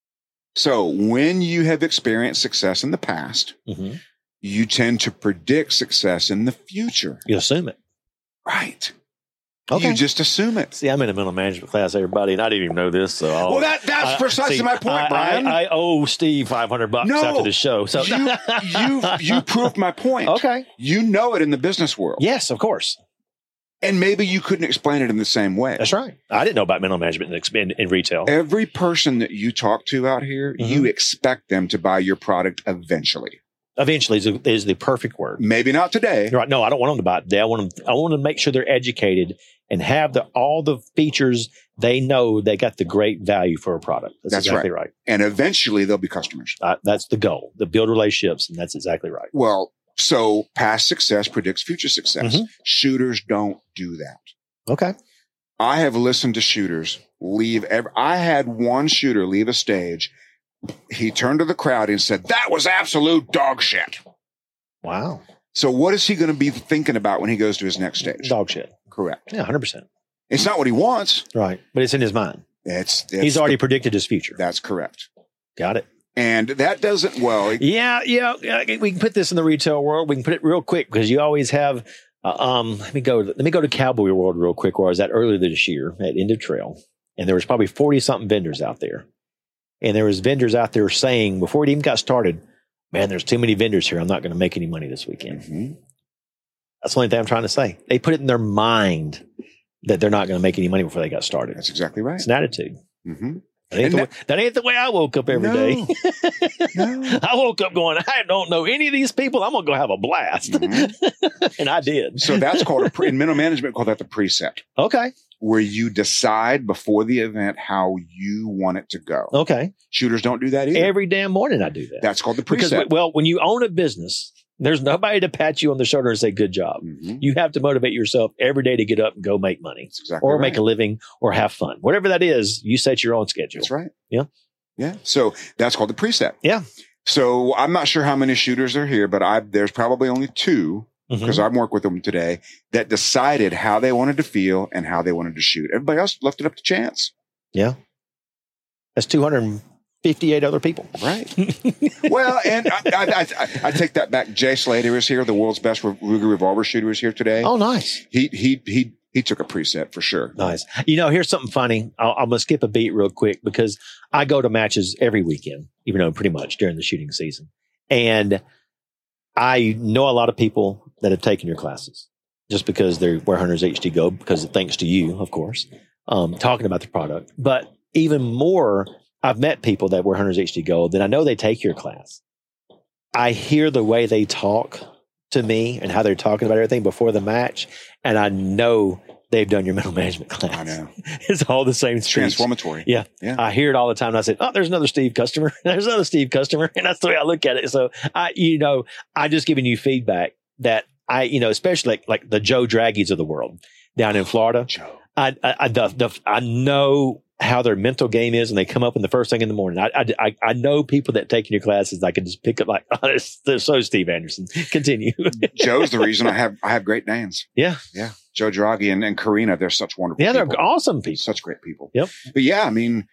Speaker 2: So when you have experienced success in the past, mm-hmm. you tend to predict success in the future.
Speaker 1: You assume it.
Speaker 2: Right.
Speaker 1: Okay.
Speaker 2: You just assume it.
Speaker 1: See, I'm in a mental management class, everybody, and I didn't even know this. So
Speaker 2: that's precisely my point, Brian.
Speaker 1: I owe Steve $500 after the show. So
Speaker 2: you proved my point.
Speaker 1: Okay.
Speaker 2: You know it in the business world.
Speaker 1: Yes, of course.
Speaker 2: And maybe you couldn't explain it in the same way.
Speaker 1: That's right. I didn't know about mental management in retail.
Speaker 2: Every person that you talk to out here, mm-hmm. you expect them to buy your product eventually.
Speaker 1: Eventually is the perfect word.
Speaker 2: Maybe not today.
Speaker 1: Right. No, I don't want them to buy it today. I want them to make sure they're educated and have all the features they know they got the great value for a product. That's exactly right.
Speaker 2: And eventually they'll be customers.
Speaker 1: That's the goal, to build relationships. And that's exactly right.
Speaker 2: Well, so past success predicts future success. Mm-hmm. Shooters don't do that.
Speaker 1: Okay.
Speaker 2: I have listened to shooters I had one shooter leave a stage. He turned to the crowd and said, "That was absolute dog shit."
Speaker 1: Wow.
Speaker 2: So what is he going to be thinking about when he goes to his next stage?
Speaker 1: Dog shit.
Speaker 2: Correct.
Speaker 1: Yeah, 100%.
Speaker 2: It's not what he wants.
Speaker 1: Right. But it's in his mind. He's already predicted his future.
Speaker 2: That's correct.
Speaker 1: Got it.
Speaker 2: And that doesn't,
Speaker 1: Yeah. We can put this in the retail world. We can put it real quick because you always have, let me go to Cowboy World real quick, where I was at earlier this year at End of Trail. And there was probably 40 something vendors out there. And there was vendors out there saying, before it even got started, man, there's too many vendors here. I'm not going to make any money this weekend. Mm-hmm. That's the only thing I'm trying to say. They put it in their mind that they're not going to make any money before they got started.
Speaker 2: That's exactly right.
Speaker 1: It's an attitude.
Speaker 2: Mm-hmm.
Speaker 1: That ain't the way I woke up every day.
Speaker 2: No.
Speaker 1: I woke up going, I don't know any of these people. I'm going to go have a blast. Mm-hmm. And I did.
Speaker 2: So that's called, in mental management, called that the preset.
Speaker 1: Okay.
Speaker 2: Where you decide before the event how you want it to go.
Speaker 1: Okay.
Speaker 2: Shooters don't do that either.
Speaker 1: Every damn morning I do that.
Speaker 2: That's called the preset.
Speaker 1: Because, when you own a business, there's nobody to pat you on the shoulder and say, good job. Mm-hmm. You have to motivate yourself every day to get up and go make money.
Speaker 2: That's exactly
Speaker 1: or make a living or have fun. Whatever that is, you set your own schedule.
Speaker 2: That's right.
Speaker 1: Yeah.
Speaker 2: Yeah. So that's called the preset.
Speaker 1: Yeah.
Speaker 2: So I'm not sure how many shooters are here, but there's probably only two, because I've worked with them today, that decided how they wanted to feel and how they wanted to shoot. Everybody else left it up to chance.
Speaker 1: Yeah. That's 258 other people.
Speaker 2: Right. Well, and I take that back. Jay Slater is here, the world's best Ruger revolver shooter, is here today.
Speaker 1: Oh, nice.
Speaker 2: He took a preset for sure.
Speaker 1: Nice. Here's something funny. I'm going to skip a beat real quick because I go to matches every weekend, even though pretty much during the shooting season. And I know a lot of people that have taken your classes just because they're Ware Hunters HD Gold, because thanks to you, of course, talking about the product. But even more, I've met people that Ware Hunters HD Gold that I know they take your class. I hear the way they talk to me and how they're talking about everything before the match, and I know they've done your mental management class.
Speaker 2: I know.
Speaker 1: It's all the same speech.
Speaker 2: Transformatory.
Speaker 1: Yeah. I hear it all the time. And I said, there's another Steve customer. There's another Steve customer. And that's the way I look at it. So I just giving you feedback that especially like the Joe Draggies of the world down in Florida.
Speaker 2: Joe.
Speaker 1: I know how their mental game is, and they come up in the first thing in the morning. I know people that take in your classes. I can just pick up like, they're so Steve Anderson. Continue.
Speaker 2: Joe's the reason I have great names.
Speaker 1: Yeah.
Speaker 2: Yeah. Joe Draghi and Karina, they're such wonderful
Speaker 1: people.
Speaker 2: They're
Speaker 1: awesome people.
Speaker 2: Such great people.
Speaker 1: Yep.
Speaker 2: But yeah,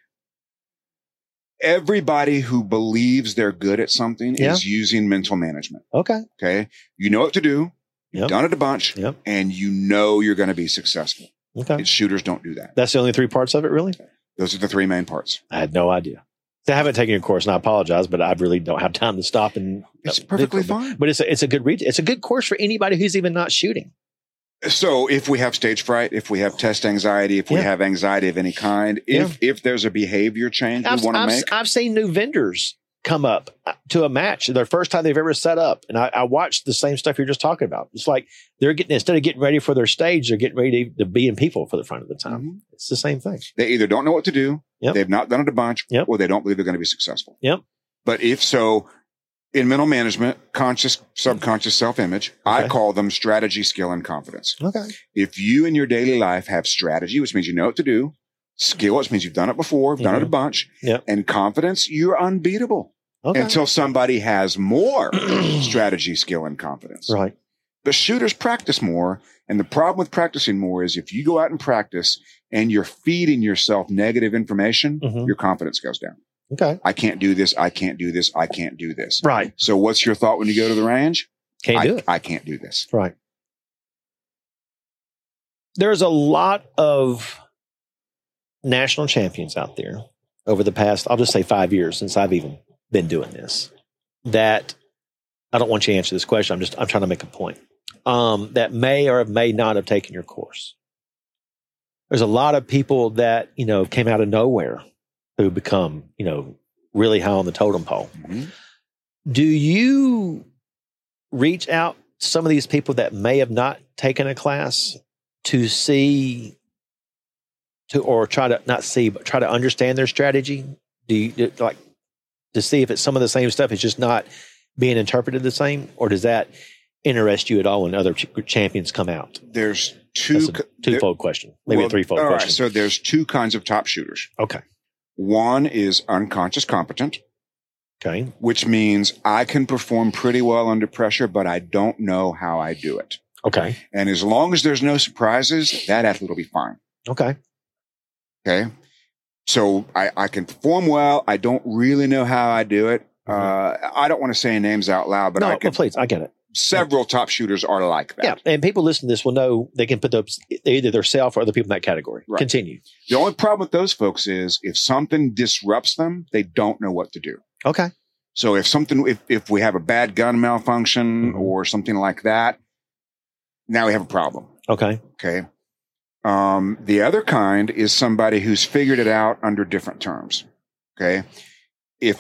Speaker 2: everybody who believes they're good at something is using mental management. Okay. You know what to do. You've done it a bunch, and you know you're going to be successful.
Speaker 1: Okay.
Speaker 2: Shooters don't do that.
Speaker 1: That's the only three parts of it, really?
Speaker 2: Those are the three main parts.
Speaker 1: I had no idea. I haven't taken your course, and I apologize, but I really don't have time to stop. And
Speaker 2: it's perfectly fine.
Speaker 1: But it's a good read. It's a good course for anybody who's even not shooting.
Speaker 2: So if we have stage fright, if we have test anxiety, if we have anxiety of any kind, if there's a behavior change we want to make.
Speaker 1: I've seen new vendors come up to a match, their first time they've ever set up. And I watched the same stuff you're just talking about. It's like instead of getting ready for their stage, they're getting ready to be in people for the front of the time. Mm-hmm. It's the same thing.
Speaker 2: They either don't know what to do, they've not done it a bunch, or they don't believe they're going to be successful.
Speaker 1: Yep.
Speaker 2: But if so, in mental management, conscious, subconscious self-image, I call them strategy, skill, and confidence.
Speaker 1: Okay.
Speaker 2: If you in your daily life have strategy, which means you know what to do, skill, which means you've done it before, done it a bunch, and confidence, you're unbeatable until somebody has more strategy, skill, and confidence.
Speaker 1: Right.
Speaker 2: The shooters practice more, and the problem with practicing more is if you go out and practice and you're feeding yourself negative information, your confidence goes down.
Speaker 1: Okay.
Speaker 2: I can't do this. I can't do this. I can't do this.
Speaker 1: Right.
Speaker 2: So what's your thought when you go to the range?
Speaker 1: Can't do it.
Speaker 2: I can't do this.
Speaker 1: Right. There's a lot of national champions out there over the past, I'll just say 5 years since I've even been doing this, that I don't want you to answer this question. I'm trying to make a point. That may or may not have taken your course. There's a lot of people that, came out of nowhere who become, really high on the totem pole. Mm-hmm. Do you reach out to some of these people that may have not taken a class to see, or try to not see, but try to understand their strategy? Do you like to see if it's some of the same stuff, it's just not being interpreted the same? Or does that interest you at all when other champions come out?
Speaker 2: There's
Speaker 1: twofold question, maybe a threefold question.
Speaker 2: Right, so there's two kinds of top shooters.
Speaker 1: Okay.
Speaker 2: One is unconscious competent.
Speaker 1: Okay.
Speaker 2: Which means I can perform pretty well under pressure, but I don't know how I do it.
Speaker 1: Okay.
Speaker 2: And as long as there's no surprises, that athlete will be fine.
Speaker 1: Okay.
Speaker 2: Okay. So I can perform well. I don't really know how I do it. I don't want to say names out loud, but
Speaker 1: please, I get it.
Speaker 2: Several top shooters are like that.
Speaker 1: Yeah, and people listening to this will know they can put up either themselves or other people in that category. Right. Continue.
Speaker 2: The only problem with those folks is if something disrupts them, they don't know what to do.
Speaker 1: Okay.
Speaker 2: So if we have a bad gun malfunction or something like that, now we have a problem.
Speaker 1: Okay.
Speaker 2: Okay. The other kind is somebody who's figured it out under different terms. Okay. If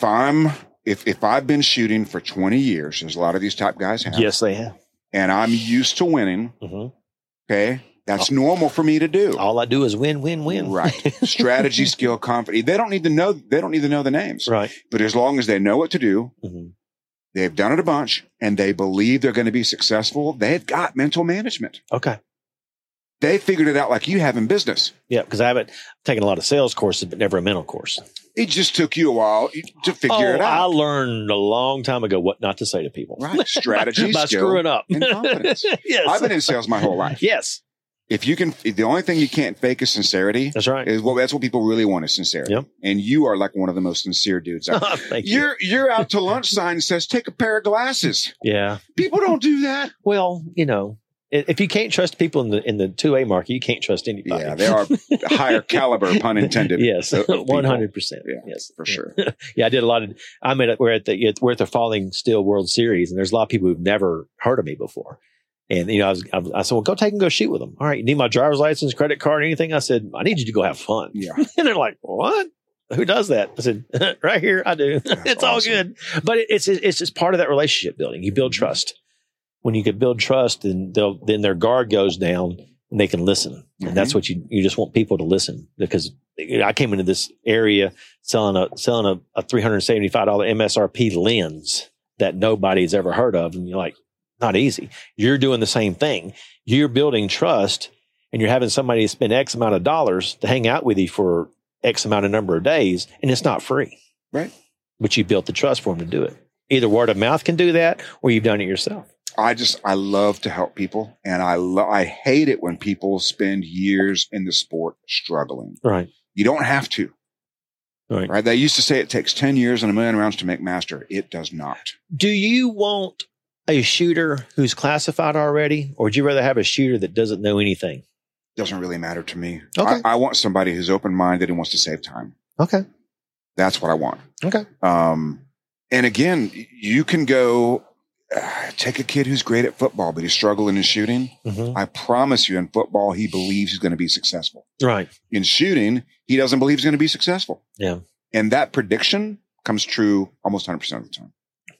Speaker 2: I've been shooting for 20 years, as a lot of these top guys have.
Speaker 1: Yes, they have.
Speaker 2: And I'm used to winning. Okay. That's normal for me to do.
Speaker 1: All I do is win, win, win.
Speaker 2: Right. Strategy, skill, confidence. They don't need to know the names.
Speaker 1: Right.
Speaker 2: But as long as they know what to do, they've done it a bunch, and they believe they're going to be successful, they've got mental management.
Speaker 1: Okay.
Speaker 2: They figured it out like you have in business.
Speaker 1: Yeah, because I haven't taken a lot of sales courses, but never a mental course.
Speaker 2: It just took you a while to figure it out.
Speaker 1: I learned a long time ago what not to say to people.
Speaker 2: Right. Strategy,
Speaker 1: by
Speaker 2: skill,
Speaker 1: screwing up.
Speaker 2: And confidence.
Speaker 1: Yes.
Speaker 2: I've been in sales my whole life.
Speaker 1: Yes.
Speaker 2: The only thing you can't fake is sincerity.
Speaker 1: That's right.
Speaker 2: That's what people really want is sincerity.
Speaker 1: Yep.
Speaker 2: And you are like one of the most sincere dudes out there.
Speaker 1: Thank you.
Speaker 2: You're out to lunch sign says, take a pair of glasses.
Speaker 1: Yeah.
Speaker 2: People don't do that.
Speaker 1: Well, if you can't trust people in the 2A market, you can't trust anybody.
Speaker 2: Yeah, they are higher caliber, pun intended.
Speaker 1: Yes, 100%.
Speaker 2: Yeah,
Speaker 1: yes,
Speaker 2: for sure.
Speaker 1: Yeah, I did a lot of. We're at the Falling Steel World Series, and there's a lot of people who've never heard of me before. And I said, well, go shoot with them. All right, you need my driver's license, credit card, anything? I said, I need you to go have fun.
Speaker 2: Yeah,
Speaker 1: and they're like, what? Who does that? I said, right here, I do. It's awesome. All good, but it's just part of that relationship building. You build trust. When you can build trust, then their guard goes down and they can listen. And that's what you just want people to listen, because I came into this area selling a $375 MSRP lens that nobody's ever heard of. And you're like, not easy. You're doing the same thing. You're building trust, and you're having somebody spend X amount of dollars to hang out with you for X amount of number of days. And it's not free.
Speaker 2: Right.
Speaker 1: But you built the trust for them to do it. Either word of mouth can do that, or you've done it yourself.
Speaker 2: I love to help people, and I hate it when people spend years in the sport struggling.
Speaker 1: Right.
Speaker 2: You don't have to. Right. They used to say it takes 10 years and 1,000,000 rounds to make master. It does not.
Speaker 1: Do you want a shooter who's classified already, or would you rather have a shooter that doesn't know anything?
Speaker 2: Doesn't really matter to me.
Speaker 1: Okay.
Speaker 2: I want somebody who's open-minded and wants to save time.
Speaker 1: Okay.
Speaker 2: That's what I want.
Speaker 1: Okay.
Speaker 2: And again, you can go Take a kid who's great at football, but he's struggling in shooting.
Speaker 1: Mm-hmm.
Speaker 2: I promise you, in football, he believes he's going to be successful.
Speaker 1: Right.
Speaker 2: In shooting, he doesn't believe he's going to be successful.
Speaker 1: Yeah.
Speaker 2: And that prediction comes true almost 100% of the time.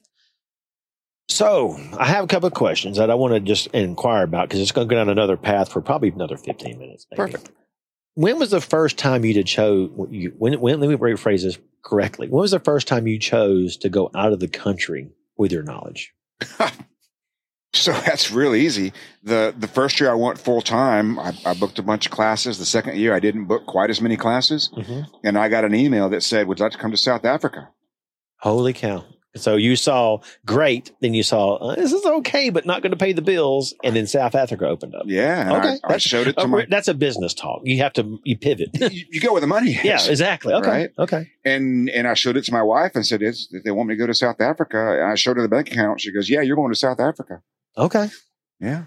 Speaker 1: So I have a couple of questions that I want to just inquire about because it's going to go down another path for probably another 15 minutes. Maybe.
Speaker 2: Perfect.
Speaker 1: When was the first time you chose? Let me rephrase this correctly. When was the first time you chose to go out of the country with your knowledge?
Speaker 2: So that's really easy. The first year I went full time, I booked a bunch of classes. The second year I didn't book quite as many classes. Mm-hmm. And I got an email that said, would you like to come to South Africa?
Speaker 1: Holy cow. So you saw great, then you saw this is okay, but not going to pay the bills. And then South Africa opened up.
Speaker 2: Yeah. Okay. I showed it to
Speaker 1: that's a business talk. You pivot.
Speaker 2: you go where the money is.
Speaker 1: Yeah, exactly. Okay.
Speaker 2: Right?
Speaker 1: Okay.
Speaker 2: And I showed it to my wife and said, they want me to go to South Africa. And I showed her the bank account. She goes, yeah, you're going to South Africa.
Speaker 1: Okay.
Speaker 2: Yeah.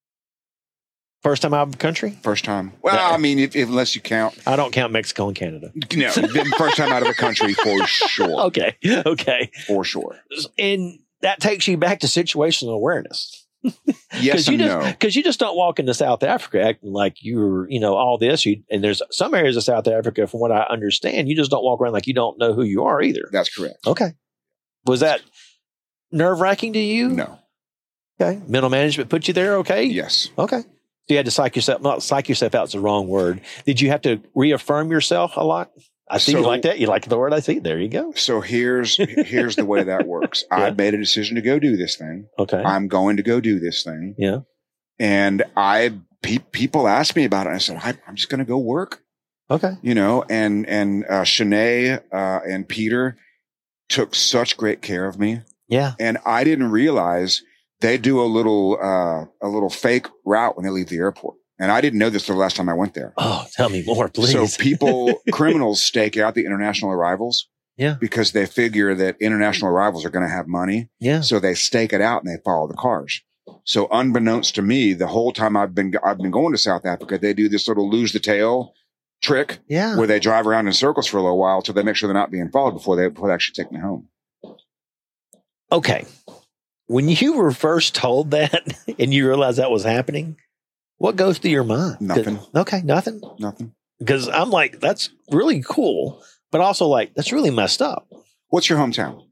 Speaker 1: First time out of the country?
Speaker 2: First time. Well, I mean, unless you count.
Speaker 1: I don't count Mexico and Canada.
Speaker 2: No, first time out of the country for sure.
Speaker 1: Okay.
Speaker 2: For sure.
Speaker 1: And that takes you back to situational awareness.
Speaker 2: Yes and no.
Speaker 1: Because you just don't walk into South Africa acting like you're, all this. And there's some areas of South Africa, from what I understand, you just don't walk around like you don't know who you are either.
Speaker 2: That's correct.
Speaker 1: Okay. Was that nerve-wracking to you?
Speaker 2: No.
Speaker 1: Okay. Mental management put you there, okay?
Speaker 2: Yes.
Speaker 1: Okay. So you had to psych yourself out is the wrong word. Did you have to reaffirm yourself a lot? I see you like that. You like the word I see. There you go.
Speaker 2: So here's the way that works. Yeah. I made a decision to go do this thing.
Speaker 1: Okay.
Speaker 2: I'm going to go do this thing.
Speaker 1: Yeah.
Speaker 2: And people asked me about it. And I said, I'm just going to go work.
Speaker 1: Okay.
Speaker 2: And Shanae and Peter took such great care of me.
Speaker 1: Yeah.
Speaker 2: And I didn't realize they do a little fake route when they leave the airport. And I didn't know this the last time I went there.
Speaker 1: Oh, tell me more, please.
Speaker 2: So criminals stake out the international arrivals.
Speaker 1: Yeah.
Speaker 2: Because they figure that international arrivals are going to have money.
Speaker 1: Yeah.
Speaker 2: So they stake it out and they follow the cars. So unbeknownst to me, the whole time I've been going to South Africa, they do this little lose the tail trick.
Speaker 1: Yeah.
Speaker 2: Where they drive around in circles for a little while till they make sure they're not being followed before they actually take me home.
Speaker 1: Okay. When you were first told that and you realized that was happening, what goes through your mind?
Speaker 2: Nothing.
Speaker 1: Okay, nothing?
Speaker 2: Nothing.
Speaker 1: Because I'm like, that's really cool, but also like, that's really messed up.
Speaker 2: What's your hometown?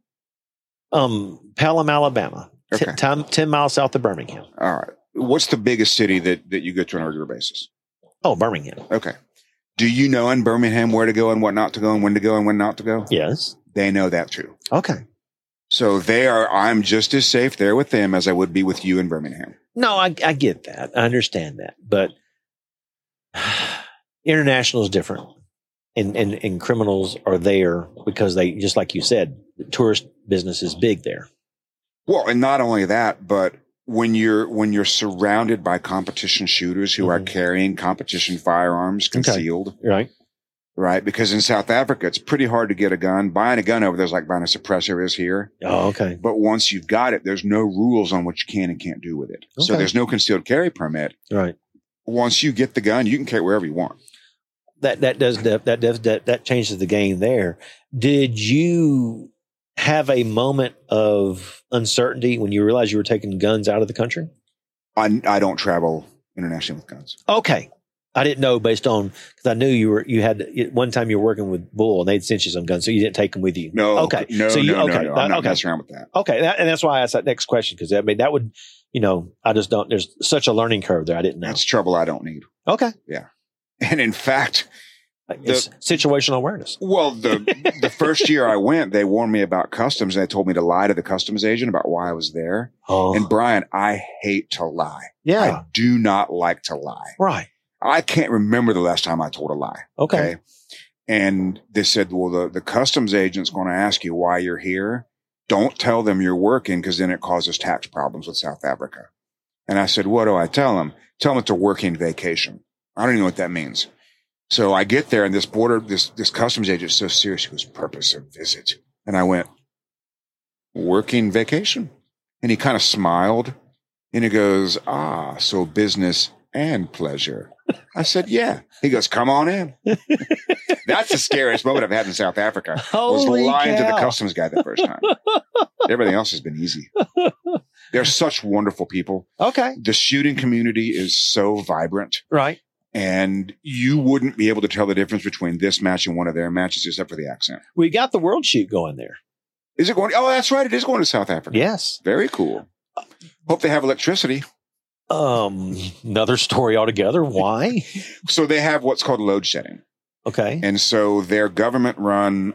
Speaker 1: Pelham, Alabama.
Speaker 2: Okay.
Speaker 1: 10 miles south of Birmingham.
Speaker 2: All right. What's the biggest city that you go to on a regular basis?
Speaker 1: Oh, Birmingham.
Speaker 2: Okay. Do you know in Birmingham where to go and what not to go and when to go and when not to go?
Speaker 1: Yes.
Speaker 2: They know that too.
Speaker 1: Okay.
Speaker 2: So I'm just as safe there with them as I would be with you in Birmingham.
Speaker 1: No, I get that. I understand that. But international is different. And criminals are there because they, just like you said, the tourist business is big there.
Speaker 2: Well, and not only that, but when you're surrounded by competition shooters who are carrying competition firearms concealed.
Speaker 1: Okay.
Speaker 2: Right. Because in South Africa, it's pretty hard to get a gun. Buying a gun over there is like buying a suppressor is here.
Speaker 1: Oh, okay.
Speaker 2: But once you've got it, there's no rules on what you can and can't do with it. Okay. So there's no concealed carry permit.
Speaker 1: Right.
Speaker 2: Once you get the gun, you can carry wherever you want.
Speaker 1: That changes the game there. Did you have a moment of uncertainty when you realized you were taking guns out of the country?
Speaker 2: I don't travel internationally with guns.
Speaker 1: Okay. I didn't know based on, because I knew you had one time you were working with Bull and they'd sent you some guns, so you didn't take them with you.
Speaker 2: No.
Speaker 1: Okay.
Speaker 2: No. I'm not messing around with that.
Speaker 1: Okay. And that's why I asked that next question, because I mean, that would, I just don't, there's such a learning curve there. I didn't know.
Speaker 2: That's trouble I don't need.
Speaker 1: Okay.
Speaker 2: Yeah. And in fact,
Speaker 1: it's situational awareness.
Speaker 2: Well, the first year I went, they warned me about customs. They told me to lie to the customs agent about why I was there.
Speaker 1: Oh.
Speaker 2: And Brian, I hate to lie.
Speaker 1: Yeah.
Speaker 2: I do not like to lie.
Speaker 1: Right.
Speaker 2: I can't remember the last time I told a lie.
Speaker 1: Okay.
Speaker 2: And they said, well, the customs agent's going to ask you why you're here. Don't tell them you're working, because then it causes tax problems with South Africa. And I said, what do I tell them? Tell them it's a working vacation. I don't even know what that means. So I get there and this customs agent is so serious. He goes, purpose of visit. And I went, working vacation. And he kind of smiled and he goes, so business and pleasure. I said, yeah. He goes, come on in. That's the scariest moment I've had in South Africa.
Speaker 1: Holy
Speaker 2: was lying
Speaker 1: cow.
Speaker 2: to the customs guy the first time. Everything else has been easy. They're such wonderful people.
Speaker 1: Okay.
Speaker 2: The shooting community is so vibrant.
Speaker 1: Right.
Speaker 2: And you wouldn't be able to tell the difference between this match and one of their matches except for the accent.
Speaker 1: We got the World Shoot going there.
Speaker 2: Is it going? Oh, that's right. It is going to South Africa.
Speaker 1: Yes.
Speaker 2: Very cool. Hope they have electricity.
Speaker 1: Another story altogether. Why?
Speaker 2: So they have what's called load shedding.
Speaker 1: Okay.
Speaker 2: And so their government run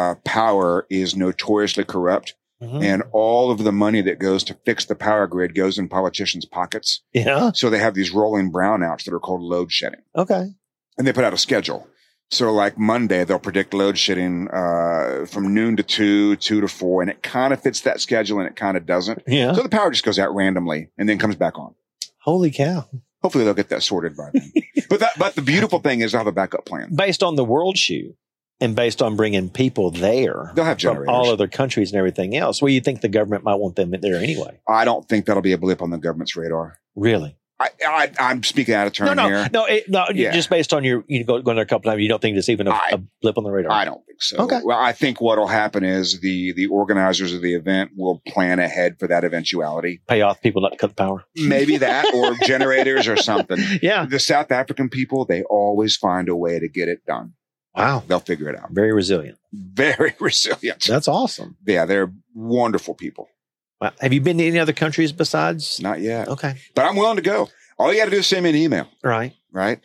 Speaker 2: power is notoriously corrupt.
Speaker 1: Mm-hmm.
Speaker 2: And all of the money that goes to fix the power grid goes in politicians' pockets.
Speaker 1: Yeah.
Speaker 2: So they have these rolling brownouts that are called load shedding.
Speaker 1: Okay.
Speaker 2: And they put out a schedule. So like Monday, they'll predict load shedding from noon to 2 to 4. And it kind of fits that schedule and it kind of doesn't.
Speaker 1: Yeah.
Speaker 2: So the power just goes out randomly and then comes back on.
Speaker 1: Holy cow.
Speaker 2: Hopefully they'll get that sorted by then. But the beautiful thing is they'll have a backup plan.
Speaker 1: Based on the World Shoot. And based on bringing people there,
Speaker 2: they'll have generators
Speaker 1: from all other countries and everything else. Well, you think the government might want them there anyway?
Speaker 2: I don't think that'll be a blip on the government's radar.
Speaker 1: Really?
Speaker 2: I'm speaking out of turn here.
Speaker 1: No. Yeah. Just based on going there a couple times, you don't think it's even a blip on the radar?
Speaker 2: I don't think so.
Speaker 1: Okay.
Speaker 2: Well, I think what'll happen is the organizers of the event will plan ahead for that eventuality.
Speaker 1: Pay off people not to cut the power.
Speaker 2: Maybe that, or generators or something.
Speaker 1: Yeah.
Speaker 2: The South African people, they always find a way to get it done.
Speaker 1: Wow.
Speaker 2: They'll figure it out.
Speaker 1: Very resilient.
Speaker 2: Very resilient.
Speaker 1: That's awesome.
Speaker 2: Yeah, they're wonderful people.
Speaker 1: Wow. Have you been to any other countries besides?
Speaker 2: Not yet.
Speaker 1: Okay.
Speaker 2: But I'm willing to go. All you got to do is send me an email.
Speaker 1: Right.
Speaker 2: Right.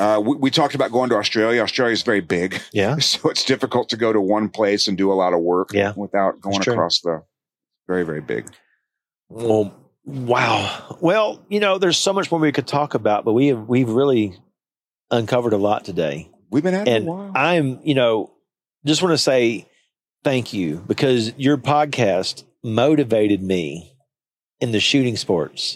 Speaker 2: We talked about going to Australia. Australia is very big.
Speaker 1: Yeah.
Speaker 2: So it's difficult to go to one place and do a lot of work without going across the very, very big.
Speaker 1: Well, wow. Well, there's so much more we could talk about, but we've really uncovered a lot today.
Speaker 2: We've been at it a while.
Speaker 1: I'm, just want to say thank you because your podcast motivated me in the shooting sports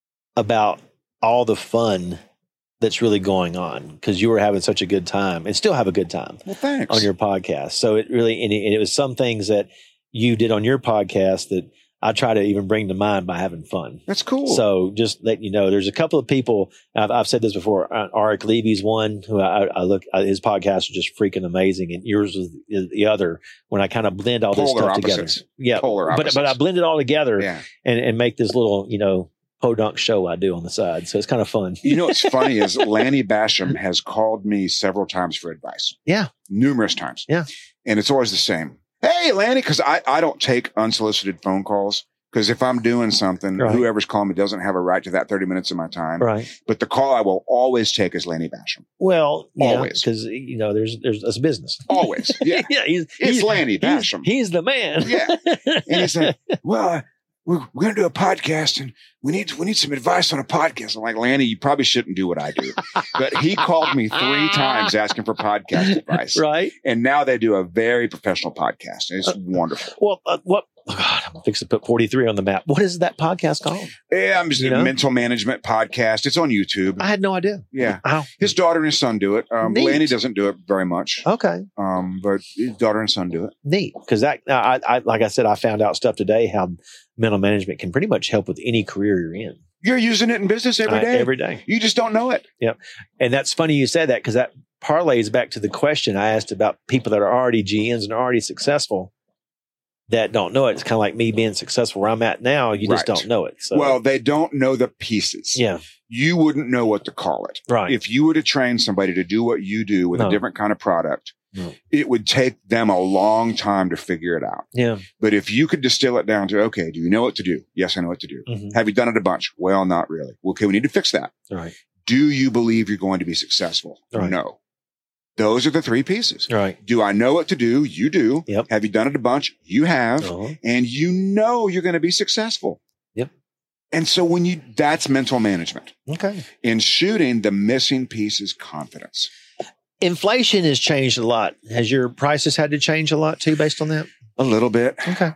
Speaker 1: about all the fun that's really going on because you were having such a good time and still have a good time.
Speaker 2: Well, thanks.
Speaker 1: On your podcast. So it really, and it was some things that you did on your podcast that I try to even bring to mind by having fun.
Speaker 2: That's cool.
Speaker 1: So just let you know, there's a couple of people, I've said this before, Arik Levy's one, who I look, his podcast is just freaking amazing. And yours is the other, when I kind of blend all this stuff together. Yeah. But I blend it all together and make this little, podunk show I do on the side. So it's kind of fun.
Speaker 2: What's funny is Lanny Basham has called me several times for advice.
Speaker 1: Yeah.
Speaker 2: Numerous times.
Speaker 1: Yeah.
Speaker 2: And it's always the same. Hey, Lanny, because I don't take unsolicited phone calls because if I'm doing something, whoever's calling me doesn't have a right to that 30 minutes of my time.
Speaker 1: Right.
Speaker 2: But the call I will always take is Lanny Basham.
Speaker 1: Well,
Speaker 2: always.
Speaker 1: Because, there's a business.
Speaker 2: Always. Yeah.
Speaker 1: Yeah.
Speaker 2: It's Lanny Basham.
Speaker 1: He's the man.
Speaker 2: Yeah. And he's like, well, we're going to do a podcast and we need some advice on a podcast. I'm like, Lanny, you probably shouldn't do what I do. But he called me 3 times asking for podcast advice.
Speaker 1: Right.
Speaker 2: And now they do a very professional podcast. And it's wonderful.
Speaker 1: Well, oh God, I'm fixing to put 43 on the map. What is that podcast called?
Speaker 2: Yeah, I'm just a mental management podcast. It's on YouTube.
Speaker 1: I had no idea.
Speaker 2: Yeah. His daughter and his son do it. Lanny doesn't do it very much.
Speaker 1: Okay.
Speaker 2: But his daughter and son do it.
Speaker 1: Neat. Because I like I said, I found out stuff today how mental management can pretty much help with any career you're in.
Speaker 2: You're using it in business every day.
Speaker 1: Every day.
Speaker 2: You just don't know it.
Speaker 1: Yep. And that's funny you said that because that parlays back to the question I asked about people that are already GMs and are already successful that don't know it. It's kind of like me being successful where I'm at now. You just don't know it. So.
Speaker 2: Well, they don't know the pieces.
Speaker 1: Yeah.
Speaker 2: You wouldn't know what to call it.
Speaker 1: Right.
Speaker 2: If you were to train somebody to do what you do with a different kind of product, it would take them a long time to figure it out.
Speaker 1: Yeah.
Speaker 2: But if you could distill it down to, okay, do you know what to do? Yes, I know what to do. Mm-hmm. Have you done it a bunch? Well, not really. Okay, we need to fix that.
Speaker 1: Right.
Speaker 2: Do you believe you're going to be successful?
Speaker 1: Right.
Speaker 2: No. Those are the 3 pieces.
Speaker 1: Right.
Speaker 2: Do I know what to do? You do.
Speaker 1: Yep.
Speaker 2: Have you done it a bunch? You have.
Speaker 1: Uh-huh.
Speaker 2: And you know you're going to be successful.
Speaker 1: Yep.
Speaker 2: And so that's mental management.
Speaker 1: Okay.
Speaker 2: In shooting, the missing piece is confidence.
Speaker 1: Inflation has changed a lot. Has your prices had to change a lot too based on that?
Speaker 2: A little bit.
Speaker 1: Okay.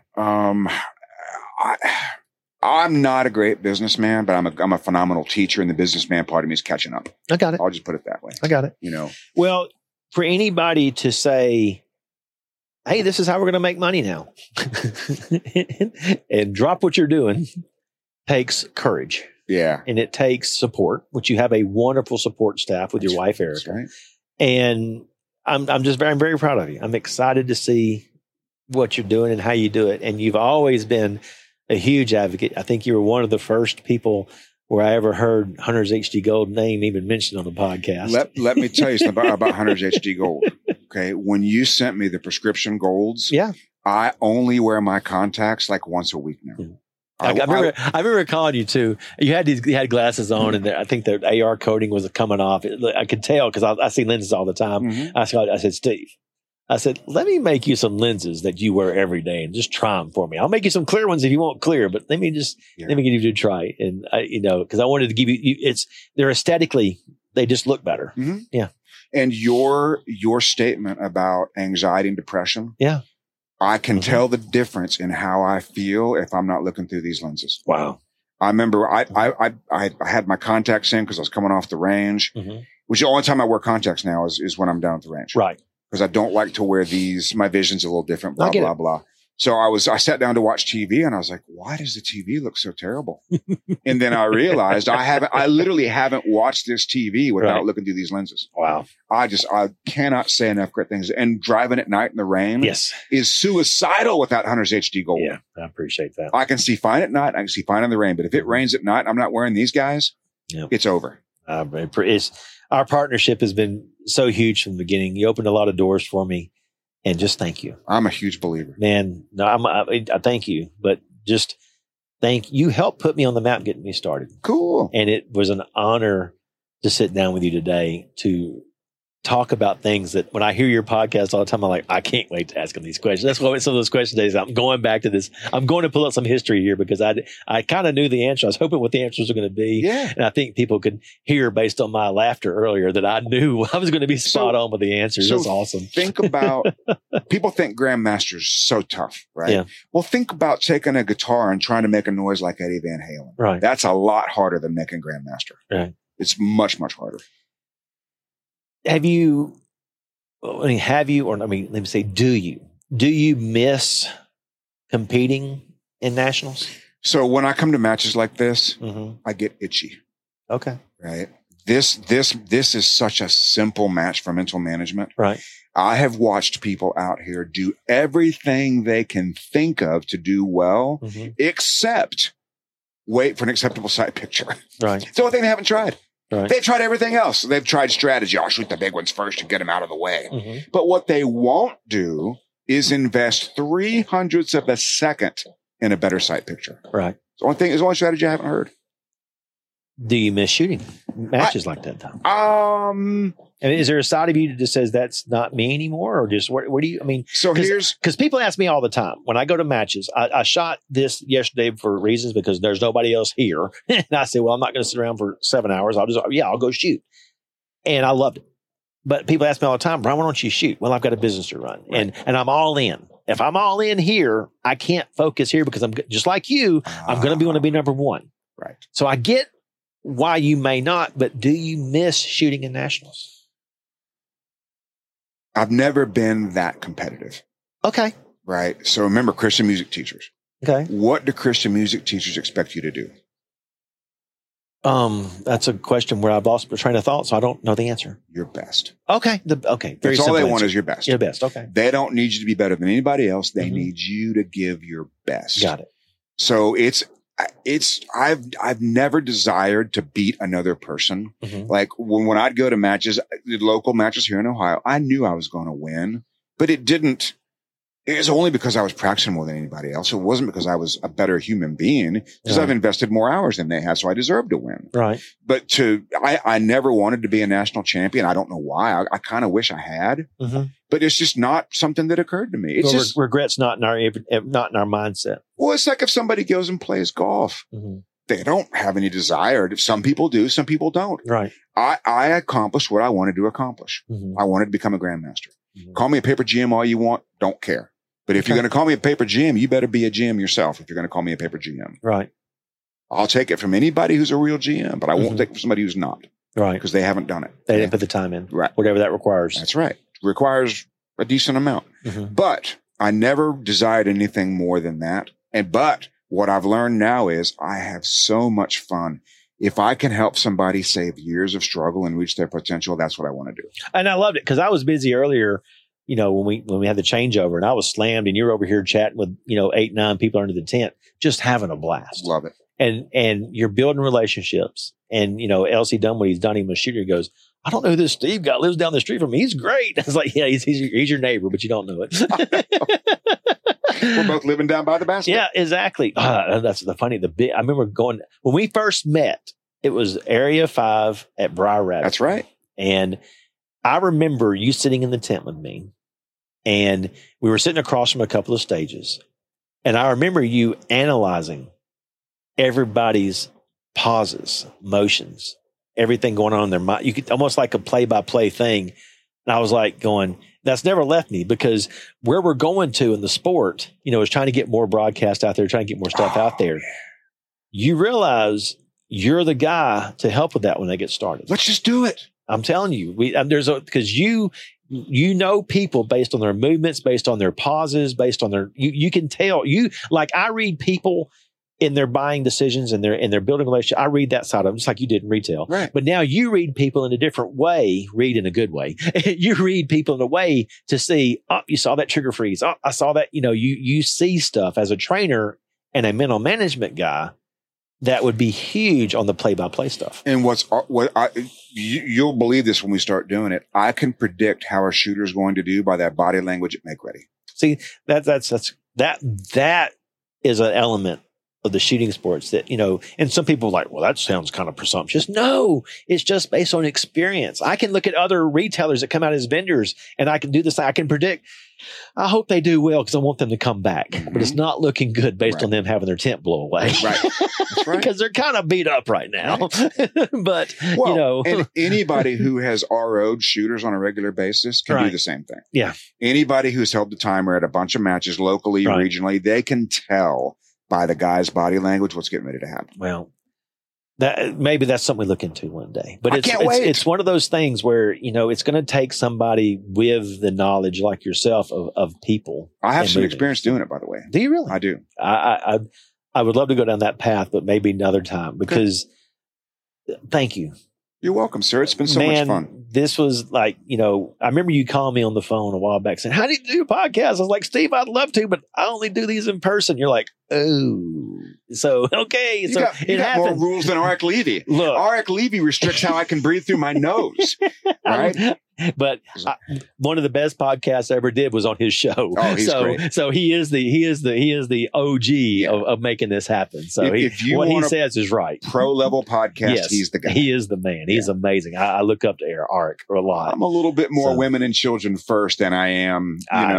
Speaker 2: I'm not a great businessman, but I'm a phenomenal teacher, and the businessman part of me is catching up.
Speaker 1: I got it.
Speaker 2: I'll just put it that way.
Speaker 1: I got it. Well, for anybody to say, hey, this is how we're going to make money now and drop what you're doing takes courage.
Speaker 2: Yeah.
Speaker 1: And it takes support, which you have a wonderful support staff with your wife, Erica.
Speaker 2: That's right.
Speaker 1: And I'm very proud of you. I'm excited to see what you're doing and how you do it. And you've always been a huge advocate. I think you were one of the first people where I ever heard Hunter's HD Gold name even mentioned on the podcast.
Speaker 2: Let me tell you something about Hunter's HD Gold. Okay. When you sent me the prescription golds, I only wear my contacts like once a week now.
Speaker 1: I remember calling you too. You had glasses on, and I think the AR coating was coming off. I could tell because I see lenses all the time. I said, Steve, I said, let me make you some lenses that you wear every day and just try them for me. I'll make you some clear ones if you want clear, but let me give you a try. And because I wanted to give you, they're aesthetically, they just look better. Yeah.
Speaker 2: And your statement about anxiety and depression.
Speaker 1: Yeah.
Speaker 2: I can tell the difference in how I feel if I'm not looking through these lenses.
Speaker 1: Wow.
Speaker 2: I remember I had my contacts in because I was coming off the range, which the only time I wear contacts now is when I'm down at the range.
Speaker 1: Right.
Speaker 2: Because I don't like to wear these. My vision's a little different, blah, blah, blah. So I sat down to watch TV and I was like, why does the TV look so terrible? And then I realized I literally haven't watched this TV without looking through these lenses.
Speaker 1: Wow.
Speaker 2: I cannot say enough great things. And driving at night in the rain is suicidal without Hunter's HD Gold.
Speaker 1: Yeah, I appreciate that.
Speaker 2: I can see fine at night. I can see fine in the rain. But if it rains at night, and I'm not wearing these guys. It's over. Our partnership has been so huge from the beginning. You opened a lot of doors for me. And just thank you. I'm a huge believer.
Speaker 1: Man, no, I thank you, but just you helped put me on the map getting me started.
Speaker 2: Cool.
Speaker 1: And it was an honor to sit down with you today to talk about things that when I hear your podcast all the time, I'm like, I can't wait to ask them these questions. That's why some of those questions today is I'm going back to this. I'm going to pull up some history here because I kind of knew the answer. I was hoping what the answers were going to be.
Speaker 2: Yeah.
Speaker 1: And I think people could hear based on my laughter earlier that I knew I was going to be spot on with the answers. That's awesome.
Speaker 2: Think about, people think Grandmaster's so tough, right?
Speaker 1: Yeah.
Speaker 2: Well, think about taking a guitar and trying to make a noise like Eddie Van Halen.
Speaker 1: Right.
Speaker 2: That's a lot harder than making Grandmaster.
Speaker 1: Right.
Speaker 2: It's much, much harder.
Speaker 1: Do you miss competing in nationals?
Speaker 2: So when I come to matches like this, I get itchy.
Speaker 1: Okay.
Speaker 2: Right. This is such a simple match for mental management.
Speaker 1: Right.
Speaker 2: I have watched people out here do everything they can think of to do well, except wait for an acceptable sight picture.
Speaker 1: Right.
Speaker 2: It's the only thing they haven't tried.
Speaker 1: Right.
Speaker 2: They've tried everything else. They've tried strategy. I'll shoot the big ones first to get them out of the way. But what they won't do is invest 0.03 of a second in a better sight picture.
Speaker 1: Right.
Speaker 2: It's the only strategy I haven't heard.
Speaker 1: Do you miss shooting matches like that, though? And is there a side of you that just says that's not me anymore, or just where do you? I mean,
Speaker 2: so because
Speaker 1: people ask me all the time when I go to matches. I shot this yesterday for reasons because there's nobody else here, and I said, "Well, I'm not going to sit around for 7 hours. I'll go shoot," and I loved it. But people ask me all the time, "Brian, why don't you shoot?" Well, I've got a business to run, and I'm all in. If I'm all in here, I can't focus here because I'm just like you. I'm going to want to be number one.
Speaker 2: Right.
Speaker 1: So I get why you may not, but do you miss shooting in nationals?
Speaker 2: I've never been that competitive.
Speaker 1: Okay.
Speaker 2: Right. So remember Christian music teachers.
Speaker 1: Okay.
Speaker 2: What do Christian music teachers expect you to do?
Speaker 1: That's a question where I've lost my train of thought, so I don't know the answer.
Speaker 2: Your best.
Speaker 1: Okay. Okay.
Speaker 2: Very That's all they want is your best.
Speaker 1: Your best. Okay.
Speaker 2: They don't need you to be better than anybody else. They need you to give your best.
Speaker 1: Got it.
Speaker 2: So I've never desired to beat another person. Like when I'd go to matches, the local matches here in Ohio, I knew I was going to win, but it was only because I was practicing more than anybody else. It wasn't because I was a better human being, because I've invested more hours than they have. So I deserve to win.
Speaker 1: Right.
Speaker 2: But I never wanted to be a national champion. I don't know why. I kind of wish I had, but it's just not something that occurred to me. It's just
Speaker 1: regret's not in our mindset.
Speaker 2: Well, it's like if somebody goes and plays golf, they don't have any desire. Some people do, some people don't.
Speaker 1: Right.
Speaker 2: I accomplished what I wanted to accomplish. I wanted to become a grandmaster. Call me a paper GM all you want. Don't care. But if you're going to call me a paper GM, you better be a GM yourself if you're going to call me a paper GM.
Speaker 1: Right.
Speaker 2: I'll take it from anybody who's a real GM, but I won't take it from somebody who's not.
Speaker 1: Right.
Speaker 2: Because they haven't done it.
Speaker 1: They didn't put the time in.
Speaker 2: Right.
Speaker 1: Whatever that requires.
Speaker 2: That's right. It requires a decent amount. But I never desired anything more than that. But what I've learned now is I have so much fun. If I can help somebody save years of struggle and reach their potential, that's what I want to do.
Speaker 1: And I loved it because I was busy earlier when we had the changeover and I was slammed and you're over here chatting with, 8, 9 people under the tent, just having a blast.
Speaker 2: Love it.
Speaker 1: And you're building relationships. And, LC Dunwoody, he's done him a shooter. He goes, I don't know who this Steve guy lives down the street from me. He's great. I was like, yeah, he's your neighbor, but you don't know it.
Speaker 2: We're both living down by the basket.
Speaker 1: Yeah, exactly. That's the funny. I remember going, when we first met, it was Area 5 at Briar Rapids.
Speaker 2: That's right.
Speaker 1: And I remember you sitting in the tent with me, and we were sitting across from a couple of stages. And I remember you analyzing everybody's pauses, motions, everything going on in their mind. You could almost like a play-by-play thing. And I was like going, that's never left me, because where we're going to in the sport, is trying to get more broadcast out there, trying to get more stuff out there. You realize you're the guy to help with that when they get started.
Speaker 2: Let's just do it.
Speaker 1: I'm telling you, because you people based on their movements, based on their pauses, based on you can tell I read people in their buying decisions and their building relationship. I read that side of them, just like you did in retail.
Speaker 2: Right.
Speaker 1: But now you read people in a different way, read in a good way. You read people in a way to see, oh, you saw that trigger freeze. Oh, I saw that. You see stuff as a trainer and a mental management guy that would be huge on the play-by-play stuff.
Speaker 2: And you'll believe this when we start doing it. I can predict how a shooter is going to do by that body language at make ready.
Speaker 1: See, that is an element of the shooting sports that, and some people are like, well, that sounds kind of presumptuous. No, it's just based on experience. I can look at other retailers that come out as vendors and I can do this. I can predict, I hope they do well because I want them to come back, but it's not looking good based on them having their tent blow away.
Speaker 2: Right. That's right.
Speaker 1: Because they're kind of beat up right now. Right. But,
Speaker 2: and anybody who has RO'd shooters on a regular basis can do the same thing.
Speaker 1: Yeah.
Speaker 2: Anybody who's held the timer at a bunch of matches locally, regionally, they can tell by the guy's body language what's getting ready to happen.
Speaker 1: Well, maybe that's something we look into one day. But
Speaker 2: it's
Speaker 1: one of those things where, it's going to take somebody with the knowledge like yourself of people.
Speaker 2: I have some experience doing it, by the way.
Speaker 1: Do you really?
Speaker 2: I do.
Speaker 1: I would love to go down that path, but maybe another time, because thank you.
Speaker 2: You're welcome, sir. It's been so much fun.
Speaker 1: This was like, I remember you calling me on the phone a while back saying, how do you do a podcast? I was like, Steve, I'd love to, but I only do these in person. You're like, oh, so, okay.
Speaker 2: You got more rules than Arik Levy.
Speaker 1: Look,
Speaker 2: Arik Levy restricts how I can breathe through my nose. Right?
Speaker 1: But one of the best podcasts I ever did was on his show.
Speaker 2: Oh, he's great.
Speaker 1: So he is the OG of making this happen. So what he says is right.
Speaker 2: Pro level podcast. Yes, he's the guy.
Speaker 1: He is the man. He's amazing. I look up to Arik a lot.
Speaker 2: I'm a little bit more women and children first than I am,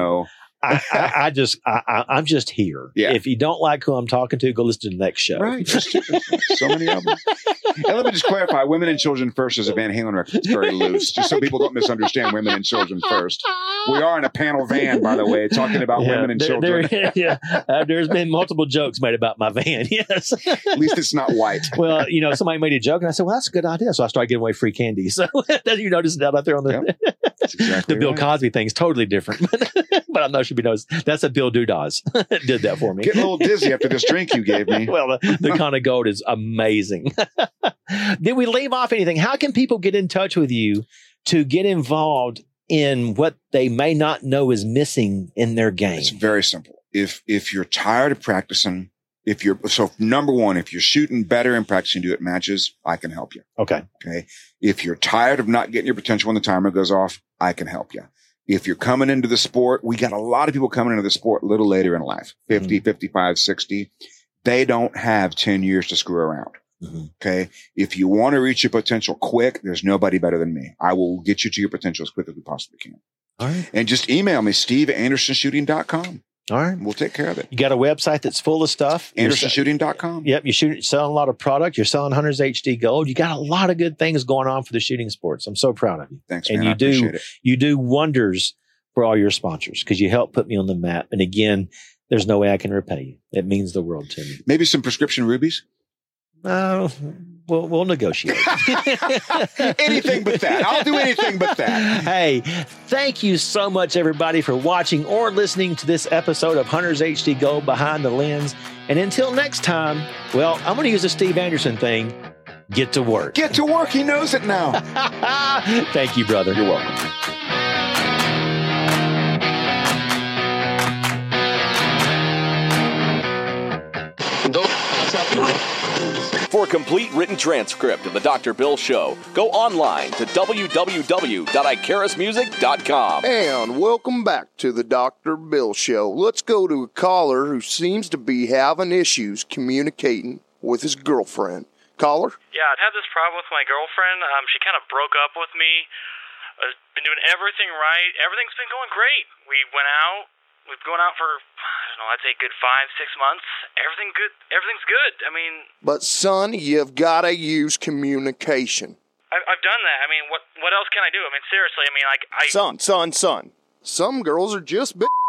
Speaker 1: I'm just here.
Speaker 2: Yeah.
Speaker 1: If you don't like who I'm talking to, go listen to the next show.
Speaker 2: Right. So many of them. And let me just clarify, Women and Children First is a Van Halen record. It's very loose, just so people don't misunderstand Women and Children First. We are in a panel van, by the way, talking about women and children.
Speaker 1: There's been multiple jokes made about my van, yes.
Speaker 2: At least it's not white.
Speaker 1: Well, somebody made a joke, and I said, well, that's a good idea. So I started giving away free candy. So you notice that out there on the,
Speaker 2: that's exactly
Speaker 1: the Bill Cosby thing's totally different. But I'm not sure if you know, that's a Bill Dudas did that for me.
Speaker 2: Getting a little dizzy after this drink you gave me.
Speaker 1: Well, the Con of Gold is amazing. Did we leave off anything? How can people get in touch with you to get involved in what they may not know is missing in their game?
Speaker 2: It's very simple. If you're tired of practicing, number one, if you're shooting better and practicing to do it matches, I can help you.
Speaker 1: Okay.
Speaker 2: If you're tired of not getting your potential when the timer goes off, I can help you. If you're coming into the sport, we got a lot of people coming into the sport a little later in life, 50, 55, 60. They don't have 10 years to screw around. Okay. If you want to reach your potential quick, there's nobody better than me. I will get you to your potential as quick as we possibly can.
Speaker 1: All right.
Speaker 2: And just email me, steve@andersonshooting.com.
Speaker 1: All right.
Speaker 2: We'll take care of it.
Speaker 1: You got a website that's full of stuff.
Speaker 2: AndersonShooting.com.
Speaker 1: Yep. You're selling a lot of product. You're selling Hunters HD Gold. You got a lot of good things going on for the shooting sports. I'm so proud of you.
Speaker 2: Thanks,
Speaker 1: man.
Speaker 2: And I appreciate it.
Speaker 1: You do wonders for all your sponsors because you help put me on the map. And again, there's no way I can repay you. It means the world to me.
Speaker 2: Maybe some prescription rubies?
Speaker 1: We'll negotiate.
Speaker 2: Anything but that. I'll do anything but that.
Speaker 1: Hey, thank you so much, everybody, for watching or listening to this episode of Hunters HD Gold Behind the Lens. And until next time, well, I'm going to use the Steve Anderson thing. Get to work.
Speaker 2: Get to work. He knows it now.
Speaker 1: Thank you, brother.
Speaker 2: You're welcome.
Speaker 3: For a complete written transcript of the Dr. Bill Show, go online to www.icarusmusic.com.
Speaker 4: And welcome back to the Dr. Bill Show. Let's go to a caller who seems to be having issues communicating with his girlfriend. Caller?
Speaker 5: Yeah, I'd had this problem with my girlfriend. She kind of broke up with me. I've been doing everything right. Everything's been going great. We went out. We've gone out for, I don't know, I'd say good 5-6 months. Everything's good. I mean...
Speaker 4: But, son, you've got to use communication.
Speaker 5: I've done that. I mean, what else can I do? I mean, seriously, I mean, like,
Speaker 4: Son. Some girls are just bitches.